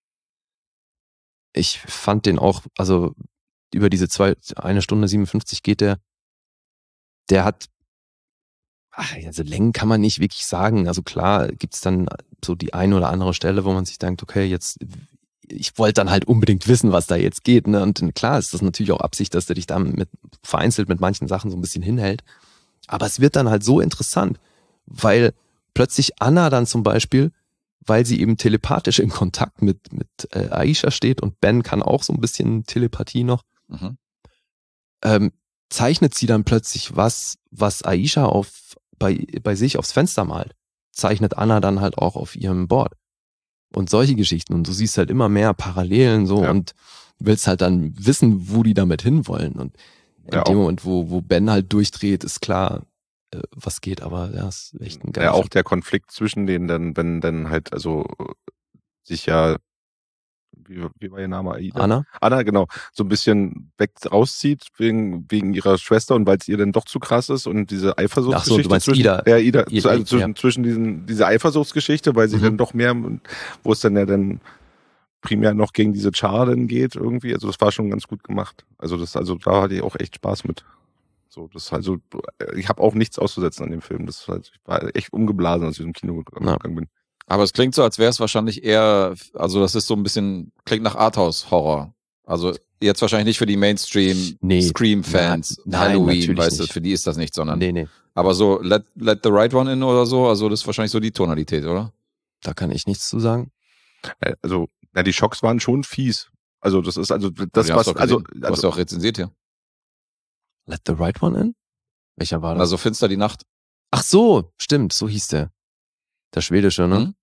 [SPEAKER 3] Ich fand den auch, also über diese 1 Stunde 57 geht der hat, also Längen kann man nicht wirklich sagen. Also klar gibt's dann so die eine oder andere Stelle, wo man sich denkt, okay, jetzt, ich wollte dann halt unbedingt wissen, was da jetzt geht. Ne? Und klar ist das natürlich auch Absicht, dass der dich da vereinzelt mit manchen Sachen so ein bisschen hinhält. Aber es wird dann halt so interessant, weil plötzlich Anna dann zum Beispiel, weil sie eben telepathisch in Kontakt mit Aisha steht und Ben kann auch so ein bisschen Telepathie noch, zeichnet sie dann plötzlich was Aisha bei sich aufs Fenster malt. Zeichnet Anna dann halt auch auf ihrem Board. Und solche Geschichten. Und du siehst halt immer mehr Parallelen so und willst halt dann wissen, wo die damit hinwollen. Und in dem Moment, wo Ben halt durchdreht, ist klar, was geht, aber ja, ist echt ein geiler
[SPEAKER 4] auch der Konflikt zwischen denen dann, wenn dann halt, also sich ja, wie war ihr Name?
[SPEAKER 3] Anna?
[SPEAKER 4] Anna, genau, so ein bisschen rauszieht wegen ihrer Schwester und weil es ihr dann doch zu krass ist und diese Eifersuchtsgeschichte.
[SPEAKER 3] Ach so, du meinst
[SPEAKER 4] zwischen,
[SPEAKER 3] Ida.
[SPEAKER 4] Ida, zwischen diese Eifersuchtsgeschichte, weil sie dann doch mehr, wo es dann ja dann primär noch gegen diese Char dann geht irgendwie, also das war schon ganz gut gemacht. Also da hatte ich auch echt Spaß mit. So, ich habe auch nichts auszusetzen an dem Film. Ich war echt umgeblasen, als ich im Kino gegangen bin.
[SPEAKER 2] Aber es klingt so, als wäre es wahrscheinlich eher, also das ist so ein bisschen, klingt nach Arthouse-Horror. Also jetzt wahrscheinlich nicht für die Mainstream-Scream-Fans, Halloween, weißt du, für die ist das nicht, sondern.
[SPEAKER 3] Nee.
[SPEAKER 2] Aber so Let the Right One In oder so, also das ist wahrscheinlich so die Tonalität, oder?
[SPEAKER 3] Da kann ich nichts zu sagen.
[SPEAKER 4] Also, die Schocks waren schon fies. Also das ist du hast
[SPEAKER 2] ja auch rezensiert hier.
[SPEAKER 3] Let the Right One In? Welcher war das?
[SPEAKER 2] Also Finster die Nacht.
[SPEAKER 3] Ach so, stimmt, so hieß der. Der schwedische, ne?
[SPEAKER 2] Mhm.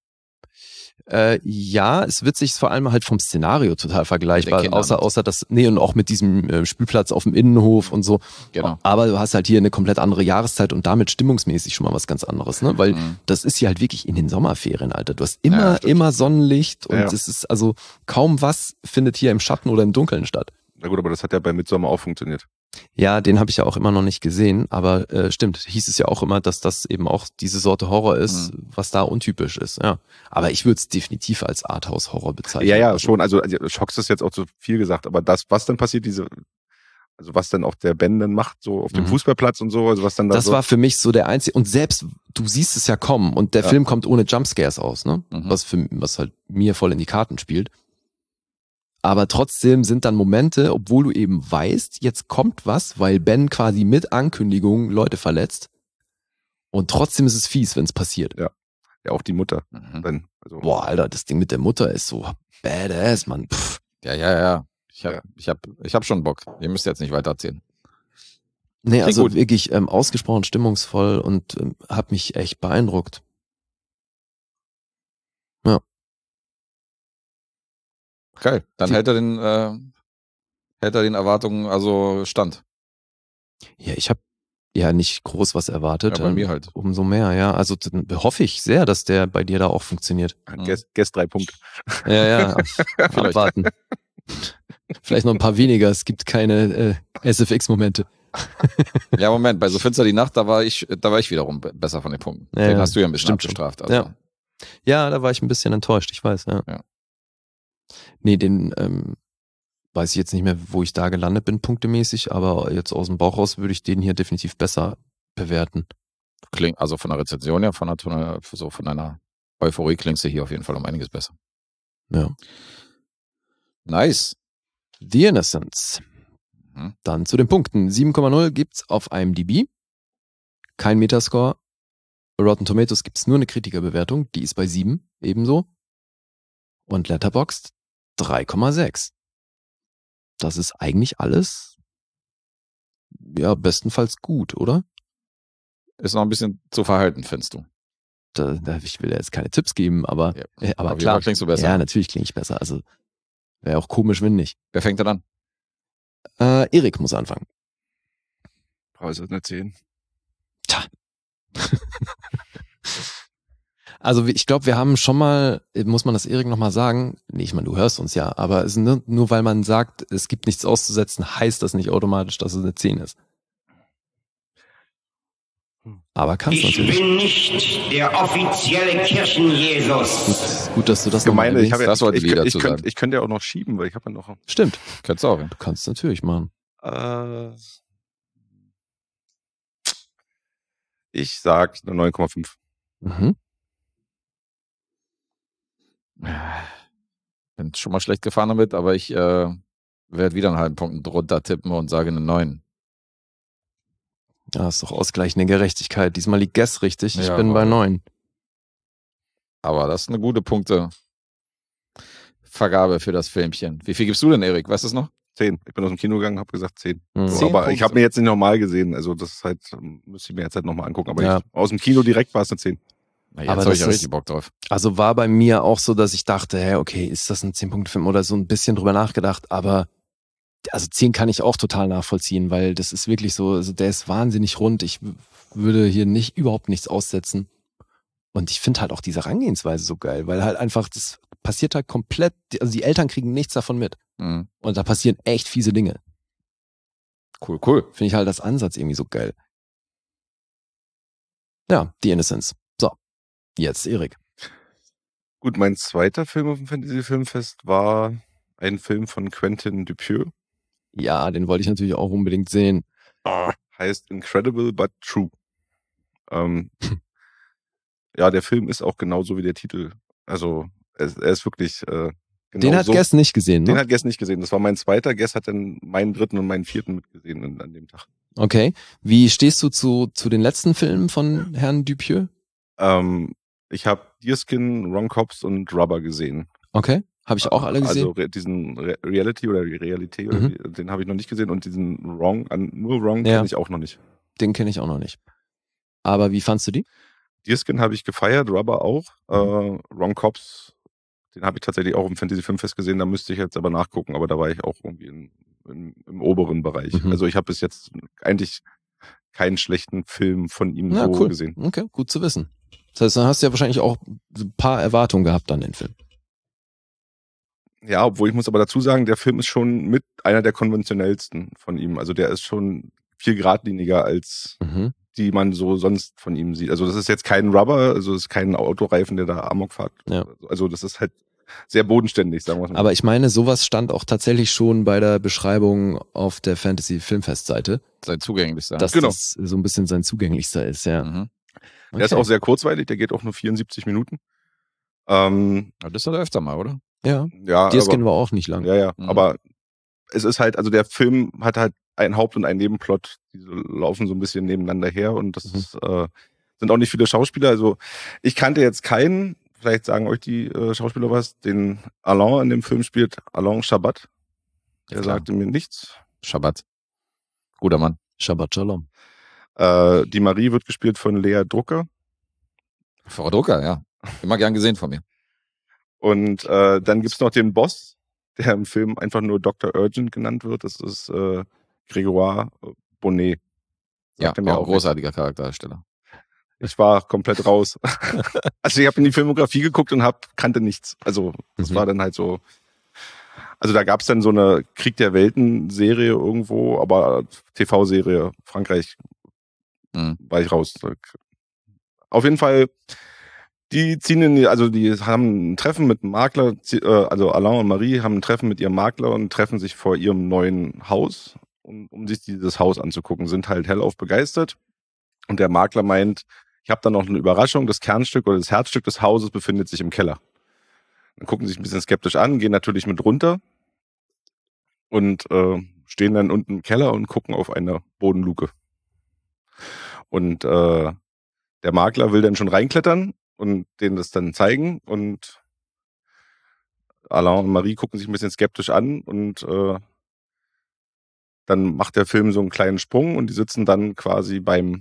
[SPEAKER 3] Ja, es wird sich vor allem halt vom Szenario total vergleichbar, außer das, und auch mit diesem Spielplatz auf dem Innenhof und so.
[SPEAKER 2] Genau.
[SPEAKER 3] Aber du hast halt hier eine komplett andere Jahreszeit und damit stimmungsmäßig schon mal was ganz anderes, ne? Weil das ist hier halt wirklich in den Sommerferien, Alter. Du hast immer Sonnenlicht und es ist also kaum was findet hier im Schatten oder im Dunkeln statt.
[SPEAKER 4] Na gut, aber das hat ja bei Midsommar auch funktioniert.
[SPEAKER 3] Ja, den habe ich ja auch immer noch nicht gesehen, aber stimmt, hieß es ja auch immer, dass das eben auch diese Sorte Horror ist, was da untypisch ist, ja. Aber ich würde es definitiv als Arthouse-Horror bezeichnen.
[SPEAKER 4] Ja, schon, also Schocks ist jetzt auch zu viel gesagt, aber das, was dann passiert, also was dann auch der Ben dann macht, so auf dem Fußballplatz und so, also was dann da
[SPEAKER 3] das war für mich so der einzige, und selbst, du siehst es ja kommen, und der Film kommt ohne Jumpscares aus, ne? Was halt mir voll in die Karten spielt. Aber trotzdem sind dann Momente, obwohl du eben weißt, jetzt kommt was, weil Ben quasi mit Ankündigung Leute verletzt. Und trotzdem ist es fies, wenn es passiert.
[SPEAKER 4] Ja, auch die Mutter. Ben, also.
[SPEAKER 3] Boah, Alter, das Ding mit der Mutter ist so badass, Mann. Pff.
[SPEAKER 2] Ja. Ich hab schon Bock. Ihr müsst jetzt nicht weiter erzählen.
[SPEAKER 3] Nee, also wirklich ausgesprochen stimmungsvoll und hat mich echt beeindruckt. Ja.
[SPEAKER 2] Geil. Dann hält er den Erwartungen also stand.
[SPEAKER 3] Ja, ich habe ja nicht groß was erwartet.
[SPEAKER 2] Ja, bei mir halt.
[SPEAKER 3] Umso mehr, ja. Also dann hoffe ich sehr, dass der bei dir da auch funktioniert.
[SPEAKER 4] Guess 3 Punkte.
[SPEAKER 3] Ja. Abwarten. Vielleicht noch ein paar weniger. Es gibt keine SFX-Momente.
[SPEAKER 2] Ja, Moment. Bei So Finster die Nacht, da war ich wiederum besser von den Punkten.
[SPEAKER 3] Ja,
[SPEAKER 2] den hast du ja ein bisschen abgestraft. Also.
[SPEAKER 3] Ja, da war ich ein bisschen enttäuscht. Ich weiß, ja. Nee, den weiß ich jetzt nicht mehr, wo ich da gelandet bin, punktemäßig, aber jetzt aus dem Bauch raus würde ich den hier definitiv besser bewerten.
[SPEAKER 2] Klingt, also von der Rezension her, von einer Euphorie klingst du hier auf jeden Fall um einiges besser.
[SPEAKER 3] Ja.
[SPEAKER 2] Nice.
[SPEAKER 3] The Innocents. Dann zu den Punkten. 7,0 gibt's auf IMDb. Kein Metascore. Bei Rotten Tomatoes gibt's nur eine Kritikerbewertung. Die ist bei 7 ebenso. Und Letterboxd 3,6. Das ist eigentlich alles, ja, bestenfalls gut, oder?
[SPEAKER 2] Ist noch ein bisschen zu verhalten, findest du?
[SPEAKER 3] Ich will ja jetzt keine Tipps geben, aber
[SPEAKER 2] Aber
[SPEAKER 3] klar.
[SPEAKER 2] klingst du besser.
[SPEAKER 3] Ja, natürlich klinge ich besser. Also wäre auch komisch, wenn nicht.
[SPEAKER 2] Wer fängt denn an?
[SPEAKER 3] Erik muss anfangen.
[SPEAKER 4] Preis ist eine 10.
[SPEAKER 3] Tja. Also ich glaube, wir haben schon mal, muss man das Erik nochmal sagen, nee, ich meine, du hörst uns ja, aber es ist nur weil man sagt, es gibt nichts auszusetzen, heißt das nicht automatisch, dass es eine 10 ist. Aber kannst du natürlich.
[SPEAKER 9] Ich bin nicht der offizielle Kirchenjesus.
[SPEAKER 3] Gut, dass du das
[SPEAKER 4] Gemeine,
[SPEAKER 3] nochmal
[SPEAKER 4] ich habe
[SPEAKER 2] Das wollte ich dazu sagen.
[SPEAKER 4] ich könnte ja auch noch schieben, weil ich habe ja noch.
[SPEAKER 3] Stimmt,
[SPEAKER 2] Könntest du auch.
[SPEAKER 3] du kannst natürlich machen.
[SPEAKER 4] Ich sag eine 9,5.
[SPEAKER 3] Mhm.
[SPEAKER 2] Bin schon mal schlecht gefahren damit, aber ich werde wieder einen halben Punkt drunter tippen und sage eine 9.
[SPEAKER 3] Ja, ist doch ausgleichende Gerechtigkeit. Diesmal liegt Guess richtig. Ich
[SPEAKER 2] Ja,
[SPEAKER 3] bin bei 9.
[SPEAKER 2] Aber das ist eine gute Punktevergabe für das Filmchen. Wie viel gibst du denn, Erik? Weißt du es noch?
[SPEAKER 4] 10. Ich bin aus dem Kino gegangen, habe gesagt 10.
[SPEAKER 3] Mhm.
[SPEAKER 4] So,
[SPEAKER 2] 10
[SPEAKER 4] aber
[SPEAKER 2] Punkte.
[SPEAKER 4] ich habe mir jetzt nicht nochmal gesehen. Also das ist halt, müsste ich mir jetzt halt nochmal angucken. Aber
[SPEAKER 3] Ja.
[SPEAKER 4] aus dem Kino direkt war es eine 10.
[SPEAKER 2] Na, jetzt
[SPEAKER 3] Aber
[SPEAKER 2] habe ich
[SPEAKER 3] das
[SPEAKER 2] ja
[SPEAKER 3] ist-
[SPEAKER 2] richtig Bock drauf.
[SPEAKER 3] Also war bei mir auch so, dass ich dachte, hey, okay, ist das ein 10-Punkte-Film oder so ein bisschen drüber nachgedacht, aber also 10 kann ich auch total nachvollziehen, weil das ist wirklich so, also der ist wahnsinnig rund. Ich würde hier überhaupt nichts aussetzen. Und ich finde halt auch diese Herangehensweise so geil, weil halt einfach, das passiert halt komplett, also die Eltern kriegen nichts davon mit.
[SPEAKER 2] Mhm.
[SPEAKER 3] Und da passieren echt fiese Dinge.
[SPEAKER 2] Cool.
[SPEAKER 3] Finde ich halt das Ansatz irgendwie so geil. Ja, The Innocents. So, jetzt Erik.
[SPEAKER 4] Gut, mein zweiter Film auf dem Fantasy-Filmfest war ein Film von Quentin Dupieux.
[SPEAKER 3] Ja, den wollte ich natürlich auch unbedingt sehen.
[SPEAKER 4] Heißt Incredible but True. Ja, der Film ist auch genauso wie der Titel. Also er ist wirklich genau
[SPEAKER 3] Den hat
[SPEAKER 4] so.
[SPEAKER 3] Guess nicht gesehen,
[SPEAKER 4] Den
[SPEAKER 3] ne?
[SPEAKER 4] hat Guess nicht gesehen. Das war mein zweiter. Guess hat dann meinen dritten und meinen vierten mitgesehen an dem Tag.
[SPEAKER 3] Okay. Wie stehst du zu den letzten Filmen von Herrn Dupieux?
[SPEAKER 4] Ich habe Deerskin, Wrong Cops und Rubber gesehen.
[SPEAKER 3] Okay. Habe ich auch alle gesehen?
[SPEAKER 4] Also diesen Reality oder die Realität, oder den habe ich noch nicht gesehen und diesen nur Wrong
[SPEAKER 3] Ja.
[SPEAKER 4] kenne ich auch noch nicht.
[SPEAKER 3] Den kenne ich auch noch nicht. Aber wie fandst du die?
[SPEAKER 4] Deerskin habe ich gefeiert, Rubber auch. Wrong Cops, den habe ich tatsächlich auch im Fantasy Filmfest gesehen, da müsste ich jetzt aber nachgucken, aber da war ich auch irgendwie im oberen Bereich.
[SPEAKER 3] Mhm.
[SPEAKER 4] Also ich habe bis jetzt eigentlich keinen schlechten Film von ihm
[SPEAKER 3] Na,
[SPEAKER 4] so
[SPEAKER 3] cool.
[SPEAKER 4] gesehen.
[SPEAKER 3] Okay, gut zu wissen. Das heißt, dann hast du ja wahrscheinlich auch so ein paar Erwartungen gehabt an den Film.
[SPEAKER 4] Ja, obwohl ich muss aber dazu sagen, der Film ist schon mit einer der konventionellsten von ihm. Also der ist schon viel geradliniger als
[SPEAKER 3] Mhm.
[SPEAKER 4] die man so sonst von ihm sieht. Also das ist jetzt kein Rubber, also es ist kein Autoreifen, der da Amok fährt.
[SPEAKER 3] Ja.
[SPEAKER 4] Also das ist halt sehr bodenständig, sagen wir mal.
[SPEAKER 3] Aber ich meine, sowas stand auch tatsächlich schon bei der Beschreibung auf der Fantasy-Filmfest-Seite,
[SPEAKER 2] Sein zugänglichster.
[SPEAKER 3] dass
[SPEAKER 4] Genau.
[SPEAKER 3] das so ein bisschen sein zugänglichster ist, ja.
[SPEAKER 2] Mhm.
[SPEAKER 4] Der ist auch sehr kurzweilig, der geht auch nur 74 Minuten.
[SPEAKER 2] Aber das hat er öfter mal, oder?
[SPEAKER 3] Ja,
[SPEAKER 4] Ja,
[SPEAKER 3] Deerskin war auch nicht lang.
[SPEAKER 4] ja,
[SPEAKER 2] Mhm.
[SPEAKER 4] aber es ist halt, also der Film hat halt einen Haupt- und einen Nebenplot, die laufen so ein bisschen nebeneinander her und das ist, sind auch nicht viele Schauspieler. Also ich kannte jetzt keinen, vielleicht sagen euch die Schauspieler was, den Alain in dem Film spielt, Alain Chabat. Der
[SPEAKER 2] Ja, klar.
[SPEAKER 4] sagte mir nichts.
[SPEAKER 2] Shabbat. Guter Mann.
[SPEAKER 3] Shabbat Shalom.
[SPEAKER 4] Die Marie wird gespielt von Lea Drucker.
[SPEAKER 2] Frau Drucker, ja. Immer gern gesehen von mir.
[SPEAKER 4] Und dann gibt's noch den Boss, der im Film einfach nur Dr. Urgent genannt wird. Das ist Grégoire Bonnet.
[SPEAKER 2] Ja,
[SPEAKER 4] Sagt er mir
[SPEAKER 2] auch ein
[SPEAKER 4] auch
[SPEAKER 2] großartiger Charakterdarsteller.
[SPEAKER 4] Ich war komplett raus. Also ich habe in die Filmografie geguckt und kannte nichts. Also das war dann halt so. Also da gab's dann so eine Krieg der Welten-Serie irgendwo, aber TV-Serie, Frankreich, war ich raus. Auf jeden Fall, die die haben ein Treffen mit einem Makler, also Alain und Marie haben ein Treffen mit ihrem Makler und treffen sich vor ihrem neuen Haus, um sich dieses Haus anzugucken, sind halt hellauf begeistert. Und der Makler meint, ich habe da noch eine Überraschung, das Kernstück oder das Herzstück des Hauses befindet sich im Keller. Dann gucken sie sich ein bisschen skeptisch an, gehen natürlich mit runter und stehen dann unten im Keller und gucken auf eine Bodenluke. Und der Makler will dann schon reinklettern und denen das dann zeigen. Und Alain und Marie gucken sich ein bisschen skeptisch an und dann macht der Film so einen kleinen Sprung und die sitzen dann quasi beim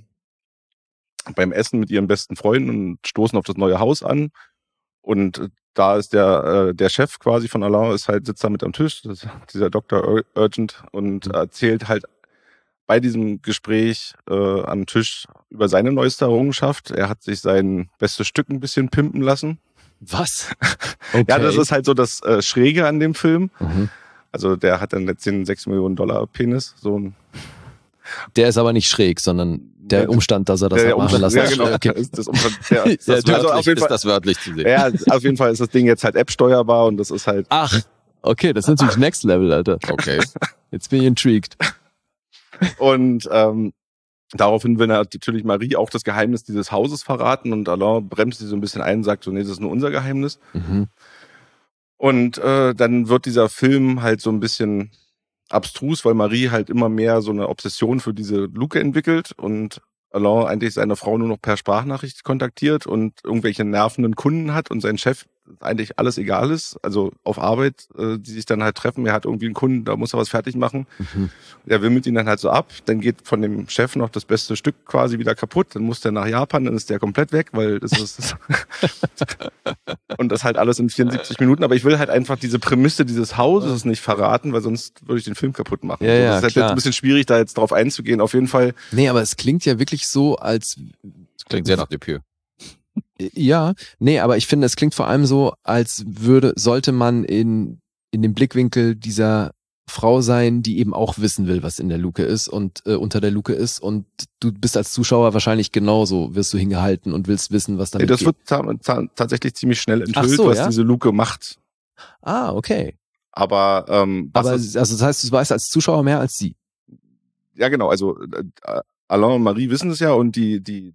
[SPEAKER 4] Essen mit ihren besten Freunden und stoßen auf das neue Haus an. Und da ist der Chef quasi von Alain sitzt da mit am Tisch, dieser Dr. Urgent, und erzählt halt bei diesem Gespräch am Tisch über seine neueste Errungenschaft. Er hat sich sein bestes Stück ein bisschen pimpen lassen.
[SPEAKER 3] Was? Okay.
[SPEAKER 4] Ja, das ist halt so das Schräge an dem Film. Mhm. Also der hat dann jetzt den $6 Millionen Penis.
[SPEAKER 3] Der ist aber nicht schräg, sondern der Umstand, dass er das hat machen lassen.
[SPEAKER 4] Ja, genau. Okay. Ist das
[SPEAKER 2] wörtlich zu sehen.
[SPEAKER 4] Ja, auf jeden Fall ist das Ding jetzt halt App-steuerbar und das ist halt...
[SPEAKER 3] Ach, okay, das ist natürlich Next Level, Alter.
[SPEAKER 2] Okay.
[SPEAKER 3] Jetzt bin ich intrigued.
[SPEAKER 4] Und daraufhin will natürlich Marie auch das Geheimnis dieses Hauses verraten und Alain bremst sie so ein bisschen ein und sagt so, nee, das ist nur unser Geheimnis. Mhm. Und dann wird dieser Film halt so ein bisschen abstrus, weil Marie halt immer mehr so eine Obsession für diese Luke entwickelt und Alain eigentlich seine Frau nur noch per Sprachnachricht kontaktiert und irgendwelche nervenden Kunden hat und sein Chef eigentlich alles egal ist, also auf Arbeit, die sich dann halt treffen, er hat irgendwie einen Kunden, da muss er was fertig machen. Mhm. Der wimmelt ihn dann halt so ab, dann geht von dem Chef noch das beste Stück quasi wieder kaputt, dann muss der nach Japan, dann ist der komplett weg, weil das ist und das halt alles in 74 Minuten, aber ich will halt einfach diese Prämisse dieses Hauses nicht verraten, weil sonst würde ich den Film kaputt machen.
[SPEAKER 3] Ja, ja,
[SPEAKER 4] das ist halt jetzt ein bisschen schwierig, da jetzt drauf einzugehen, auf jeden Fall.
[SPEAKER 3] Nee, aber es klingt ja wirklich so, als...
[SPEAKER 2] Es klingt sehr nach Dupieux.
[SPEAKER 3] Ja, nee, aber ich finde, es klingt vor allem so, als sollte man in dem Blickwinkel dieser Frau sein, die eben auch wissen will, was in der Luke ist und unter der Luke ist, und du bist als Zuschauer wahrscheinlich genauso, wirst du hingehalten und willst wissen, was damit
[SPEAKER 4] geht. Das
[SPEAKER 3] geht.
[SPEAKER 4] wird tatsächlich ziemlich schnell enthüllt, was diese Luke macht.
[SPEAKER 3] Ah, okay.
[SPEAKER 4] Aber
[SPEAKER 3] also das heißt, du weißt als Zuschauer mehr als sie.
[SPEAKER 4] Ja, genau, also Alain und Marie wissen es ja und die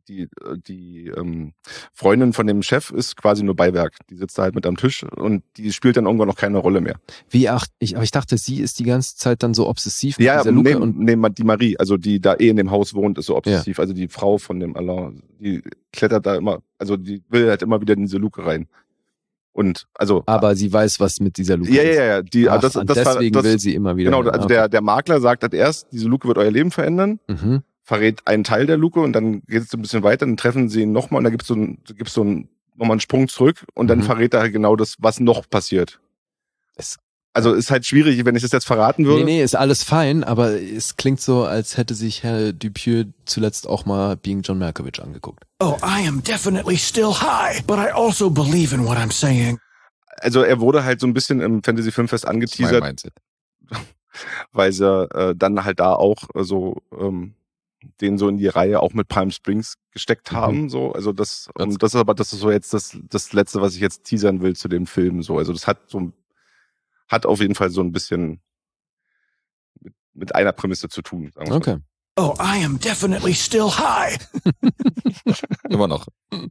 [SPEAKER 4] Freundin von dem Chef ist quasi nur Beiwerk. Die sitzt da halt mit am Tisch und die spielt dann irgendwann noch keine Rolle mehr.
[SPEAKER 3] Aber ich dachte, sie ist die ganze Zeit dann so obsessiv mit dieser Luke.
[SPEAKER 4] Ja, die Marie, also die da in dem Haus wohnt, ist so obsessiv. Ja. Also die Frau von dem Alain, die klettert da immer, also die will halt immer wieder in diese Luke rein. Und also.
[SPEAKER 3] Aber sie weiß, was mit dieser Luke ist.
[SPEAKER 4] Ja.
[SPEAKER 3] Deswegen will sie immer wieder.
[SPEAKER 4] Genau, also der Makler sagt halt erst, diese Luke wird euer Leben verändern. Mhm. Verrät einen Teil der Luke und dann geht es ein bisschen weiter, dann treffen sie ihn nochmal und da gibt's nochmal einen Sprung zurück und dann verrät er halt genau das, was noch passiert. Also ist halt schwierig, wenn ich das jetzt verraten würde.
[SPEAKER 3] Nee, ist alles fein, aber es klingt so, als hätte sich Herr Dupieux zuletzt auch mal Being John Malkovich angeguckt.
[SPEAKER 6] Oh, I am definitely still high, but I also believe in what I'm saying.
[SPEAKER 4] Also er wurde halt so ein bisschen im Fantasy Filmfest angeteasert, weil sie dann halt da auch so den so in die Reihe auch mit Palm Springs gesteckt haben, so, also das ist so jetzt das Letzte, was ich jetzt teasern will zu dem Film, so, also das hat auf jeden Fall so ein bisschen mit einer Prämisse zu tun, sagen wir
[SPEAKER 3] okay.
[SPEAKER 4] mal.
[SPEAKER 6] Oh, I am definitely still high.
[SPEAKER 2] Immer noch.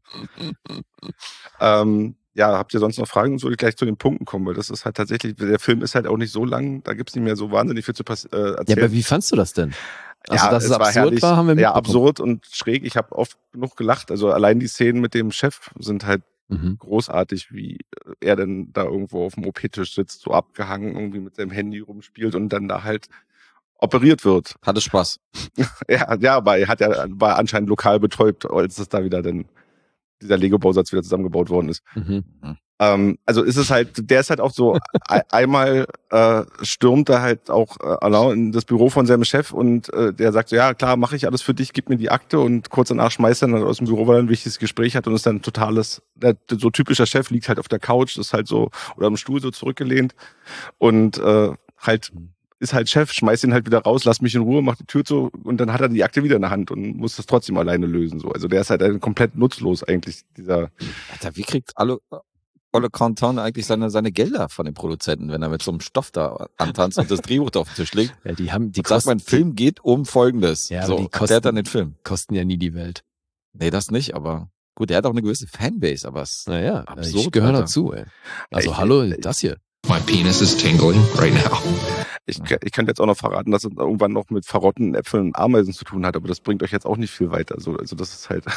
[SPEAKER 4] Ja, habt ihr sonst noch Fragen? Soll ich gleich zu den Punkten kommen, weil das ist halt tatsächlich, der Film ist halt auch nicht so lang, da gibt's nicht mehr so wahnsinnig viel zu erzählen.
[SPEAKER 3] Ja, aber wie fandst du das denn? Also,
[SPEAKER 4] ja,
[SPEAKER 3] dass es absurd
[SPEAKER 4] herrlich,
[SPEAKER 3] war, haben wir mitbekommen.
[SPEAKER 4] Ja, absurd und schräg. Ich habe oft genug gelacht. Also allein die Szenen mit dem Chef sind halt großartig, wie er denn da irgendwo auf dem OP-Tisch sitzt, so abgehangen, irgendwie mit seinem Handy rumspielt und dann da halt operiert wird.
[SPEAKER 2] Hatte Spaß.
[SPEAKER 4] ja, aber er war anscheinend lokal betäubt, als es da wieder dann dieser Lego-Bausatz wieder zusammengebaut worden ist. Also ist es halt, der ist halt auch so, einmal stürmt er halt auch Alain in das Büro von seinem Chef und der sagt so, ja klar, mache ich alles für dich, gib mir die Akte, und kurz danach schmeißt er dann aus dem Büro, weil er ein wichtiges Gespräch hat und ist dann so typischer Chef, liegt halt auf der Couch, ist halt so, oder am Stuhl so zurückgelehnt und halt ist halt Chef, schmeißt ihn halt wieder raus, lass mich in Ruhe, macht die Tür zu und dann hat er die Akte wieder in der Hand und muss das trotzdem alleine lösen. So. Also der ist halt komplett nutzlos eigentlich, dieser...
[SPEAKER 2] Alter, wie kriegt Olle Canton eigentlich seine Gelder von den Produzenten, wenn er mit so einem Stoff da antanzt und das Drehbuch da auf den Tisch legt?
[SPEAKER 3] Ja, die
[SPEAKER 2] sagt, mein Film geht um Folgendes.
[SPEAKER 3] Ja,
[SPEAKER 2] so, erklärt dann den Film.
[SPEAKER 3] Kosten ja nie die Welt.
[SPEAKER 2] Nee, das nicht, aber gut, er hat auch eine gewisse Fanbase, aber es
[SPEAKER 3] naja,
[SPEAKER 2] absurd.
[SPEAKER 3] Ich gehöre dazu, ey. Also hallo, das hier.
[SPEAKER 5] My penis is tingling right now.
[SPEAKER 4] Ich könnte jetzt auch noch verraten, dass es irgendwann noch mit verrotteten Äpfeln und Ameisen zu tun hat, aber das bringt euch jetzt auch nicht viel weiter. Also das ist halt...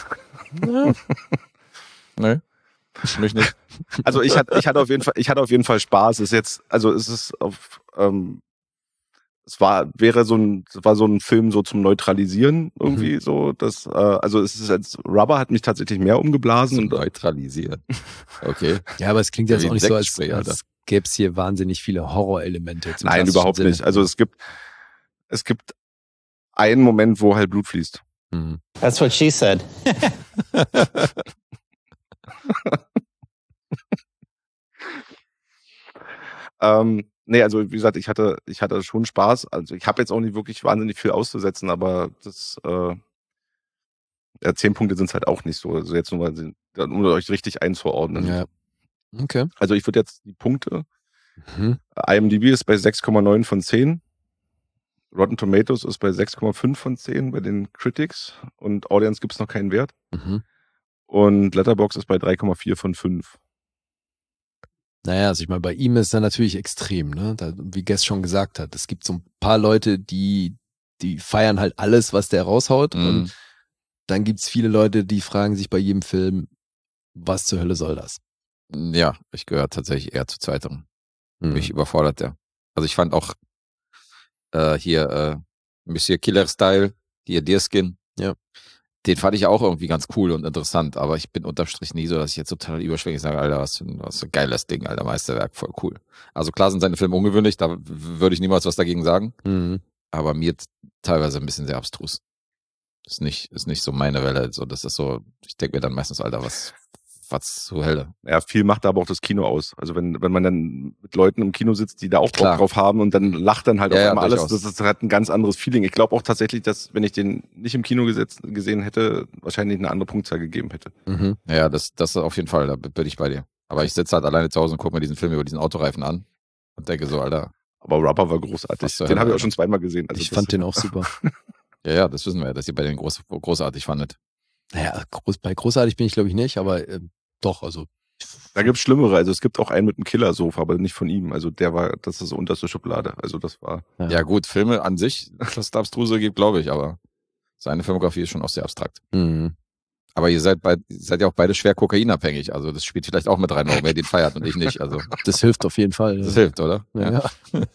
[SPEAKER 2] Nee, mich nicht.
[SPEAKER 4] Also ich hatte auf jeden Fall Spaß. Es war so ein Film so zum Neutralisieren irgendwie so. Rubber hat mich tatsächlich mehr umgeblasen.
[SPEAKER 2] Zum Neutralisieren. Okay.
[SPEAKER 3] Ja, aber es klingt jetzt
[SPEAKER 2] Wie
[SPEAKER 3] auch nicht so, als
[SPEAKER 2] Sektspray,
[SPEAKER 3] gäbe es hier wahnsinnig viele Horrorelemente.
[SPEAKER 4] Nein, überhaupt nicht. Also es gibt einen Moment, wo halt Blut fließt.
[SPEAKER 8] That's what she said.
[SPEAKER 4] Nee, also wie gesagt, ich hatte schon Spaß. Also ich habe jetzt auch nicht wirklich wahnsinnig viel auszusetzen, aber 10 Punkte sind es halt auch nicht so. Also jetzt nur mal, um euch richtig einzuordnen.
[SPEAKER 3] Ja. Okay.
[SPEAKER 4] Also ich würde jetzt die Punkte. IMDb ist bei 6,9 von 10. Rotten Tomatoes ist bei 6,5 von 10 bei den Critics und Audience gibt es noch keinen Wert. Und Letterboxd ist bei 3,4 von 5.
[SPEAKER 3] Naja, also ich meine, bei ihm ist er natürlich extrem, ne? Wie Guess schon gesagt hat, es gibt so ein paar Leute, die feiern halt alles, was der raushaut. Und dann gibt's viele Leute, die fragen sich bei jedem Film, was zur Hölle soll das?
[SPEAKER 2] Ja, ich gehöre tatsächlich eher zu zweiterem. Mich überfordert der. Also ich fand auch Monsieur Killer Style, hier Deerskin.
[SPEAKER 3] Ja.
[SPEAKER 2] Den fand ich auch irgendwie ganz cool und interessant, aber ich bin unterm Strich nie so, dass ich jetzt total überschwänglich sage, Alter, was für ein geiles Ding, Alter, Meisterwerk, voll cool. Also klar sind seine Filme ungewöhnlich, da würde ich niemals was dagegen sagen, aber mir teilweise ein bisschen sehr abstrus. Ist nicht so meine Welle, so, das ist so, ich denke mir dann meistens, Alter, was zur Hölle.
[SPEAKER 4] Ja, viel macht aber auch das Kino aus. Also wenn man dann mit Leuten im Kino sitzt, die da auch Bock drauf haben und dann lacht dann halt auf einmal alles, das hat ein ganz anderes Feeling. Ich glaube auch tatsächlich, dass wenn ich den nicht im Kino gesehen hätte, wahrscheinlich eine andere Punktzahl gegeben hätte.
[SPEAKER 2] Ja, das auf jeden Fall, da bin ich bei dir. Aber ich sitze halt alleine zu Hause und gucke mir diesen Film über diesen Autoreifen an und denke so, Alter.
[SPEAKER 4] Aber Rubber war großartig. Den habe ich auch schon zweimal gesehen. Also
[SPEAKER 3] ich fand den auch super.
[SPEAKER 2] Ja, das wissen wir ja, dass ihr bei den großartig fandet.
[SPEAKER 3] Naja, bei großartig bin ich glaube ich nicht, aber doch, also.
[SPEAKER 4] Da gibt's Schlimmere. Also es gibt auch einen mit einem Killersofa, aber nicht von ihm. Also das ist unterste Schublade. Also das war.
[SPEAKER 2] Ja gut, Filme an sich, dass es da Abstruse gibt, glaube ich, aber seine Filmografie ist schon auch sehr abstrakt. Aber ihr seid ja auch beide schwer kokainabhängig. Also das spielt vielleicht auch mit rein, warum er den feiert und ich nicht. Also
[SPEAKER 3] das hilft auf jeden Fall.
[SPEAKER 2] Das hilft, oder?
[SPEAKER 3] Ja.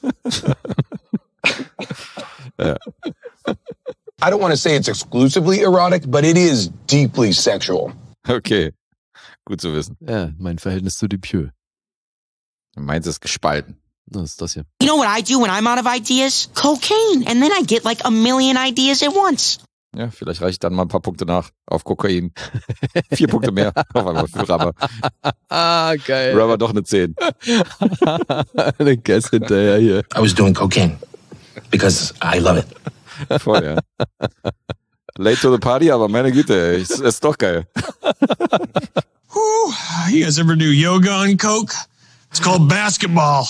[SPEAKER 2] Ja.
[SPEAKER 6] I don't want to say it's exclusively erotic, but it is deeply sexual.
[SPEAKER 2] Okay, gut zu wissen.
[SPEAKER 3] Ja, mein Verhältnis zu Dupieux.
[SPEAKER 2] Meins ist gespalten.
[SPEAKER 3] Das ist das hier.
[SPEAKER 10] You know what I do when I'm out of ideas? Cocaine. And then I get like a million ideas at once.
[SPEAKER 2] Ja, vielleicht reicht dann mal ein paar Punkte nach auf Kokain. 4 Punkte mehr auf einmal für Rubber.
[SPEAKER 3] Geil.
[SPEAKER 2] Rubber doch eine 10.
[SPEAKER 3] Eine Guess hinterher hier.
[SPEAKER 6] I was doing cocaine because I love it.
[SPEAKER 2] Voll, ja. Late to the party, aber meine Güte, ist doch geil.
[SPEAKER 6] You guys ever do yoga on coke? It's called basketball.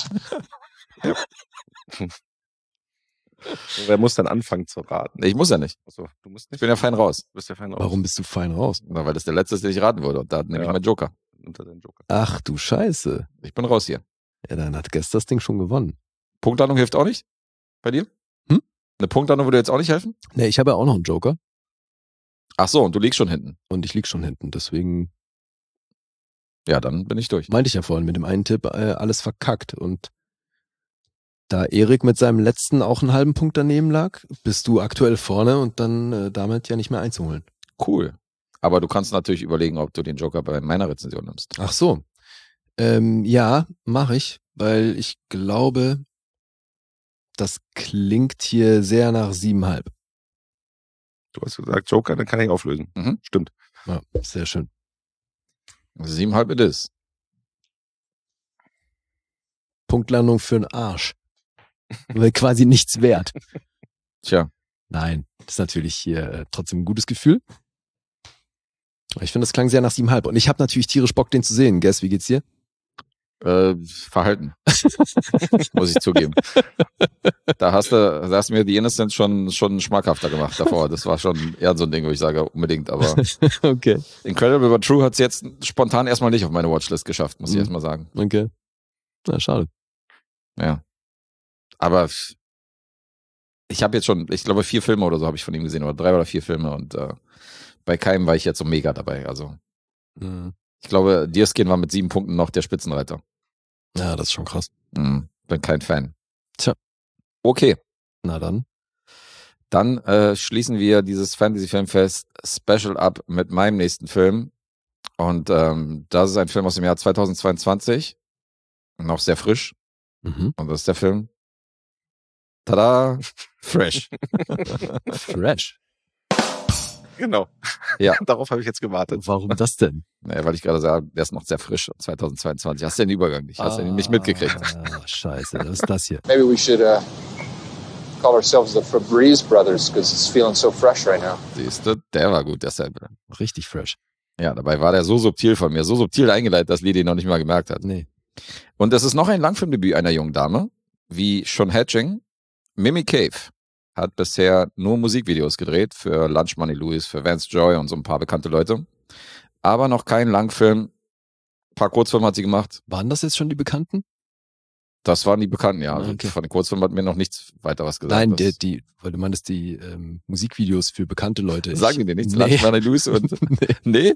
[SPEAKER 4] Wer muss dann anfangen zu raten?
[SPEAKER 2] Ich muss ja nicht.
[SPEAKER 4] Achso, du musst nicht.
[SPEAKER 2] Ich bin ja fein raus.
[SPEAKER 4] Du bist ja fein raus.
[SPEAKER 3] Warum bist du fein raus?
[SPEAKER 2] Na, weil das der letzte ist, den ich raten würde. Und da nehme ich meinen Joker.
[SPEAKER 4] Unter den Joker.
[SPEAKER 3] Ach du Scheiße.
[SPEAKER 2] Ich bin raus hier.
[SPEAKER 3] Ja, dann hat Guess das Ding schon gewonnen.
[SPEAKER 2] Punktlandung hilft auch nicht? Bei dir? Eine Punktlandung würde jetzt auch nicht helfen?
[SPEAKER 3] Nee, ich habe ja auch noch einen Joker.
[SPEAKER 2] Ach so, und du liegst schon hinten.
[SPEAKER 3] Und ich lieg schon hinten, deswegen.
[SPEAKER 2] Ja, dann bin ich durch.
[SPEAKER 3] Meinte ich ja vorhin mit dem einen Tipp alles verkackt. Und da Erik mit seinem letzten auch einen halben Punkt daneben lag, bist du aktuell vorne und dann damit ja nicht mehr einzuholen.
[SPEAKER 2] Cool. Aber du kannst natürlich überlegen, ob du den Joker bei meiner Rezension nimmst.
[SPEAKER 3] Ach so. Ja, mache ich, weil ich glaube, das klingt hier sehr nach 7,5.
[SPEAKER 4] Du hast gesagt Joker, dann kann ich auflösen. Stimmt.
[SPEAKER 3] Ja, sehr schön.
[SPEAKER 2] 7,5 it is.
[SPEAKER 3] Punktlandung für den Arsch. Weil quasi nichts wert.
[SPEAKER 2] Tja.
[SPEAKER 3] Nein, das ist natürlich hier trotzdem ein gutes Gefühl. Ich finde, das klang sehr nach 7,5. Und ich habe natürlich tierisch Bock, den zu sehen. Guess, wie geht's dir?
[SPEAKER 2] Verhalten. Muss ich zugeben. Da hast du mir The Innocent schon schmackhafter gemacht davor. Das war schon eher so ein Ding, wo ich sage, unbedingt, aber
[SPEAKER 3] okay.
[SPEAKER 2] Incredible but True hat es jetzt spontan erstmal nicht auf meine Watchlist geschafft, muss ich erstmal sagen.
[SPEAKER 3] Okay. Na, schade.
[SPEAKER 2] Ja. Aber ich habe jetzt schon, ich glaube 4 Filme oder so habe ich von ihm gesehen, oder 3 oder 4 Filme und bei keinem war ich jetzt so mega dabei. Also ich glaube, Deerskin war mit 7 Punkten noch der Spitzenreiter.
[SPEAKER 3] Ja, das ist schon krass.
[SPEAKER 2] Bin kein Fan.
[SPEAKER 3] Tja.
[SPEAKER 2] Okay.
[SPEAKER 3] Na dann.
[SPEAKER 2] Dann schließen wir dieses Fantasy-Filmfest Special ab mit meinem nächsten Film. Und das ist ein Film aus dem Jahr 2022. Noch sehr frisch. Und das ist der Film. Tada! Fresh.
[SPEAKER 3] Fresh.
[SPEAKER 4] Genau.
[SPEAKER 2] Ja.
[SPEAKER 4] Darauf habe ich jetzt gewartet.
[SPEAKER 3] Warum das denn?
[SPEAKER 2] Naja, weil ich gerade sage, der ist noch sehr frisch. 2022. Hast du den Übergang nicht? Hast du den nicht mitgekriegt?
[SPEAKER 3] Scheiße, was ist das hier?
[SPEAKER 11] Maybe we should call ourselves the Febreze Brothers, because it's feeling so fresh right now.
[SPEAKER 2] Siehst du, der war gut, der Sample.
[SPEAKER 3] Richtig fresh.
[SPEAKER 2] Ja, dabei war der so subtil von mir, so subtil eingeleitet, dass Lidi noch nicht mal gemerkt hat.
[SPEAKER 3] Nee.
[SPEAKER 2] Und es ist noch ein Langfilmdebüt einer jungen Dame, wie Sean Hatching. Mimi Cave hat bisher nur Musikvideos gedreht für Lunch Money Lewis, für Vance Joy und so ein paar bekannte Leute. Aber noch keinen Langfilm. Ein paar Kurzfilme hat sie gemacht.
[SPEAKER 3] Waren das jetzt schon die Bekannten?
[SPEAKER 2] Das waren die Bekannten, ja.
[SPEAKER 3] Okay.
[SPEAKER 2] Von den Kurzfilmen hat mir noch nichts weiteres gesagt.
[SPEAKER 3] Nein, weil du meintest die Musikvideos für bekannte Leute.
[SPEAKER 2] Sagen die dir nichts? Lunch Money Lewis und... Nee?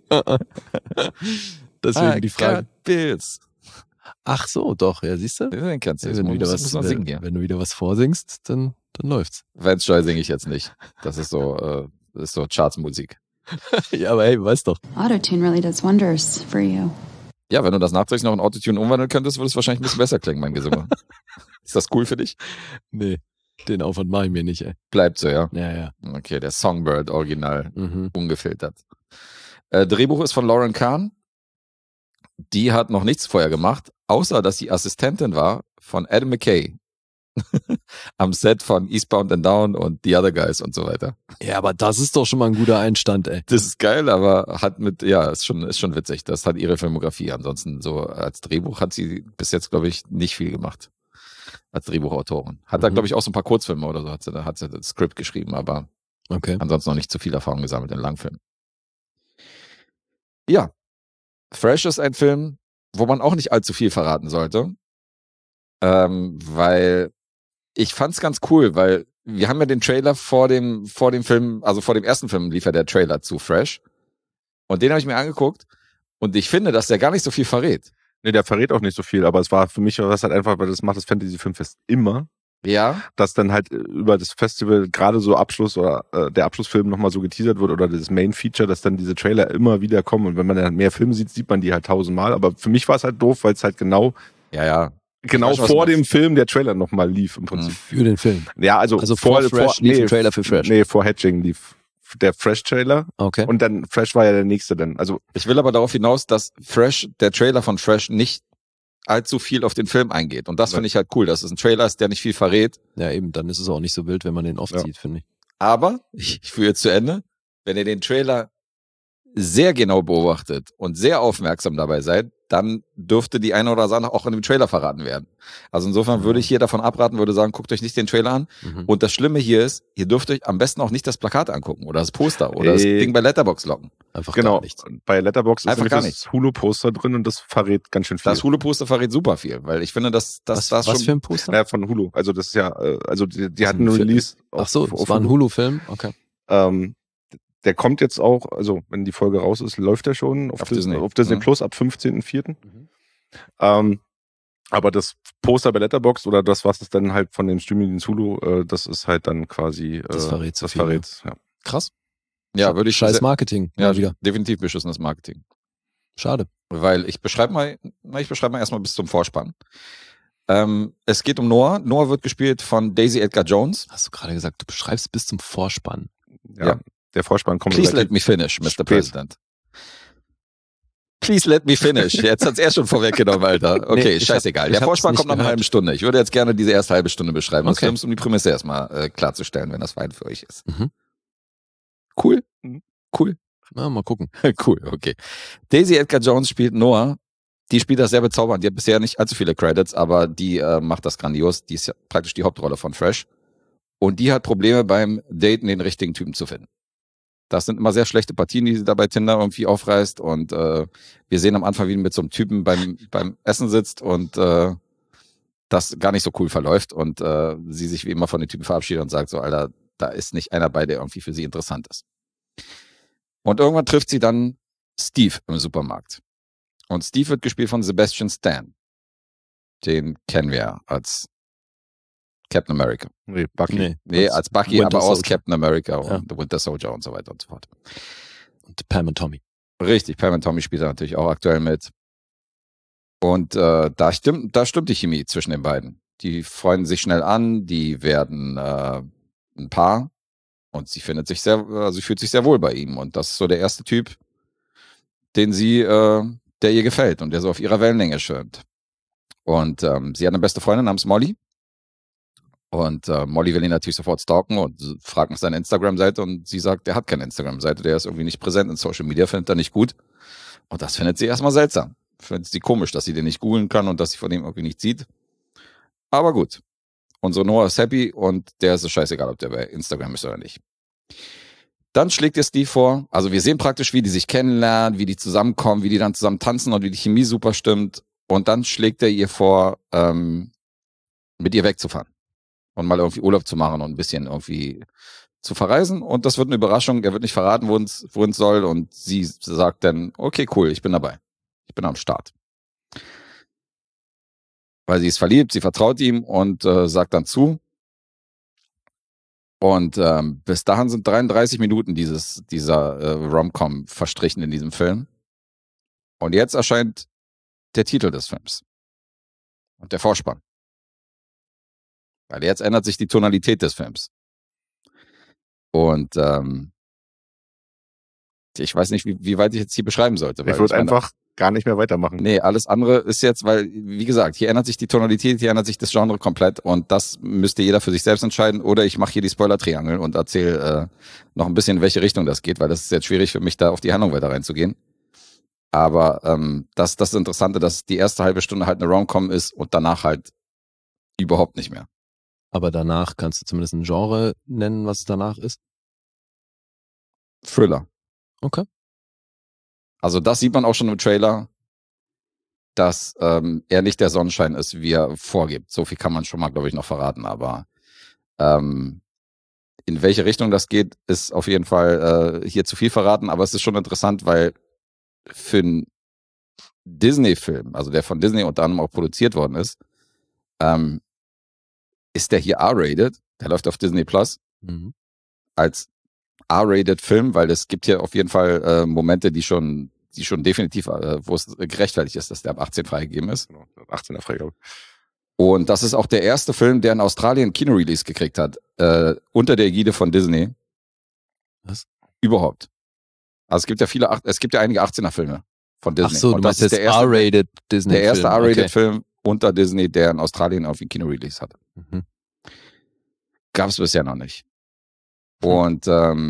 [SPEAKER 3] Deswegen die Frage.
[SPEAKER 2] Bills.
[SPEAKER 3] Ach so, doch, ja, siehst du?
[SPEAKER 2] Den kennst du.
[SPEAKER 3] Wenn du wieder was vorsingst, dann läuft's.
[SPEAKER 2] Vance Joy singe ich jetzt nicht. Das ist so Chartsmusik.
[SPEAKER 3] Ja, aber hey, weißt doch.
[SPEAKER 12] Autotune really does wonders for you.
[SPEAKER 2] Ja, wenn du das nachträglich noch in Autotune umwandeln könntest, würde es wahrscheinlich ein bisschen besser klingen, mein Gesang. Ist das cool für dich?
[SPEAKER 3] Nee, den Aufwand mache ich mir nicht, ey.
[SPEAKER 2] Bleibt so, ja?
[SPEAKER 3] Ja.
[SPEAKER 2] Okay, der Songbird Original, ungefiltert. Drehbuch ist von Lauren Kahn. Die hat noch nichts vorher gemacht, außer dass sie Assistentin war von Adam McKay. Am Set von Eastbound and Down und The Other Guys und so weiter.
[SPEAKER 3] Ja, aber das ist doch schon mal ein guter Einstand, ey.
[SPEAKER 2] Das ist geil, aber ist schon witzig. Das hat ihre Filmografie. Ansonsten so als Drehbuch hat sie bis jetzt, glaube ich, nicht viel gemacht. Als Drehbuchautorin. Hat da, glaube ich, auch so ein paar Kurzfilme oder so, hat sie das Skript geschrieben, aber ansonsten noch nicht zu viel Erfahrung gesammelt in Langfilmen. Ja. Fresh ist ein Film, wo man auch nicht allzu viel verraten sollte. Weil ich fand's ganz cool, weil wir haben ja den Trailer vor dem Film, also vor dem ersten Film lief ja der Trailer zu Fresh. Und den habe ich mir angeguckt und ich finde, dass der gar nicht so viel verrät.
[SPEAKER 4] Nee, der verrät auch nicht so viel, aber es war für mich was halt einfach, weil das macht das Fantasy Filmfest immer.
[SPEAKER 2] Ja. Dass
[SPEAKER 4] dann halt über das Festival gerade so Abschluss oder der Abschlussfilm nochmal so geteasert wird oder das Main Feature, dass dann diese Trailer immer wieder kommen und wenn man dann mehr Filme sieht, sieht man die halt 1000-mal, aber für mich war es halt doof, weil es halt genau vor dem Film der Trailer nochmal lief im Prinzip.
[SPEAKER 3] Für den Film?
[SPEAKER 4] Ja, also
[SPEAKER 3] vor Fresh lief ein Trailer für Fresh?
[SPEAKER 4] Nee, vor Hatching lief der Fresh-Trailer.
[SPEAKER 3] Okay.
[SPEAKER 4] Und dann Fresh war ja der nächste dann. Also
[SPEAKER 2] ich will aber darauf hinaus, dass der Trailer von Fresh nicht allzu viel auf den Film eingeht. Und das finde ich halt cool, dass es ein Trailer ist, der nicht viel verrät.
[SPEAKER 3] Ja, eben, dann ist es auch nicht so wild, wenn man den oft sieht, finde ich.
[SPEAKER 2] Aber, ich führe jetzt zu Ende, wenn ihr den Trailer sehr genau beobachtet und sehr aufmerksam dabei seid, dann dürfte die eine oder andere auch in dem Trailer verraten werden. Also insofern würde ich hier davon abraten, würde sagen, guckt euch nicht den Trailer an. Und das Schlimme hier ist, ihr dürft euch am besten auch nicht das Plakat angucken oder das Poster oder das Ding bei Letterboxd locken.
[SPEAKER 3] Einfach
[SPEAKER 4] genau.
[SPEAKER 3] gar nichts.
[SPEAKER 4] Bei Letterboxd ist
[SPEAKER 2] nämlich
[SPEAKER 4] das Hulu-Poster drin und das verrät ganz schön viel.
[SPEAKER 2] Das Hulu-Poster verrät super viel, weil ich finde, dass das schon...
[SPEAKER 3] Was für ein Poster?
[SPEAKER 4] Ja, von Hulu. Also das ist ja, also die hatten einen Release.
[SPEAKER 3] Ach so, das war ein Hulu-Film? Okay.
[SPEAKER 4] Der kommt jetzt auch, also wenn die Folge raus ist, läuft der schon auf Disney Plus ab 15.04. Aber das Poster bei Letterboxd oder das, was es dann halt von dem Streaming Hulu, das ist halt dann quasi
[SPEAKER 3] das verrät so
[SPEAKER 4] das
[SPEAKER 3] viel.
[SPEAKER 4] Verrät, ja.
[SPEAKER 3] Krass.
[SPEAKER 2] Ja, würde ich
[SPEAKER 3] Scheiß Marketing.
[SPEAKER 2] Ja, wieder. Definitiv beschissenes Marketing.
[SPEAKER 3] Schade.
[SPEAKER 2] Weil ich beschreibe mal erstmal bis zum Vorspann. Es geht um Noah. Noah wird gespielt von Daisy Edgar Jones.
[SPEAKER 3] Hast du gerade gesagt, du beschreibst bis zum Vorspann.
[SPEAKER 4] Ja. Der Vorspann kommt.
[SPEAKER 2] Please let me finish, Mr. President. Please let me finish. Jetzt hat's er schon vorweggenommen, Alter. Okay, scheißegal. Der Vorspann kommt nach einer halben Stunde. Ich würde jetzt gerne diese erste halbe Stunde beschreiben. Okay. Um die Prämisse erstmal klarzustellen, wenn das fein für euch ist. Cool? Cool.
[SPEAKER 3] Na, mal gucken.
[SPEAKER 2] Cool, okay. Daisy Edgar Jones spielt Noah. Die spielt das sehr bezaubernd. Die hat bisher nicht allzu viele Credits, aber die macht das grandios. Die ist ja praktisch die Hauptrolle von Fresh. Und die hat Probleme beim Daten, den richtigen Typen zu finden. Das sind immer sehr schlechte Partien, die sie da bei Tinder irgendwie aufreißt. Und wir sehen am Anfang, wie sie mit so einem Typen beim Essen sitzt und das gar nicht so cool verläuft und sie sich wie immer von den Typen verabschiedet und sagt so, Alter, da ist nicht einer bei, der irgendwie für sie interessant ist. Und irgendwann trifft sie dann Steve im Supermarkt. Und Steve wird gespielt von Sebastian Stan. Den kennen wir als Captain America.
[SPEAKER 4] Nee, Bucky.
[SPEAKER 2] Nee, als Bucky,
[SPEAKER 3] Winter
[SPEAKER 2] aber aus
[SPEAKER 3] Soldier.
[SPEAKER 2] Captain America und The Winter Soldier und so weiter und so fort.
[SPEAKER 3] Und Pam und Tommy.
[SPEAKER 2] Richtig, Pam und Tommy spielt da natürlich auch aktuell mit. Und da stimmt die Chemie zwischen den beiden. Die freunden sich schnell an, die werden ein Paar und sie fühlt sich sehr wohl bei ihm. Und das ist so der erste Typ, der ihr gefällt und der so auf ihrer Wellenlänge schwimmt. Und sie hat eine beste Freundin namens Molly. Und Molly will ihn natürlich sofort stalken und fragt nach seiner Instagram-Seite und sie sagt, der hat keine Instagram-Seite, der ist irgendwie nicht präsent in Social Media, findet er nicht gut. Und das findet sie erstmal seltsam. Findet sie komisch, dass sie den nicht googeln kann und dass sie von ihm irgendwie nichts sieht. Aber gut. Unsere Noah ist happy und der ist es scheißegal, ob der bei Instagram ist oder nicht. Dann schlägt ihr Steve vor, also wir sehen praktisch, wie die sich kennenlernen, wie die zusammenkommen, wie die dann zusammen tanzen und wie die Chemie super stimmt. Und dann schlägt er ihr vor, mit ihr wegzufahren. Und mal irgendwie Urlaub zu machen und ein bisschen irgendwie zu verreisen. Und das wird eine Überraschung. Er wird nicht verraten, wohin es soll. Und sie sagt dann, okay, cool, ich bin dabei. Ich bin am Start. Weil sie ist verliebt, sie vertraut ihm und sagt dann zu. Und bis dahin sind 33 Minuten dieser Rom-Com verstrichen in diesem Film. Und jetzt erscheint der Titel des Films. Und der Vorspann. Weil jetzt ändert sich die Tonalität des Films. Und ich weiß nicht, wie weit ich jetzt hier beschreiben sollte.
[SPEAKER 4] Ich würde einfach gar nicht mehr weitermachen.
[SPEAKER 2] Nee, alles andere ist jetzt, weil, wie gesagt, hier ändert sich die Tonalität, hier ändert sich das Genre komplett und das müsste jeder für sich selbst entscheiden oder ich mache hier die Spoiler-Triangel und erzähle noch ein bisschen, in welche Richtung das geht, weil das ist jetzt schwierig für mich, da auf die Handlung weiter reinzugehen. Aber das ist das Interessante, dass die erste halbe Stunde halt eine Rom-Com ist und danach halt überhaupt nicht mehr.
[SPEAKER 3] Aber danach kannst du zumindest ein Genre nennen, was es danach ist?
[SPEAKER 2] Thriller.
[SPEAKER 3] Okay.
[SPEAKER 2] Also das sieht man auch schon im Trailer, dass er nicht der Sonnenschein ist, wie er vorgibt. So viel kann man schon mal, glaube ich, noch verraten. Aber in welche Richtung das geht, ist auf jeden Fall hier zu viel verraten. Aber es ist schon interessant, weil für einen Disney-Film, also der von Disney unter anderem auch produziert worden ist, ist der hier R-rated. Der läuft auf Disney Plus als R-rated Film, weil es gibt hier auf jeden Fall Momente, die schon definitiv, wo es gerechtfertigt ist, dass der ab 18 freigegeben ist.
[SPEAKER 4] Genau, 18er Freigabe.
[SPEAKER 2] Und das ist auch der erste Film, der in Australien Kino-Release gekriegt hat, unter der Ägide von Disney.
[SPEAKER 3] Was?
[SPEAKER 2] Überhaupt. Also es gibt ja einige 18er-Filme von Disney.
[SPEAKER 3] Ach so,
[SPEAKER 2] und
[SPEAKER 3] du
[SPEAKER 2] das
[SPEAKER 3] meinst
[SPEAKER 2] ist
[SPEAKER 3] jetzt R-rated Disney-Film.
[SPEAKER 2] Der erste R-rated-Film unter Disney, der in Australien auf Kino-Release hatte.
[SPEAKER 3] Mhm.
[SPEAKER 2] Gab es bisher noch nicht. Und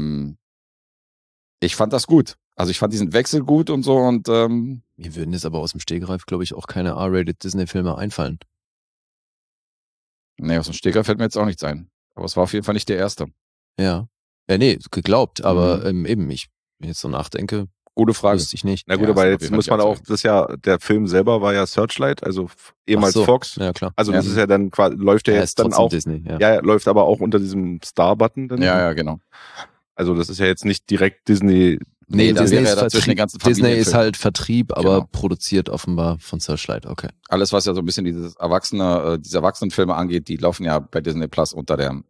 [SPEAKER 2] ich fand das gut. Also ich fand diesen Wechsel gut und so und
[SPEAKER 3] mir würden jetzt aber aus dem Stegreif, glaube ich, auch keine R-rated Disney-Filme einfallen.
[SPEAKER 2] Nee, aus dem Stegreif fällt mir jetzt auch nichts ein. Aber es war auf jeden Fall nicht der erste.
[SPEAKER 3] Ja. Nee, geglaubt, aber eben, ich jetzt so nachdenke,
[SPEAKER 2] gute Frage.
[SPEAKER 3] Wüsste ich nicht.
[SPEAKER 4] Na gut, aber jetzt muss man auch, der Film selber war ja Searchlight, also ehemals Fox.
[SPEAKER 3] Ja, klar.
[SPEAKER 4] Also das ist ja dann quasi, läuft ja jetzt dann auch.
[SPEAKER 3] Disney,
[SPEAKER 4] ja, läuft aber auch unter diesem Star-Button dann.
[SPEAKER 2] Ja, genau.
[SPEAKER 4] Also das ist ja jetzt nicht direkt Disney.
[SPEAKER 2] Nee,
[SPEAKER 3] Disney
[SPEAKER 2] wäre ja dazwischen den ganzen
[SPEAKER 3] Disney ist
[SPEAKER 2] Familienfilm.
[SPEAKER 3] halt Vertrieb, aber produziert offenbar von Searchlight, okay.
[SPEAKER 2] Alles, was ja so ein bisschen diese Erwachsenenfilme angeht, die laufen ja bei Disney Plus unter dem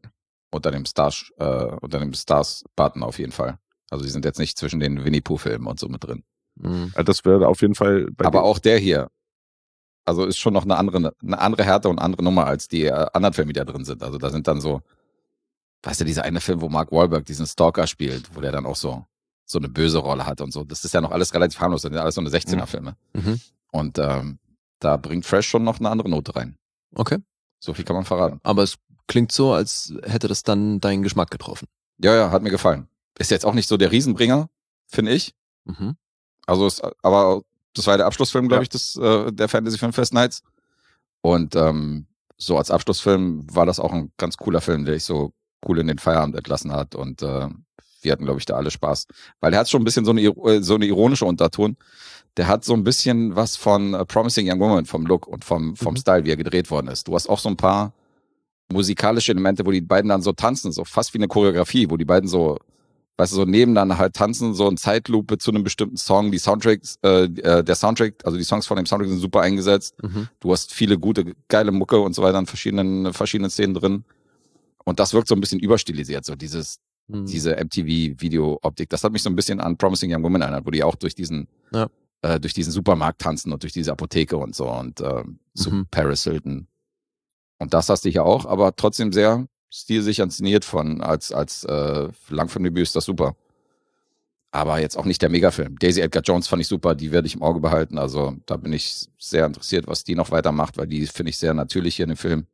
[SPEAKER 2] Stars-Button auf jeden Fall. Also die sind jetzt nicht zwischen den Winnie-Pooh-Filmen und so mit drin.
[SPEAKER 4] Also das wäre auf jeden Fall.
[SPEAKER 2] Aber auch der hier, also ist schon noch eine andere Härte und andere Nummer als die anderen Filme, die da drin sind. Also da sind dann so, weißt du, dieser eine Film, wo Mark Wahlberg diesen Stalker spielt, wo der dann auch so eine böse Rolle hat und so. Das ist ja noch alles relativ harmlos. Das sind ja alles so eine 16er-Filme.
[SPEAKER 3] Mhm.
[SPEAKER 2] Und da bringt Fresh schon noch eine andere Note rein.
[SPEAKER 3] Okay.
[SPEAKER 2] So viel kann man verraten.
[SPEAKER 3] Aber es klingt so, als hätte das dann deinen Geschmack getroffen.
[SPEAKER 2] Ja, hat mir gefallen. Ist jetzt auch nicht so der Riesenbringer, finde ich.
[SPEAKER 3] Mhm.
[SPEAKER 2] Also, aber das war der Abschlussfilm, glaube ich, der Fantasy Film Fest Nights. Und so als Abschlussfilm war das auch ein ganz cooler Film, der ich so cool in den Feierabend entlassen hat. Und wir hatten, glaube ich, da alle Spaß. Weil er hat schon ein bisschen so eine ironische Unterton. der hat so ein bisschen was von Promising Young Woman vom Look und vom Style, wie er gedreht worden ist. Du hast auch so ein paar musikalische Elemente, wo die beiden dann so tanzen, so fast wie eine Choreografie, wo die beiden so, weißt du, so nebeneinander halt tanzen, so ein Zeitlupe zu einem bestimmten Song. Die Soundtracks, der Soundtrack, also die Songs von dem Soundtrack sind super eingesetzt. Du hast viele gute, geile Mucke und so weiter in verschiedenen Szenen drin. Und das wirkt so ein bisschen überstilisiert, so diese MTV-Video-Optik. Das hat mich so ein bisschen an Promising Young Woman erinnert, wo die auch durch diesen Supermarkt tanzen und durch diese Apotheke und so und zu Paris Hilton. Und das hast du hier auch, aber trotzdem sehr stilsicher inszeniert als Langfilmdebüt ist das super. Aber jetzt auch nicht der Megafilm. Daisy Edgar Jones fand ich super, die werde ich im Auge behalten. Also da bin ich sehr interessiert, was die noch weitermacht, weil die finde ich sehr natürlich hier in dem Film.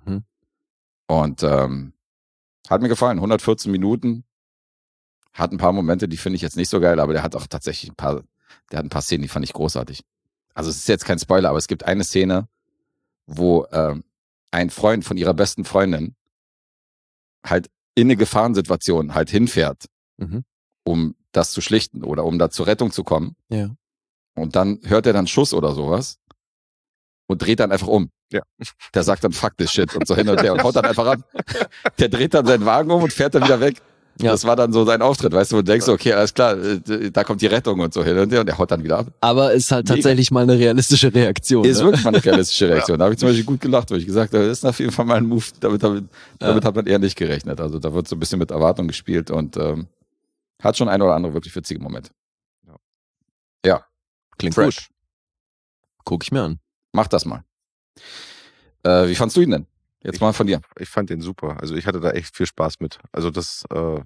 [SPEAKER 2] Und hat mir gefallen. 114 Minuten. Hat ein paar Momente, die finde ich jetzt nicht so geil, aber der hat auch tatsächlich ein paar Szenen, die fand ich großartig. Also es ist jetzt kein Spoiler, aber es gibt eine Szene, wo ein Freund von ihrer besten Freundin halt in eine Gefahrensituation halt hinfährt, um das zu schlichten oder um da zur Rettung zu kommen.
[SPEAKER 3] Ja.
[SPEAKER 2] Und dann hört er dann Schuss oder sowas und dreht dann einfach um.
[SPEAKER 4] Ja. Der
[SPEAKER 2] sagt dann fuck this shit und so hin und her und haut dann einfach ab. Der dreht dann seinen Wagen um und fährt dann wieder weg. Ja. Das war dann so sein Auftritt, weißt du, und denkst, okay, alles klar, da kommt die Rettung und so hin und her und der haut dann wieder ab.
[SPEAKER 3] Aber ist halt tatsächlich mal eine realistische Reaktion.
[SPEAKER 2] Ist wirklich mal eine realistische Reaktion. Da habe ich zum Beispiel gut gelacht, weil ich gesagt habe, das ist auf jeden Fall mal ein Move, damit hat man eher nicht gerechnet. Also da wird so ein bisschen mit Erwartung gespielt und hat schon ein oder andere wirklich witzige Momente. Ja.
[SPEAKER 3] Klingt fresh. Gut. Guck ich mir an.
[SPEAKER 2] Mach das mal. Wie fandst du ihn denn? Jetzt mal von dir.
[SPEAKER 4] Ich fand den super. Also ich hatte da echt viel Spaß mit. Also das,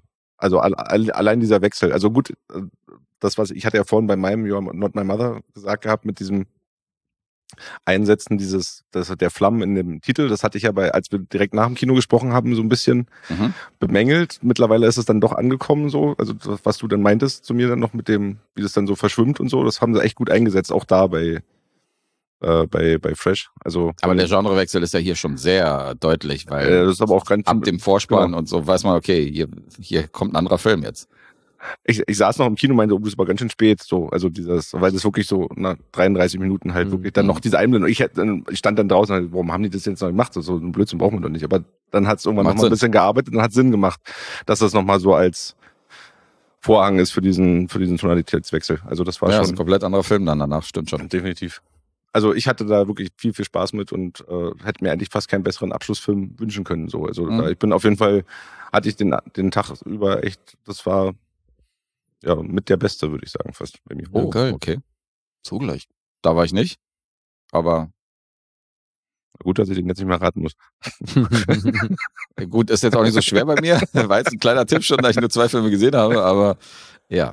[SPEAKER 4] allein dieser Wechsel. Also gut, das was ich hatte ja vorhin bei meinem You're Not My Mother gesagt gehabt mit diesem Einsetzen der Flammen in dem Titel. Das hatte ich ja als wir direkt nach dem Kino gesprochen haben, so ein bisschen bemängelt. Mittlerweile ist es dann doch angekommen so. Also das, was du dann meintest zu mir dann noch mit dem, wie das dann so verschwimmt und so, das haben sie echt gut eingesetzt. Auch da bei Fresh. Also,
[SPEAKER 2] aber der Genrewechsel ist ja hier schon sehr deutlich, weil
[SPEAKER 4] das ist aber auch ganz
[SPEAKER 2] ab dem Vorspann und so weiß man, okay, hier kommt ein anderer Film jetzt.
[SPEAKER 4] Ich saß noch im Kino und meinte, das war ganz schön spät, so, also weil das wirklich so nach 33 Minuten halt wirklich dann noch diese Einblendung. Ich stand dann draußen und dachte, warum haben die das jetzt noch gemacht? So ein Blödsinn brauchen wir doch nicht. Aber dann hat es irgendwann noch mal ein bisschen gearbeitet und hat Sinn gemacht, dass das nochmal so als Vorhang ist für diesen Tonalitätswechsel. Also das war schon
[SPEAKER 2] ist ein komplett anderer Film dann danach, stimmt schon.
[SPEAKER 4] Definitiv. Also ich hatte da wirklich viel, viel Spaß mit und hätte mir eigentlich fast keinen besseren Abschlussfilm wünschen können. So. Also ich bin auf jeden Fall, hatte ich den Tag über echt, das war ja mit der Beste, würde ich sagen, fast bei mir.
[SPEAKER 2] Oh, geil. Okay. So gleich. Da war ich nicht, aber
[SPEAKER 4] gut, dass ich den jetzt nicht mehr raten muss.
[SPEAKER 2] Gut, ist jetzt auch nicht so schwer bei mir. War jetzt ein kleiner Tipp schon, da ich nur 2 Filme gesehen habe, aber ja.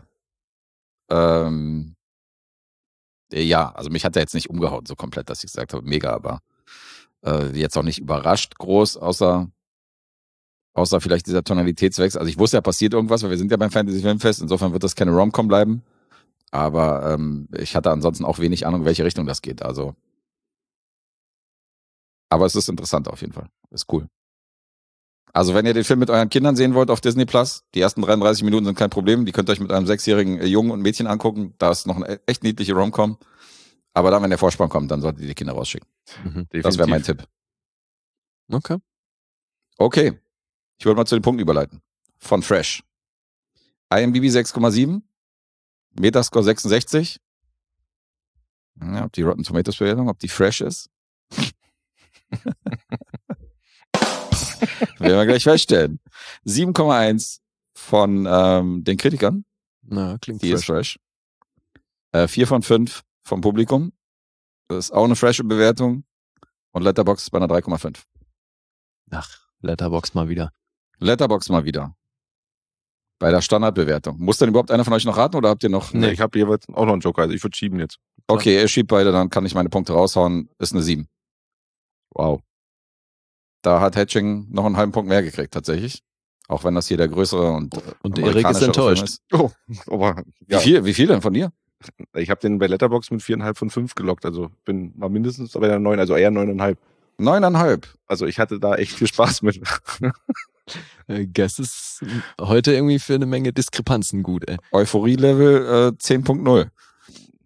[SPEAKER 2] Ja, also mich hat er jetzt nicht umgehauen so komplett, dass ich gesagt habe, mega, aber jetzt auch nicht überrascht groß, außer vielleicht dieser Tonalitätswechsel. Also ich wusste ja, passiert irgendwas, weil wir sind ja beim Fantasy-Filmfest, insofern wird das keine Rom-Com bleiben, aber ich hatte ansonsten auch wenig Ahnung, in welche Richtung das geht, also aber es ist interessant auf jeden Fall, ist cool. Also wenn ihr den Film mit euren Kindern sehen wollt auf Disney Plus, die ersten 33 Minuten sind kein Problem, die könnt ihr euch mit einem 6-jährigen Jungen und Mädchen angucken, da ist noch eine echt niedliche Rom-Com, aber dann, wenn der Vorspann kommt, dann solltet ihr die Kinder rausschicken. Das wäre mein Tipp. Okay, ich wollte mal zu den Punkten überleiten. Von Fresh. IMDb 6,7, Metascore 66. Ja, ob die Rotten Tomatoes Bewertung, ob die fresh ist. Werden wir gleich feststellen. 7,1 von den Kritikern.
[SPEAKER 3] Na, klingt
[SPEAKER 2] die fresh. Ist fresh. 4 von 5 vom Publikum. Das ist auch eine frische Bewertung. Und Letterboxd ist bei einer 3,5.
[SPEAKER 3] Ach, Letterboxd mal wieder.
[SPEAKER 2] Letterboxd mal wieder. Bei der Standardbewertung. Muss denn überhaupt einer von euch noch raten oder habt ihr noch?
[SPEAKER 4] Nee, ich habe jeweils auch noch einen Joker. Also ich würde schieben jetzt.
[SPEAKER 2] Okay, ihr schiebt beide, dann kann ich meine Punkte raushauen. Ist eine 7. Wow. Da hat Hatching noch einen halben Punkt mehr gekriegt, tatsächlich. Auch wenn das hier der größere und
[SPEAKER 3] Erik ist enttäuscht.
[SPEAKER 2] Ist. Oh, aber, ja. Wie viel denn von dir?
[SPEAKER 4] Ich habe den bei Letterboxd mit 4,5 von 5 gelockt. Also bin mal mindestens bei der 9, also eher 9,5.
[SPEAKER 2] 9,5.
[SPEAKER 4] Also ich hatte da echt viel Spaß mit.
[SPEAKER 3] Guess ist heute irgendwie für eine Menge Diskrepanzen gut, ey.
[SPEAKER 2] Euphorie-Level 10.0.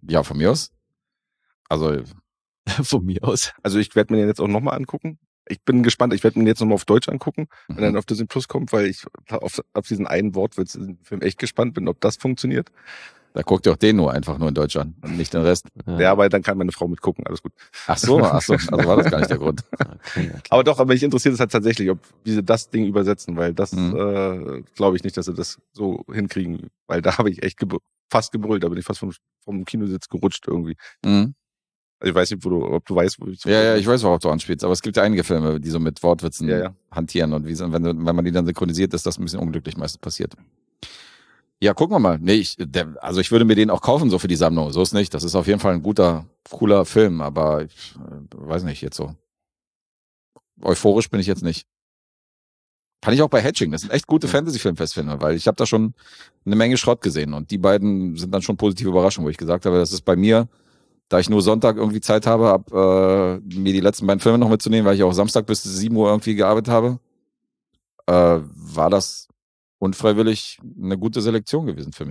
[SPEAKER 2] Ja, von mir aus. Also
[SPEAKER 3] Von mir aus.
[SPEAKER 4] Also ich werde mir den jetzt auch nochmal angucken. Ich bin gespannt, ich werde mir den jetzt nochmal auf Deutsch angucken, wenn er dann auf Disney Plus kommt, weil ich auf diesen einen Wortwitz in dem Film echt gespannt bin, ob das funktioniert.
[SPEAKER 2] Da guckt ihr auch den einfach nur in Deutsch an und nicht den Rest.
[SPEAKER 4] Ja, aber dann kann meine Frau mitgucken, alles gut.
[SPEAKER 2] Ach so, also war das gar nicht der Grund.
[SPEAKER 3] Okay.
[SPEAKER 4] Aber mich interessiert es halt tatsächlich, wie sie das Ding übersetzen, weil das glaube ich nicht, dass sie das so hinkriegen, weil da habe ich echt fast gebrüllt, da bin ich fast vom Kinositz gerutscht irgendwie.
[SPEAKER 2] Mhm.
[SPEAKER 4] Also ich weiß nicht, ob du weißt, wo ich
[SPEAKER 2] Ja, ich weiß, worauf du anspielst, aber es gibt ja einige Filme, die so mit Wortwitzen hantieren und wenn man die dann synchronisiert, ist das ein bisschen unglücklich meistens passiert. Ja, gucken wir mal. Nee, ich würde mir den auch kaufen, so für die Sammlung. So ist nicht. Das ist auf jeden Fall ein guter, cooler Film, aber ich weiß nicht, jetzt so. Euphorisch bin ich jetzt nicht. Fand ich auch bei Hatching. Das sind echt gute Fantasy-Filmfestfilme, weil ich habe da schon eine Menge Schrott gesehen und die beiden sind dann schon positive Überraschungen, wo ich gesagt habe, das ist bei mir, da ich nur Sonntag irgendwie Zeit habe, mir die letzten beiden Filme noch mitzunehmen, weil ich auch Samstag bis 7 Uhr irgendwie gearbeitet habe, war das unfreiwillig eine gute Selektion gewesen für mich.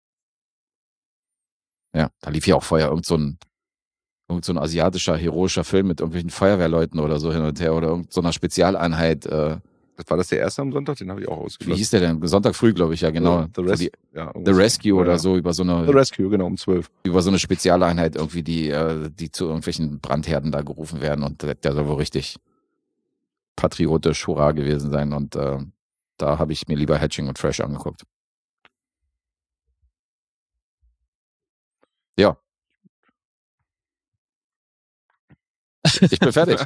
[SPEAKER 2] Ja, da lief ja auch vorher irgend so ein asiatischer, heroischer Film mit irgendwelchen Feuerwehrleuten oder so hin und her oder irgend so einer Spezialeinheit.
[SPEAKER 4] War das der erste am Sonntag? Den habe ich auch ausgelassen.
[SPEAKER 2] Wie hieß der denn? Sonntag früh, glaube ich, ja, genau.
[SPEAKER 4] The
[SPEAKER 2] Rescue oder so, über so eine...
[SPEAKER 4] The Rescue, genau, um 12.
[SPEAKER 2] Über so eine Spezialeinheit irgendwie, die zu irgendwelchen Brandherden da gerufen werden und der soll wohl richtig patriotisch, hurra gewesen sein und da habe ich mir lieber Hatching und Fresh angeguckt. Ja. Ich bin fertig.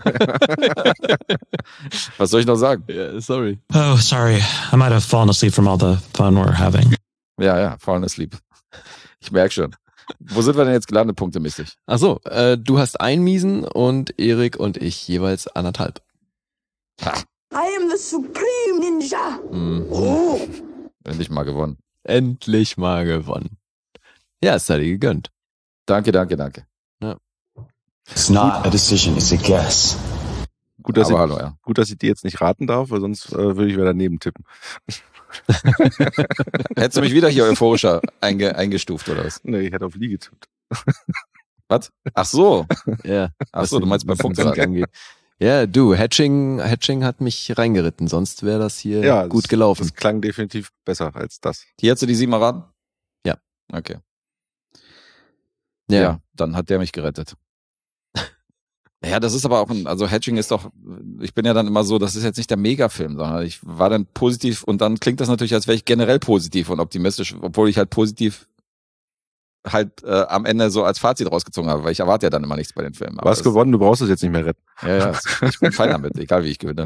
[SPEAKER 2] Was soll ich noch sagen?
[SPEAKER 3] Yeah, sorry.
[SPEAKER 13] Oh, sorry. I might have fallen asleep from all the fun we're having.
[SPEAKER 2] Ja, fallen asleep. Ich merke schon. Wo sind wir denn jetzt gelandet, punktemäßig?
[SPEAKER 3] Ach so, du hast einen Miesen und Erik und ich jeweils 1,5.
[SPEAKER 7] I am the Supreme Ninja.
[SPEAKER 2] Oh. Endlich mal gewonnen.
[SPEAKER 3] Endlich mal gewonnen. Ja, es sei dir gegönnt.
[SPEAKER 2] Danke.
[SPEAKER 3] Ja.
[SPEAKER 5] It's not a decision, it's a guess.
[SPEAKER 4] Gut, dass ich dir jetzt nicht raten darf, weil sonst würde ich wieder daneben tippen.
[SPEAKER 2] Hättest du mich wieder hier euphorischer eingestuft, oder was?
[SPEAKER 4] Nee, ich hätte auf Lee getippt.
[SPEAKER 2] Was? Ach so.
[SPEAKER 3] Ja.
[SPEAKER 2] Ach so, du meinst beim Punkteraten angeht.
[SPEAKER 3] Ja, du, Hatching hat mich reingeritten, sonst wäre das hier gut gelaufen.
[SPEAKER 4] Das klang definitiv besser als das.
[SPEAKER 2] Hier hättest du die 7 erraten?
[SPEAKER 3] Ja.
[SPEAKER 2] Okay.
[SPEAKER 3] Ja.
[SPEAKER 2] Ja, dann hat der mich gerettet. Ja, das ist aber auch also Hatching ist doch, ich bin ja dann immer so, das ist jetzt nicht der Megafilm, sondern ich war dann positiv und dann klingt das natürlich, als wäre ich generell positiv und optimistisch, obwohl ich halt positiv halt am Ende so als Fazit rausgezogen habe, weil ich erwarte ja dann immer nichts bei den Filmen.
[SPEAKER 4] Du hast gewonnen, du brauchst es jetzt nicht mehr retten.
[SPEAKER 2] Ja, ich bin fein damit, egal wie ich gewinne.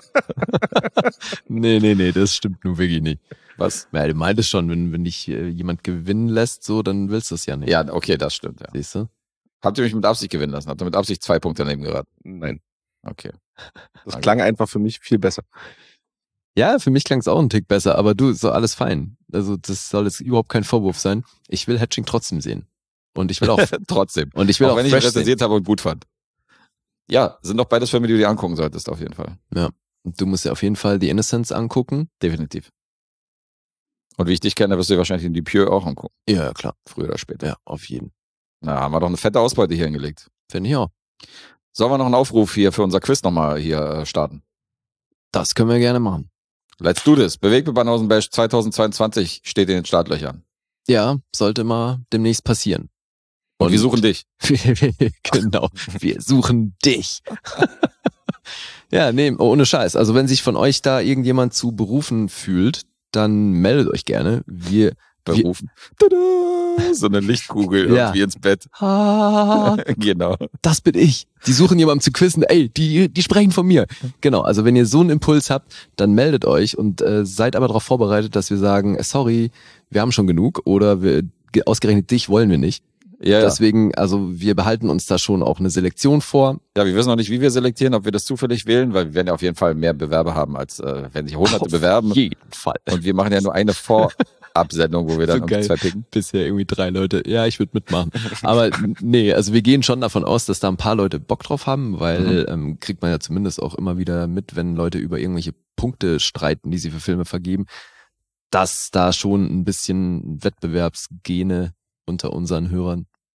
[SPEAKER 3] Nee, das stimmt nun wirklich nicht.
[SPEAKER 2] Was?
[SPEAKER 3] Ja, du meintest schon, wenn dich jemand gewinnen lässt, so, dann willst du es ja nicht.
[SPEAKER 2] Ja, okay, das stimmt, ja.
[SPEAKER 3] Siehst du?
[SPEAKER 2] Habt ihr mich mit Absicht gewinnen lassen? Habt ihr mit Absicht 2 Punkte daneben geraten?
[SPEAKER 4] Nein.
[SPEAKER 2] Okay.
[SPEAKER 4] Das klang einfach für mich viel besser.
[SPEAKER 3] Ja, für mich klang es auch ein Tick besser, aber du, so alles fein. Also das soll jetzt überhaupt kein Vorwurf sein. Ich will Hatching trotzdem sehen. Und ich will auch
[SPEAKER 2] trotzdem.
[SPEAKER 3] Und ich will auch
[SPEAKER 2] wenn ich
[SPEAKER 3] Fresh
[SPEAKER 2] rezensiert habe und gut fand. Ja, sind doch beides Filme, die du dir angucken solltest, auf jeden Fall.
[SPEAKER 3] Ja. Und du musst ja auf jeden Fall The Innocents angucken.
[SPEAKER 2] Definitiv. Und wie ich dich kenne, wirst du dir wahrscheinlich in Die Pure auch angucken.
[SPEAKER 3] Ja, klar.
[SPEAKER 2] Früher oder später.
[SPEAKER 3] Ja, auf jeden.
[SPEAKER 2] Na, haben wir doch eine fette Ausbeute hier hingelegt.
[SPEAKER 3] Finde ich auch.
[SPEAKER 2] Sollen wir noch einen Aufruf hier für unser Quiz nochmal hier starten?
[SPEAKER 3] Das können wir gerne machen.
[SPEAKER 2] Let's do this. Bewegt mit Banausen Bash 2022 steht in den Startlöchern.
[SPEAKER 3] Ja, sollte mal demnächst passieren.
[SPEAKER 2] Und wir suchen dich.
[SPEAKER 3] Genau, wir suchen dich. Ja, nee, ohne Scheiß. Also wenn sich von euch da irgendjemand zu berufen fühlt, dann meldet euch gerne. Wir
[SPEAKER 2] berufen. Tada! So eine Lichtkugel irgendwie ins Bett. Genau.
[SPEAKER 3] Das bin ich. Die suchen jemanden zu quizzen. Ey, die sprechen von mir. Genau, also wenn ihr so einen Impuls habt, dann meldet euch und seid aber darauf vorbereitet, dass wir sagen, sorry, wir haben schon genug oder ausgerechnet dich wollen wir nicht.
[SPEAKER 2] Ja,
[SPEAKER 3] deswegen, also wir behalten uns da schon auch eine Selektion vor.
[SPEAKER 2] Ja, wir wissen noch nicht, wie wir selektieren, ob wir das zufällig wählen, weil wir werden ja auf jeden Fall mehr Bewerber haben, als wenn sich Hunderte bewerben.
[SPEAKER 3] Auf jeden Fall.
[SPEAKER 2] Und wir machen ja nur eine Vorabsendung, wo wir dann
[SPEAKER 3] so
[SPEAKER 2] 2 picken.
[SPEAKER 3] Bisher irgendwie 3 Leute. Ja, ich würde mitmachen. Aber nee, also wir gehen schon davon aus, dass da ein paar Leute Bock drauf haben, weil kriegt man ja zumindest auch immer wieder mit, wenn Leute über irgendwelche Punkte streiten, die sie für Filme vergeben, dass da schon ein bisschen Wettbewerbsgene unter unseren Hörern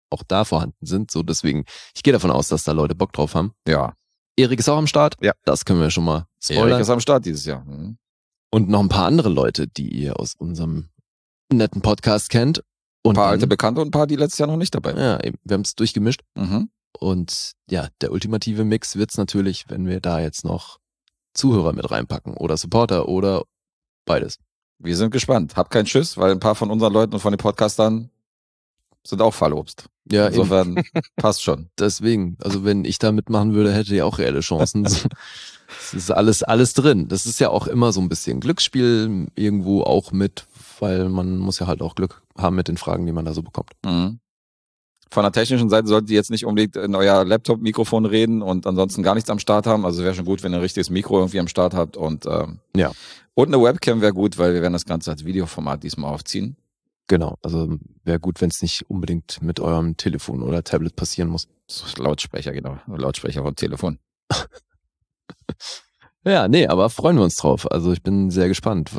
[SPEAKER 3] auch da vorhanden sind. So deswegen, ich gehe davon aus, dass da Leute Bock drauf haben.
[SPEAKER 2] Ja.
[SPEAKER 3] Erik ist auch am Start.
[SPEAKER 4] Ja.
[SPEAKER 3] Das können wir schon mal spoilern.
[SPEAKER 2] Erik ist am Start dieses Jahr. Mhm.
[SPEAKER 3] Und noch ein paar andere Leute, die ihr aus unserem netten Podcast kennt. Und
[SPEAKER 2] Ein paar
[SPEAKER 3] dann-
[SPEAKER 2] alte Bekannte und ein paar, die letztes Jahr noch nicht dabei waren.
[SPEAKER 3] Ja, eben. Wir haben es durchgemischt.
[SPEAKER 2] Mhm.
[SPEAKER 3] Und ja, der ultimative Mix wird's natürlich, wenn wir da jetzt noch Zuhörer mit reinpacken oder Supporter oder beides.
[SPEAKER 2] Wir sind gespannt. Habt keinen Schiss, weil ein paar von unseren Leuten und von den Podcastern sind auch Fallobst.
[SPEAKER 3] Ja, eben.
[SPEAKER 2] Insofern passt schon.
[SPEAKER 3] Deswegen, also wenn ich da mitmachen würde, hätte ich auch reelle Chancen. Es ist alles drin. Das ist ja auch immer so ein bisschen Glücksspiel irgendwo auch mit, weil man muss ja halt auch Glück haben mit den Fragen, die man da so bekommt.
[SPEAKER 2] Mhm. Von der technischen Seite solltet ihr jetzt nicht unbedingt in euer Laptop-Mikrofon reden und ansonsten gar nichts am Start haben. Also wäre schon gut, wenn ihr ein richtiges Mikro irgendwie am Start habt und
[SPEAKER 3] Ja.
[SPEAKER 2] und eine Webcam wäre gut, weil wir werden das Ganze als Videoformat diesmal aufziehen.
[SPEAKER 3] Genau, also wäre gut, wenn es nicht unbedingt mit eurem Telefon oder Tablet passieren muss.
[SPEAKER 2] Lautsprecher, genau. Lautsprecher vom Telefon.
[SPEAKER 3] Ja, nee, aber freuen wir uns drauf. Also ich bin sehr gespannt,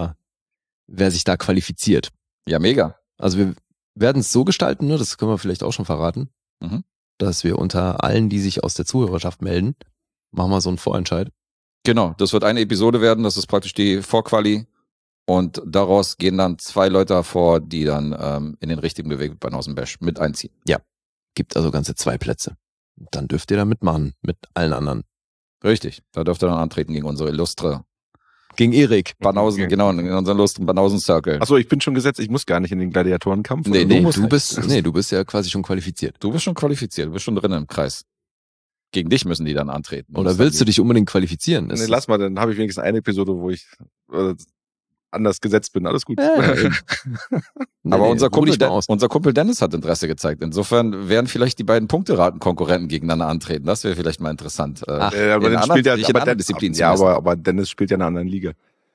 [SPEAKER 3] wer sich da qualifiziert.
[SPEAKER 2] Ja, mega.
[SPEAKER 3] Also wir werden es so gestalten, ne, das können wir vielleicht auch schon verraten,
[SPEAKER 2] Mhm.
[SPEAKER 3] dass wir unter allen, die sich aus der Zuhörerschaft melden, machen wir so einen Vorentscheid.
[SPEAKER 2] Genau, das wird eine Episode werden, das ist praktisch die Vorquali und daraus gehen dann 2 Leute hervor, die dann in den richtigen Bewegtbanausen-Bash mit einziehen.
[SPEAKER 3] Gibt also ganze 2 Plätze. Und dann dürft ihr da mitmachen mit allen anderen.
[SPEAKER 2] Richtig, da dürft ihr dann antreten gegen unsere illustre
[SPEAKER 3] Gegen Erik.
[SPEAKER 2] Banausen, genau, in unseren illustren Banausen-Circle.
[SPEAKER 4] Achso, ich bin schon gesetzt, ich muss gar nicht in den Gladiatorenkampf.
[SPEAKER 2] Nee,
[SPEAKER 4] oder?
[SPEAKER 3] Du bist ja quasi schon qualifiziert.
[SPEAKER 2] Du bist schon qualifiziert, du bist schon drin im Kreis. Gegen dich müssen die dann antreten.
[SPEAKER 3] Oder willst du dich unbedingt qualifizieren?
[SPEAKER 4] Nee, lass mal, dann habe ich wenigstens eine Episode, wo ich anders gesetzt bin. Alles gut.
[SPEAKER 3] Ja, eben.
[SPEAKER 2] Aber unser
[SPEAKER 3] ruh dich
[SPEAKER 2] Kumpel,
[SPEAKER 3] mal aus.
[SPEAKER 2] unser Kumpel Dennis hat Interesse gezeigt. Insofern werden vielleicht die beiden Punkteraten-Konkurrenten gegeneinander antreten. Das wäre vielleicht mal interessant.
[SPEAKER 3] Ach,
[SPEAKER 4] aber
[SPEAKER 2] in
[SPEAKER 4] dann
[SPEAKER 2] anderen-
[SPEAKER 4] spielt ja,
[SPEAKER 2] sich in
[SPEAKER 4] aber
[SPEAKER 2] anderen
[SPEAKER 4] Den-
[SPEAKER 2] Disziplinen zu
[SPEAKER 4] ja,
[SPEAKER 2] messen.
[SPEAKER 4] aber Dennis spielt ja in einer anderen Liga.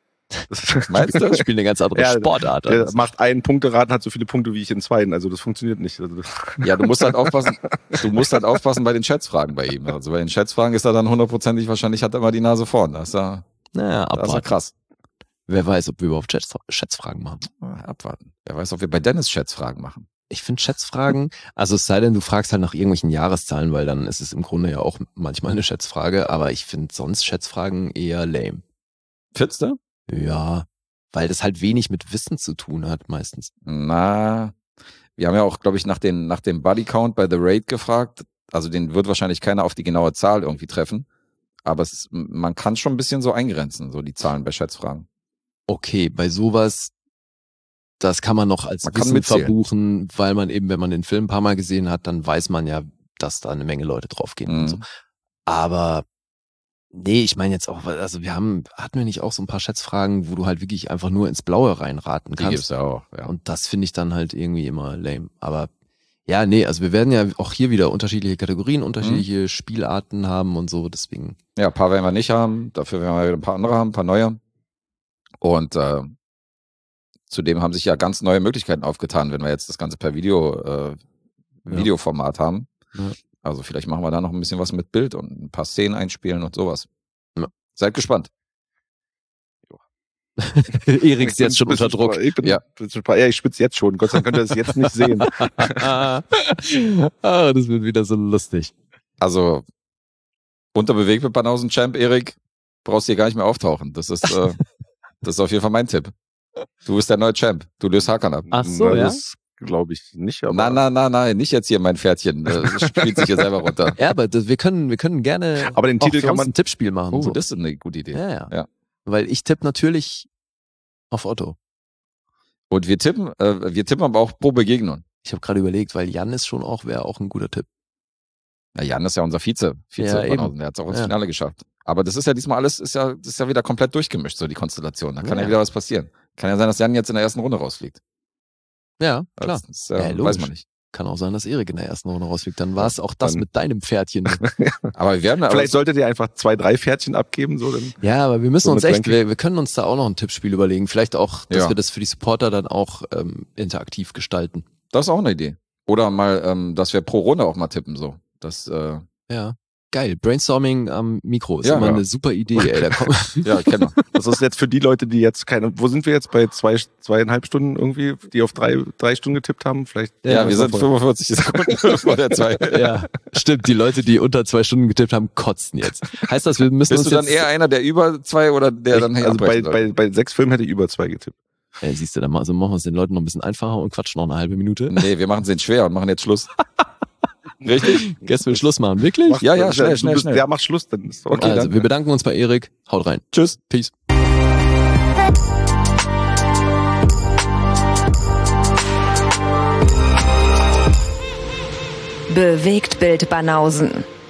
[SPEAKER 2] Meinst du?
[SPEAKER 3] Spielt eine ganz andere
[SPEAKER 4] Ja,
[SPEAKER 3] Sportart.
[SPEAKER 4] Der
[SPEAKER 3] Also.
[SPEAKER 4] macht einen Punkteraten, hat so viele Punkte wie ich in 2. Also das funktioniert nicht. Also,
[SPEAKER 2] Ja, du musst halt aufpassen. Du musst halt aufpassen bei den Schätzfragen bei ihm. Also bei den Schätzfragen ist er dann hundertprozentig wahrscheinlich, hat er immer die Nase vorn. Das ist ja,
[SPEAKER 3] Naja,
[SPEAKER 2] das ist ja
[SPEAKER 3] abwarten.
[SPEAKER 2] krass.
[SPEAKER 3] Wer weiß, ob wir überhaupt Schätzfragen machen.
[SPEAKER 2] Abwarten. Wer weiß, ob wir bei Dennis Schätzfragen machen.
[SPEAKER 3] Ich finde Schätzfragen, also es sei denn, du fragst halt nach irgendwelchen Jahreszahlen, weil dann ist es im Grunde ja auch manchmal eine Schätzfrage, aber ich finde sonst Schätzfragen eher lame.
[SPEAKER 2] Findest du?
[SPEAKER 3] Ja, weil das halt wenig mit Wissen zu tun hat meistens.
[SPEAKER 2] Na, wir haben ja auch, glaube ich, nach dem Bodycount bei The Raid gefragt. Also den wird wahrscheinlich keiner auf die genaue Zahl irgendwie treffen. Aber man kann schon ein bisschen so eingrenzen, so die Zahlen bei Schätzfragen.
[SPEAKER 3] Okay, bei sowas, das kann man noch als
[SPEAKER 2] Man kann
[SPEAKER 3] Wissen
[SPEAKER 2] mitzählen.
[SPEAKER 3] verbuchen, weil man eben, wenn man den Film ein paar Mal gesehen hat, dann weiß man ja, dass da eine Menge Leute draufgehen und so. Aber nee, ich meine jetzt auch, also hatten wir nicht auch so ein paar Schätzfragen, wo du halt wirklich einfach nur ins Blaue reinraten
[SPEAKER 2] Die
[SPEAKER 3] kannst.
[SPEAKER 2] gibt's ja auch, ja.
[SPEAKER 3] Und das finde ich dann halt irgendwie immer lame. Aber ja, nee, also wir werden ja auch hier wieder unterschiedliche Kategorien, unterschiedliche Spielarten haben und so, deswegen.
[SPEAKER 2] Ja, ein paar werden wir nicht haben. Dafür werden wir ein paar andere haben, ein paar neue. Und zudem haben sich ja ganz neue Möglichkeiten aufgetan, wenn wir jetzt das Ganze per Videoformat haben.
[SPEAKER 3] Ja.
[SPEAKER 2] Also vielleicht machen wir da noch ein bisschen was mit Bild und ein paar Szenen einspielen und sowas.
[SPEAKER 3] Ja.
[SPEAKER 2] Seid gespannt.
[SPEAKER 3] Erik ist jetzt schon
[SPEAKER 4] Ich bin
[SPEAKER 3] unter Druck.
[SPEAKER 4] Ich bin,
[SPEAKER 2] Ja.
[SPEAKER 4] ja, ich schwitze jetzt schon. Gott sei Dank könnt ihr das jetzt nicht sehen.
[SPEAKER 3] Das wird wieder so lustig.
[SPEAKER 2] Also unterbewegt mit Banausen Champ, Erik, brauchst hier gar nicht mehr auftauchen. Das ist auf jeden Fall mein Tipp. Du bist der neue Champ. Du löst Hakan ab.
[SPEAKER 3] Ach so, ja?
[SPEAKER 4] Das glaube ich nicht. Aber
[SPEAKER 2] Nein, nicht jetzt hier mein Pferdchen. Das spielt sich hier selber runter.
[SPEAKER 3] Ja, aber wir können gerne
[SPEAKER 4] Aber den
[SPEAKER 3] auch
[SPEAKER 4] Titel
[SPEAKER 3] für
[SPEAKER 4] kann
[SPEAKER 3] uns
[SPEAKER 4] man-
[SPEAKER 3] ein Tippspiel machen.
[SPEAKER 2] Oh,
[SPEAKER 3] so.
[SPEAKER 2] das ist eine gute Idee.
[SPEAKER 3] Ja. Weil ich tippe natürlich auf Otto.
[SPEAKER 2] Und wir tippen aber auch pro Begegnung.
[SPEAKER 3] Ich habe gerade überlegt, weil Jan ist schon auch, wäre auch ein guter Tipp.
[SPEAKER 2] Ja, Jan ist ja unser Vize
[SPEAKER 3] Ja, eben.
[SPEAKER 2] Banausen. Der hat es auch ins
[SPEAKER 3] Ja.
[SPEAKER 2] Finale geschafft. Aber das ist ja diesmal alles, das ist ja wieder komplett durchgemischt, so die Konstellation. Da kann ja
[SPEAKER 3] Ja.
[SPEAKER 2] wieder was passieren. Kann ja sein, dass Jan jetzt in der ersten Runde rausfliegt.
[SPEAKER 3] Ja, klar.
[SPEAKER 2] Das ist,
[SPEAKER 3] Ja, logisch.
[SPEAKER 2] weiß man nicht.
[SPEAKER 3] Kann auch sein, dass Erik in der ersten Runde rausfliegt. Dann war es auch das
[SPEAKER 4] Dann-
[SPEAKER 3] mit deinem Pferdchen.
[SPEAKER 2] Aber wir werden
[SPEAKER 4] vielleicht solltet ihr einfach 2, 3 Pferdchen abgeben. So, dann
[SPEAKER 3] Ja, aber wir müssen
[SPEAKER 4] So
[SPEAKER 3] uns
[SPEAKER 4] mit
[SPEAKER 3] echt,
[SPEAKER 4] Ranking.
[SPEAKER 3] wir können uns da auch noch ein Tippspiel überlegen. Vielleicht auch, dass
[SPEAKER 2] Ja.
[SPEAKER 3] wir das für die Supporter dann auch interaktiv gestalten.
[SPEAKER 2] das ist auch eine Idee. Oder mal, dass wir pro Runde auch mal tippen, so. Das,
[SPEAKER 3] Ja. Geil, Brainstorming am Mikro ist immer eine super Idee, ey. Da kommt
[SPEAKER 2] ja, kennen wir.
[SPEAKER 4] Das ist jetzt für die Leute, die jetzt wo sind wir jetzt bei 2,5 Stunden irgendwie, die auf 3 Stunden getippt haben? Vielleicht.
[SPEAKER 2] Ja, wir sind 45 Sekunden vor der 2.
[SPEAKER 3] Ja, stimmt. Die Leute, die unter 2 Stunden getippt haben, kotzen jetzt. Heißt das, wir müssen
[SPEAKER 2] Bist
[SPEAKER 3] uns
[SPEAKER 2] du dann eher einer, der über 2 oder der dann
[SPEAKER 4] also bei 6 Filmen hätte ich über 2 getippt.
[SPEAKER 3] Siehst du, dann machen wir es den Leuten noch ein bisschen einfacher und quatschen noch eine halbe Minute.
[SPEAKER 2] Nee, wir machen es denen schwer und machen jetzt Schluss. Richtig?
[SPEAKER 3] Gäste will Schluss machen, wirklich?
[SPEAKER 2] Ja, schnell.
[SPEAKER 4] Ja, mach Schluss, dann ist okay.
[SPEAKER 3] Also, wir bedanken uns bei Erik. Haut rein.
[SPEAKER 2] Tschüss.
[SPEAKER 3] Peace.
[SPEAKER 1] Bewegt Bild Banausen.